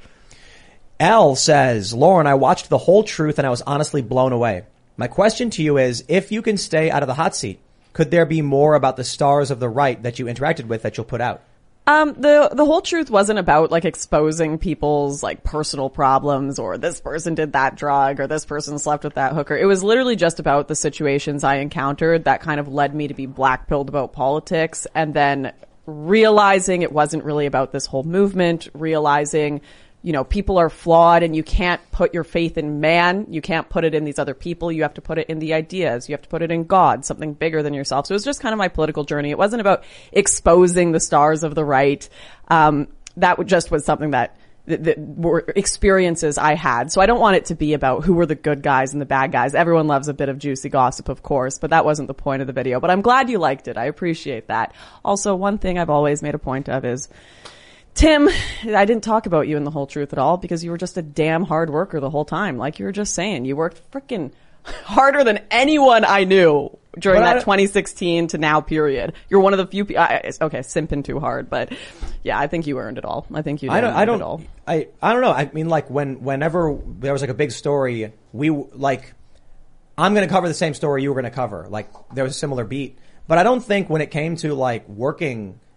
Al says, Lauren, I watched The Whole Truth and I was honestly blown away. My question to you is, if you can stay out of the hot seat, could there be more about the stars of the right that you interacted with that you'll put out? The whole truth wasn't about exposing people's personal problems or this person did that drug or this person slept with that hooker. It was literally just about the situations I encountered that kind of led me to be black-pilled about politics, and then realizing it wasn't really about this whole movement, realizing people are flawed and you can't put your faith in man. You can't put it in these other people. You have to put it in the ideas. You have to put it in God, something bigger than yourself. So it was just kind of my political journey. It wasn't about exposing the stars of the right. That just was something that were experiences I had. So I don't want it to be about who were the good guys and the bad guys. Everyone loves a bit of juicy gossip, of course, but that wasn't the point of the video. But I'm glad you liked it. I appreciate that. Also, one thing I've always made a point of is, Tim, I didn't talk about you in The Whole Truth at all because you were just a damn hard worker the whole time. Like you were just saying, you worked freaking harder than anyone I knew during that 2016 to now period. You're one of the few people, okay, simping too hard, but yeah, I think you earned it all. I think you earned it all. I don't know. I mean, whenever there was a big story, I'm going to cover the same story you were going to cover. There was a similar beat, but I don't think when it came to working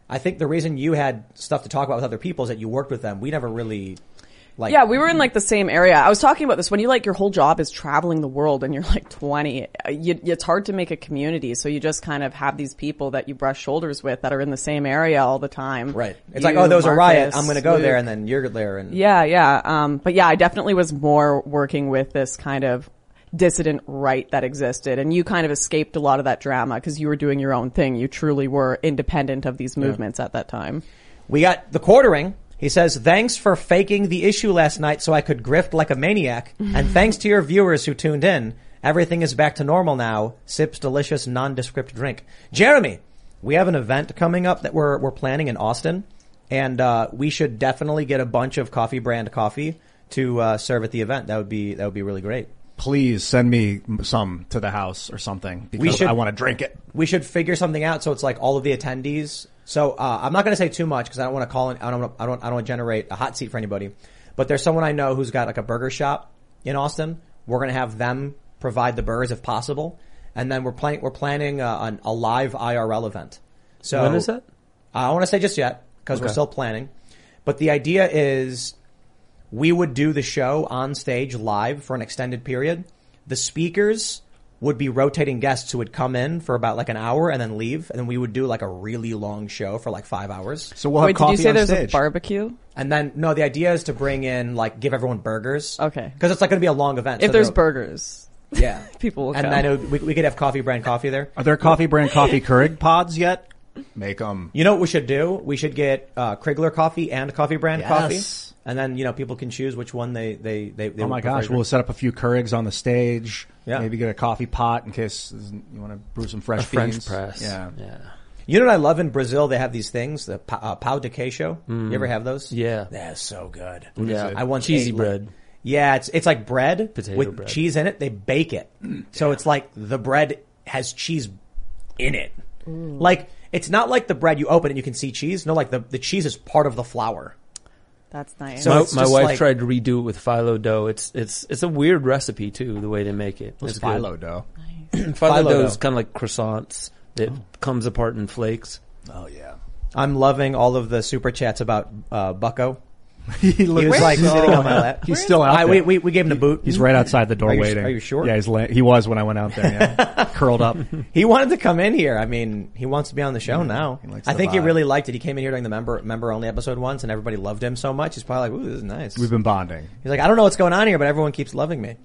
I think the reason you had stuff to talk about with other people is that you worked with them. We never really, like. Yeah, we were in like the same area. I was talking about this when you like your whole job is traveling the world and you're like 20. It's hard to make a community, so you just kind of have these people that you brush shoulders with that are in the same area all the time. Right. It's like, oh, there was a riot. I'm going to go there, and then you're there. And yeah. But yeah, I definitely was more working with this kind of dissident right that existed, and you kind of escaped a lot of that drama because you were doing your own thing. You truly were independent of these movements at that time. We got the quartering. He says, thanks for faking the issue last night so I could grift like a maniac. And thanks to your viewers who tuned in. Everything is back to normal now. Sips delicious nondescript drink. Jeremy, we have an event coming up that we're planning in Austin. And we should definitely get a bunch of coffee brand coffee to serve at the event. That would be really great. Please send me some to the house or something because I want to drink it. We should figure something out so it's like all of the attendees. So I'm not going to say too much because I don't want to call in. I don't want to generate a hot seat for anybody. But there's someone I know who's got like a burger shop in Austin. We're going to have them provide the burgers if possible, and then we're planning a live IRL event. So when is that? I don't want to say just yet because we're still planning. But the idea is we would do the show on stage live for an extended period. The speakers would be rotating guests who would come in for about like an hour and then leave, and then we would do like a really long show for like 5 hours. So we'll have coffee on stage. Did you say there's a barbecue? And then, no, the idea is to bring in, like, give everyone burgers. Okay. Because it's like going to be a long event. If there's burgers. Yeah. People will come. And then we could have coffee brand coffee there. Are there coffee brand coffee Keurig pods yet? Make them. You know what we should do? We should get Krigler coffee and coffee brand coffee. And then, people can choose which one they oh my gosh, we'll set up a few Keurigs on the stage. Yeah. Maybe get a coffee pot in case you want to brew some fresh beans. French press. Yeah. You know what I love in Brazil? They have these things, the pão de queijo. You ever have those? Yeah. They're so good. Yeah. I once cheesy ate bread. Yeah, it's like bread Potato with bread. cheese in it. They bake it. So it's like the bread has cheese in it. Like, it's not like the bread you open and you can see cheese. No, like the cheese is part of the flour. That's nice. So my wife tried to redo it with phyllo dough. It's a weird recipe too, the way they make it. What's phyllo dough? Phyllo dough is kind of like croissants. It comes apart in flakes. Oh yeah. I'm loving all of the super chats about Bucko. He was like sitting on my lap. He's still out there. We gave him the boot. He's right outside the door waiting. Are you sure? Yeah, he was when I went out there. Yeah. Curled up. He wanted to come in here. I mean, he wants to be on the show now. I think he vibe. really liked it. He came in here during the member only episode once, and everybody loved him so much. He's probably like, "Ooh, this is nice." We've been bonding. He's like, "I don't know what's going on here, but everyone keeps loving me."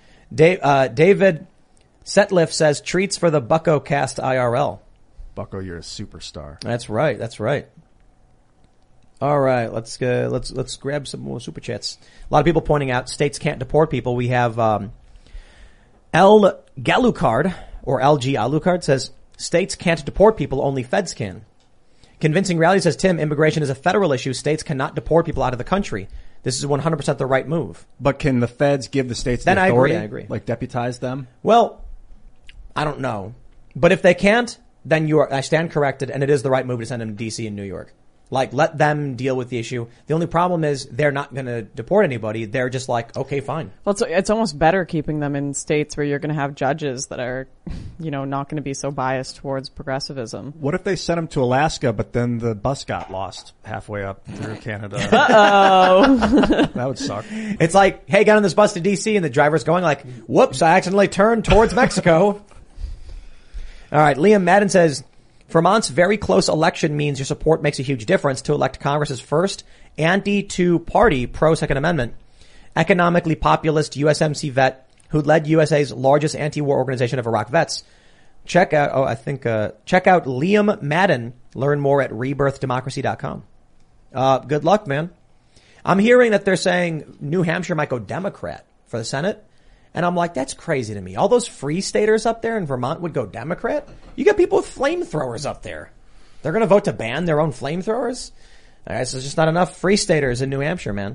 Yeah. David Setliff says treats for the Bucko Cast IRL. Bucko, you're a superstar. That's right. That's right. All right, let's grab some more super chats. A lot of people pointing out states can't deport people. We have L Galucard or LG Alucard says states can't deport people, only feds can. Convincing Reality says Tim, immigration is a federal issue. States cannot deport people out of the country. This is 100% the right move. But can the feds give the states then the authority? I agree. Like deputize them? Well, I don't know, but if they can't, then I stand corrected, and it is the right move to send them to DC and New York. Like, let them deal with the issue. The only problem is they're not going to deport anybody. They're just like, okay, fine. Well, it's almost better keeping them in states where you're going to have judges that are, not going to be so biased towards progressivism. What if they sent them to Alaska, but then the bus got lost halfway up through Canada? Uh-oh. That would suck. It's like, hey, get on this bus to DC, and the driver's going like, whoops, I accidentally turned towards Mexico. All right, Liam Madden says, Vermont's very close election means your support makes a huge difference to elect Congress's first anti-two-party pro-Second Amendment, economically populist USMC vet who led USA's largest anti-war organization of Iraq vets. Check out Liam Madden. Learn more at rebirthdemocracy.com. Good luck, man. I'm hearing that they're saying New Hampshire might go Democrat for the Senate. And I'm like, that's crazy to me. All those free staters up there in Vermont would go Democrat? You got people with flamethrowers up there. They're going to vote to ban their own flamethrowers? All right, so there's just not enough free staters in New Hampshire, man.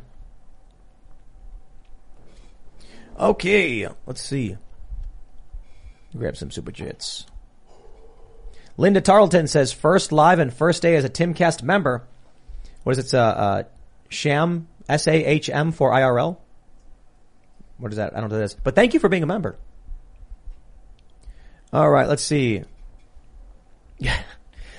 Okay, let's see. Grab some super chats. Linda Tarleton says, first live and first day as a Timcast member. What is it? Sham, S-A-H-M for IRL? What is that? I don't know what that is. But thank you for being a member. All right, let's see. Yeah.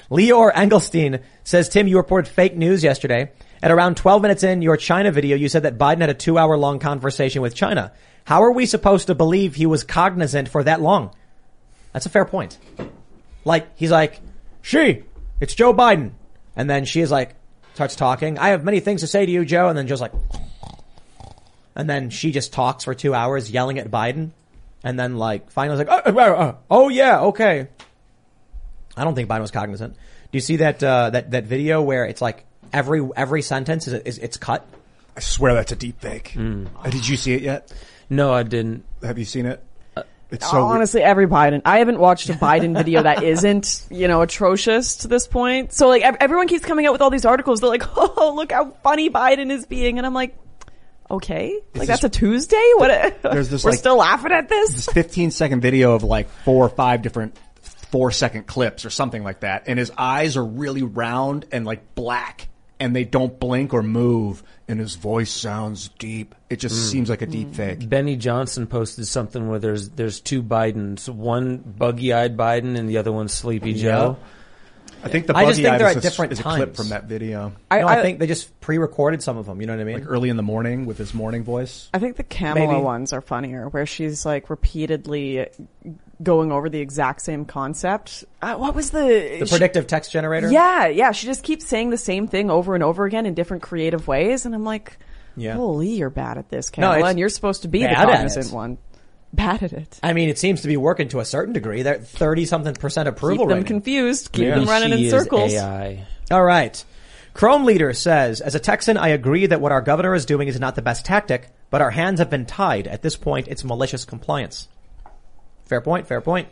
Leor Engelstein says, Tim, you reported fake news yesterday. At around 12 minutes in your China video, you said that Biden had a 2-hour-long conversation with China. How are we supposed to believe he was cognizant for that long? That's a fair point. Like, he's like, it's Joe Biden. And then she is like, starts talking. I have many things to say to you, Joe. And then Joe's like, and then she just talks for 2 hours yelling at Biden. And then like, finally like, oh yeah, okay. I don't think Biden was cognizant. Do you see that, that video where it's like every sentence it's cut? I swear that's a deep fake. Did you see it yet? No, I didn't. Have you seen it? It's so honestly, every Biden. I haven't watched a Biden video that isn't, atrocious to this point. So like everyone keeps coming out with all these articles. They're like, oh, look how funny Biden is being. And I'm like, okay, like that's a Tuesday? What? We're still laughing at this? This 15-second video of like 4 or 5 different 4-second clips or something like that. And his eyes are really round and like black and they don't blink or move. And his voice sounds deep. It just seems like a deep fake. Benny Johnson posted something where there's 2 Bidens, one buggy-eyed Biden and the other one Sleepy Joe. I think the I just think buggy-eyed they're is at different is a times. clip from that video. I think they just pre-recorded some of them. You know what I mean? Like early in the morning with his morning voice. I think the Kamala Maybe. ones are funnier, where she's like repeatedly going over the exact same concept. What was the predictive text generator? Yeah. She just keeps saying the same thing over and over again in different creative ways, and I'm like, Yeah. holy, you're bad at this, Kamala, and you're supposed to be the bad at cognizant it. one. Bad at it. I mean, it seems to be working to a certain degree. They're 30-something% approval Keep them rating. confused. Keep them running in circles. AI. All right. Chrome Leader says, as a Texan, I agree that what our governor is doing is not the best tactic, but our hands have been tied. At this point, it's malicious compliance. Fair point.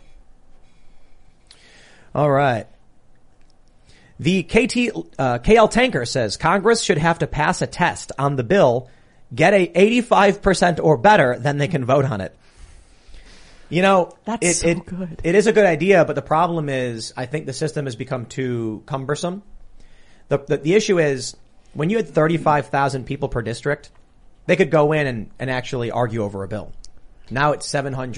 All right. The KL Tanker says, Congress should have to pass a test on the bill, get a 85% or better, then they can vote on it. That's so good. It is a good idea, but the problem is, I think the system has become too cumbersome. The issue is, when you had 35,000 people per district, they could go in and actually argue over a bill. Now it's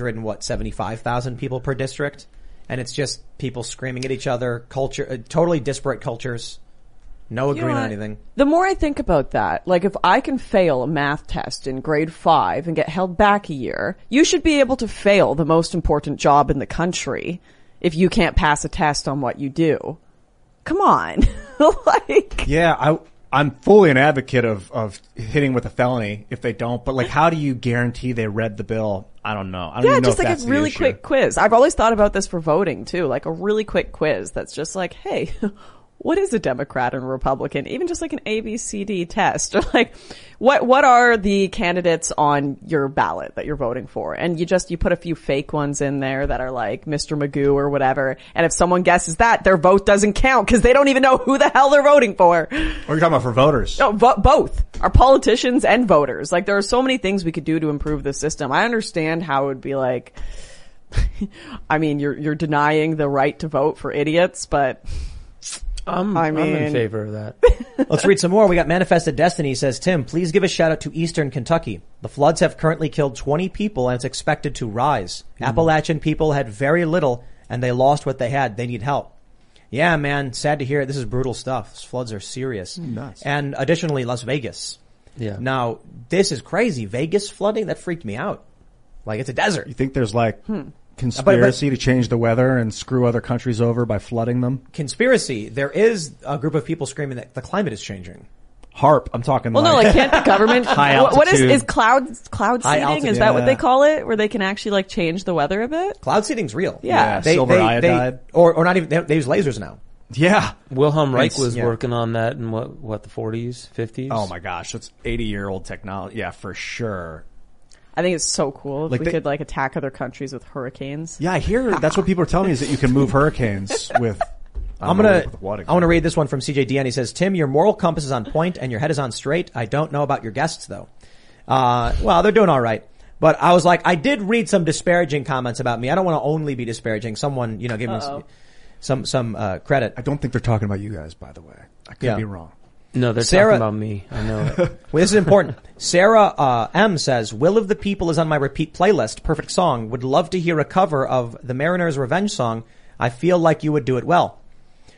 75,000 people per district, and it's just people screaming at each other, totally disparate cultures, no agreement on anything. The more I think about that, like if I can fail a math test in grade 5 and get held back a year, you should be able to fail the most important job in the country if you can't pass a test on what you do. Come on. Yeah, I'm fully an advocate of hitting with a felony if they don't, but like how do you guarantee they read the bill? I don't know. I don't even know just if like that's a really the issue. quick quiz. I've always thought about this for voting too, like a really quick quiz that's just like, hey, what is a Democrat and a Republican? Even just like an ABCD test, or like, what are the candidates on your ballot that you're voting for? And you put a few fake ones in there that are like Mr. Magoo or whatever. And if someone guesses that, their vote doesn't count because they don't even know who the hell they're voting for. What are you talking about for voters? No, both. Our politicians and voters. Like there are so many things we could do to improve the system. I understand how it would be like, I mean, you're denying the right to vote for idiots, but I'm in favor of that. Let's read some more. We got Manifested Destiny says, Tim, please give a shout out to Eastern Kentucky. The floods have currently killed 20 people and it's expected to rise. Appalachian people had very little and they lost what they had. They need help. Yeah, man. Sad to hear it. This is brutal stuff. These floods are serious. Nuts. And additionally, Las Vegas. Yeah. Now, this is crazy. Vegas flooding? That freaked me out. Like, it's a desert. You think there's like conspiracy to change the weather and screw other countries over by flooding them? Conspiracy. There is a group of people screaming that the climate is changing. HARP. I'm talking Well, no, like can't the government, high what altitude. is cloud High seeding? altitude, Is that what yeah. they call it? Where they can actually like change the weather a bit? Cloud seeding's real. Yeah. Silver iodide. Or not even, they use lasers now. Yeah. Wilhelm Reich It's- was yeah. working on that in what the 40s, 50s? Oh my gosh, that's 80-year-old technology. Yeah, for sure. I think it's so cool if Like we they- could like attack other countries with hurricanes. Yeah, I hear that's what people are telling me is that you can move hurricanes with. I want what to read this one from CJ Deanne. He says, Tim, your moral compass is on point and your head is on straight. I don't know about your guests though. Well, they're doing all right. But I was like, I did read some disparaging comments about me. I don't want to only be disparaging. Someone, give me some credit. I don't think they're talking about you guys, by the way. I could be wrong. No, they're Sarah- talking about me. I know it. Well, this is important. Sarah M says, Will of the People is on my repeat playlist. Perfect song. Would love to hear a cover of the Mariner's Revenge song. I feel like you would do it well.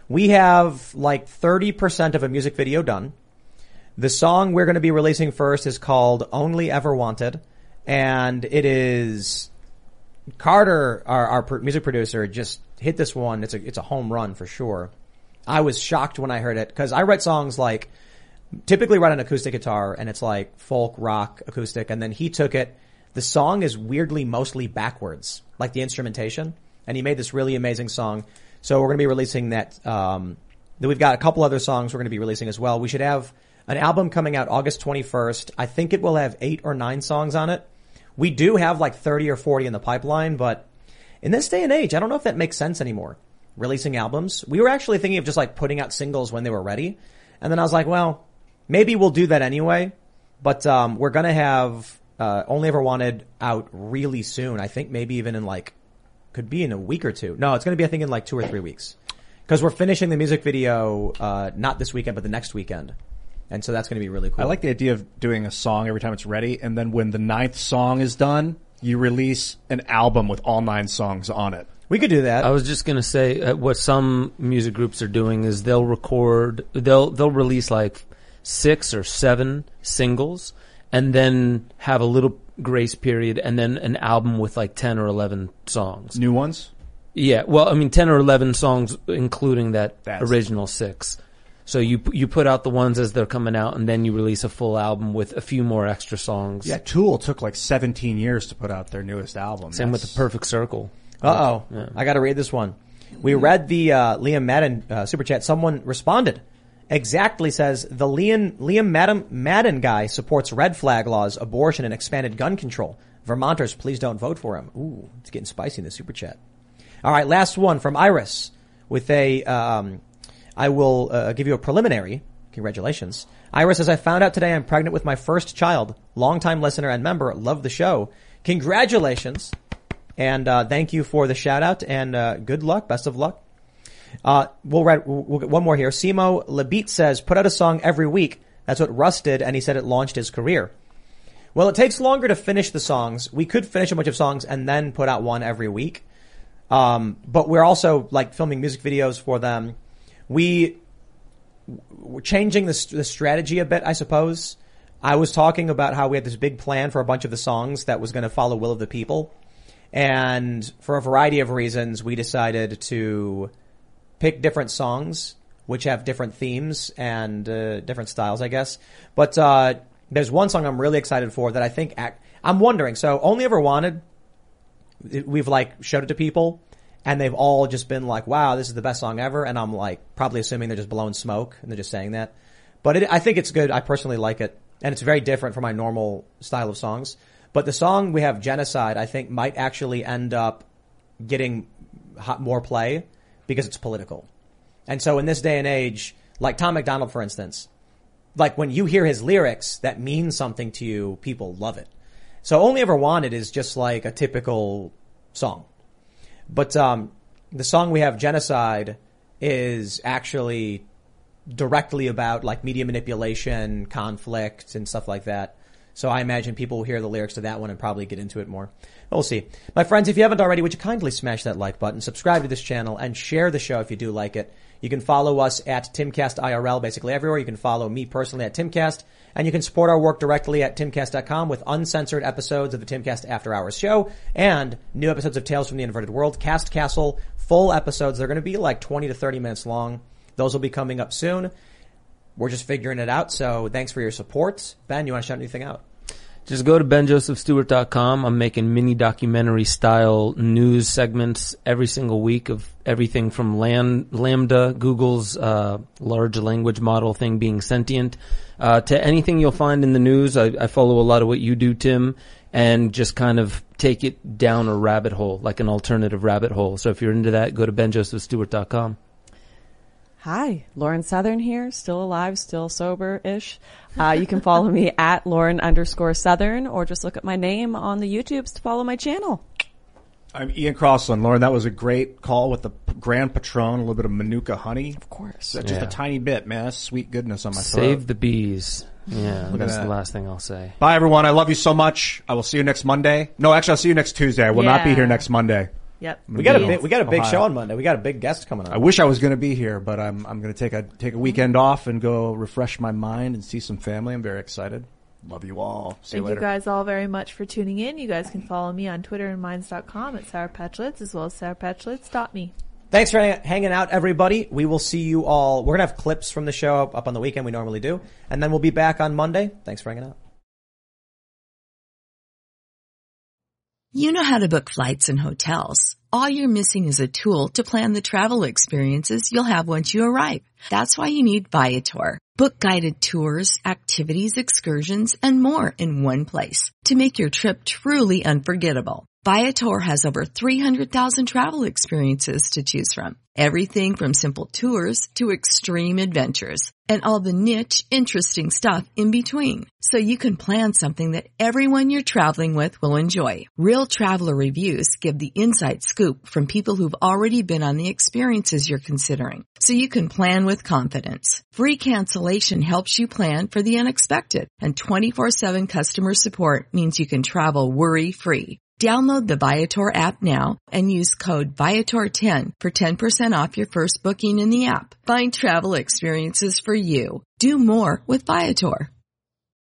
We have like 30% of a music video done. The song we're going to be releasing first is called Only Ever Wanted. And it is Carter, our music producer, just hit this one. It's a home run for sure. I was shocked when I heard it because I write songs like typically write an acoustic guitar and it's like folk, rock, acoustic. And then he took it. The song is weirdly mostly backwards, like the instrumentation. And he made this really amazing song. So we're going to be releasing that. Then we've got a couple other songs we're going to be releasing as well. We should have an album coming out August 21st. I think it will have 8 or 9 songs on it. We do have like 30 or 40 in the pipeline, but in this day and age, I don't know if that makes sense anymore. Releasing albums. We were actually thinking of just like putting out singles when they were ready. And then I was like, well, maybe we'll do that anyway. But we're going to have Only Ever Wanted out really soon. I think maybe even in like, could be in a week or two. No, it's going to be, I think, in like 2 or 3 weeks. Because we're finishing the music video, not this weekend, but the next weekend. And so that's going to be really cool. I like the idea of doing a song every time it's ready. And then when the 9th song is done, you release an album with all 9 songs on it. We could do that. I was just going to say what some music groups are doing is they'll release like 6 or 7 singles and then have a little grace period and then an album with like 10 or 11 songs. New ones? Yeah. Well, I mean 10 or 11 songs including that original 6. So you put out the ones as they're coming out and then you release a full album with a few more extra songs. Yeah, Tool took like 17 years to put out their newest album. Same with The Perfect Circle. Uh-oh. Yeah. I got to read this one. We read the Liam Madden super chat. Someone responded. Exactly says, the Liam Madden guy supports red flag laws, abortion, and expanded gun control. Vermonters, please don't vote for him. Ooh, it's getting spicy in the super chat. All right, last one from Iris with a, I will give you a preliminary. Congratulations. Iris says, I found out today I'm pregnant with my first child. Longtime listener and member. Love the show. Congratulations. And thank you for the shout out and good luck. Best of luck. We'll get one more here. Simo Labit says, put out a song every week. That's what Russ did, and he said it launched his career. Well, it takes longer to finish the songs. We could finish a bunch of songs and then put out one every week. But we're also like filming music videos for them. We're changing the strategy a bit, I suppose. I was talking about how we had this big plan for a bunch of the songs that was going to follow Will of the People. And for a variety of reasons, we decided to pick different songs, which have different themes and different styles, I guess. But there's one song I'm really excited for that I think I'm wondering. So Only Ever Wanted, we've like showed it to people, and they've all just been like, "Wow, this is the best song ever." And I'm like, probably assuming they're just blowing smoke and they're just saying that. But I think it's good. I personally like it, and it's very different from my normal style of songs. But the song we have, Genocide, I think might actually end up getting more play because it's political. And so in this day and age, like Tom MacDonald, for instance, like when you hear his lyrics that mean something to you, people love it. So Only Ever Wanted is just like a typical song. But the song we have, Genocide, is actually directly about like media manipulation, conflict, and stuff like that. So I imagine people will hear the lyrics to that one and probably get into it more. We'll see. My friends, if you haven't already, would you kindly smash that like button, subscribe to this channel, and share the show if you do like it. You can follow us at Timcast IRL basically everywhere. You can follow me personally at Timcast, and you can support our work directly at timcast.com with uncensored episodes of the Timcast After Hours show and new episodes of Tales from the Inverted World, Cast Castle, full episodes. They're going to be like 20 to 30 minutes long. Those will be coming up soon. We're just figuring it out, so thanks for your support. Ben, you want to shout anything out? Just go to benjosephstewart.com. I'm making mini documentary style news segments every single week of everything from Lambda, Google's large language model thing being sentient, to anything you'll find in the news. I follow a lot of what you do, Tim, and just kind of take it down a rabbit hole, like an alternative rabbit hole. So if you're into that, go to benjosephstewart.com. Hi, Lauren Southern here, still alive, still sober-ish. You can follow me at Lauren_Southern, or just look at my name on the YouTubes to follow my channel. I'm Ian Crossland. Lauren, that was a great call with the Grand Patron, a little bit of Manuka honey. Of course. Just a tiny bit, man. That's sweet goodness on my throat. Save the bees. Yeah, that's the last thing I'll say. Bye, everyone. I love you so much. I will see you next Monday. No, actually, I'll see you next Tuesday. I will not be here next Monday. Yep. We got a Yeah. big Ohio. show on Monday. We got a big guest coming on. I wish I was going to be here, but I'm going to take a weekend off and go refresh my mind and see some family. I'm very excited. Love you all. See you Thank later. you guys all very much for tuning in. You guys can follow me on Twitter and minds.com at sourpatchlets as well as sourpatchlets.me. Thanks for hanging out, everybody. We will see you all. We're going to have clips from the show up on the weekend. We normally do. And then we'll be back on Monday. Thanks for hanging out. You know how to book flights and hotels. All you're missing is a tool to plan the travel experiences you'll have once you arrive. That's why you need Viator. Book guided tours, activities, excursions, and more in one place to make your trip truly unforgettable. Viator has over 300,000 travel experiences to choose from. Everything from simple tours to extreme adventures and all the niche, interesting stuff in between. So you can plan something that everyone you're traveling with will enjoy. Real traveler reviews give the inside scoop from people who've already been on the experiences you're considering. So you can plan with confidence. Free cancellation helps you plan for the unexpected. And 24/7 customer support means you can travel worry-free. Download the Viator app now and use code Viator10 for 10% off your first booking in the app. Find travel experiences for you. Do more with Viator.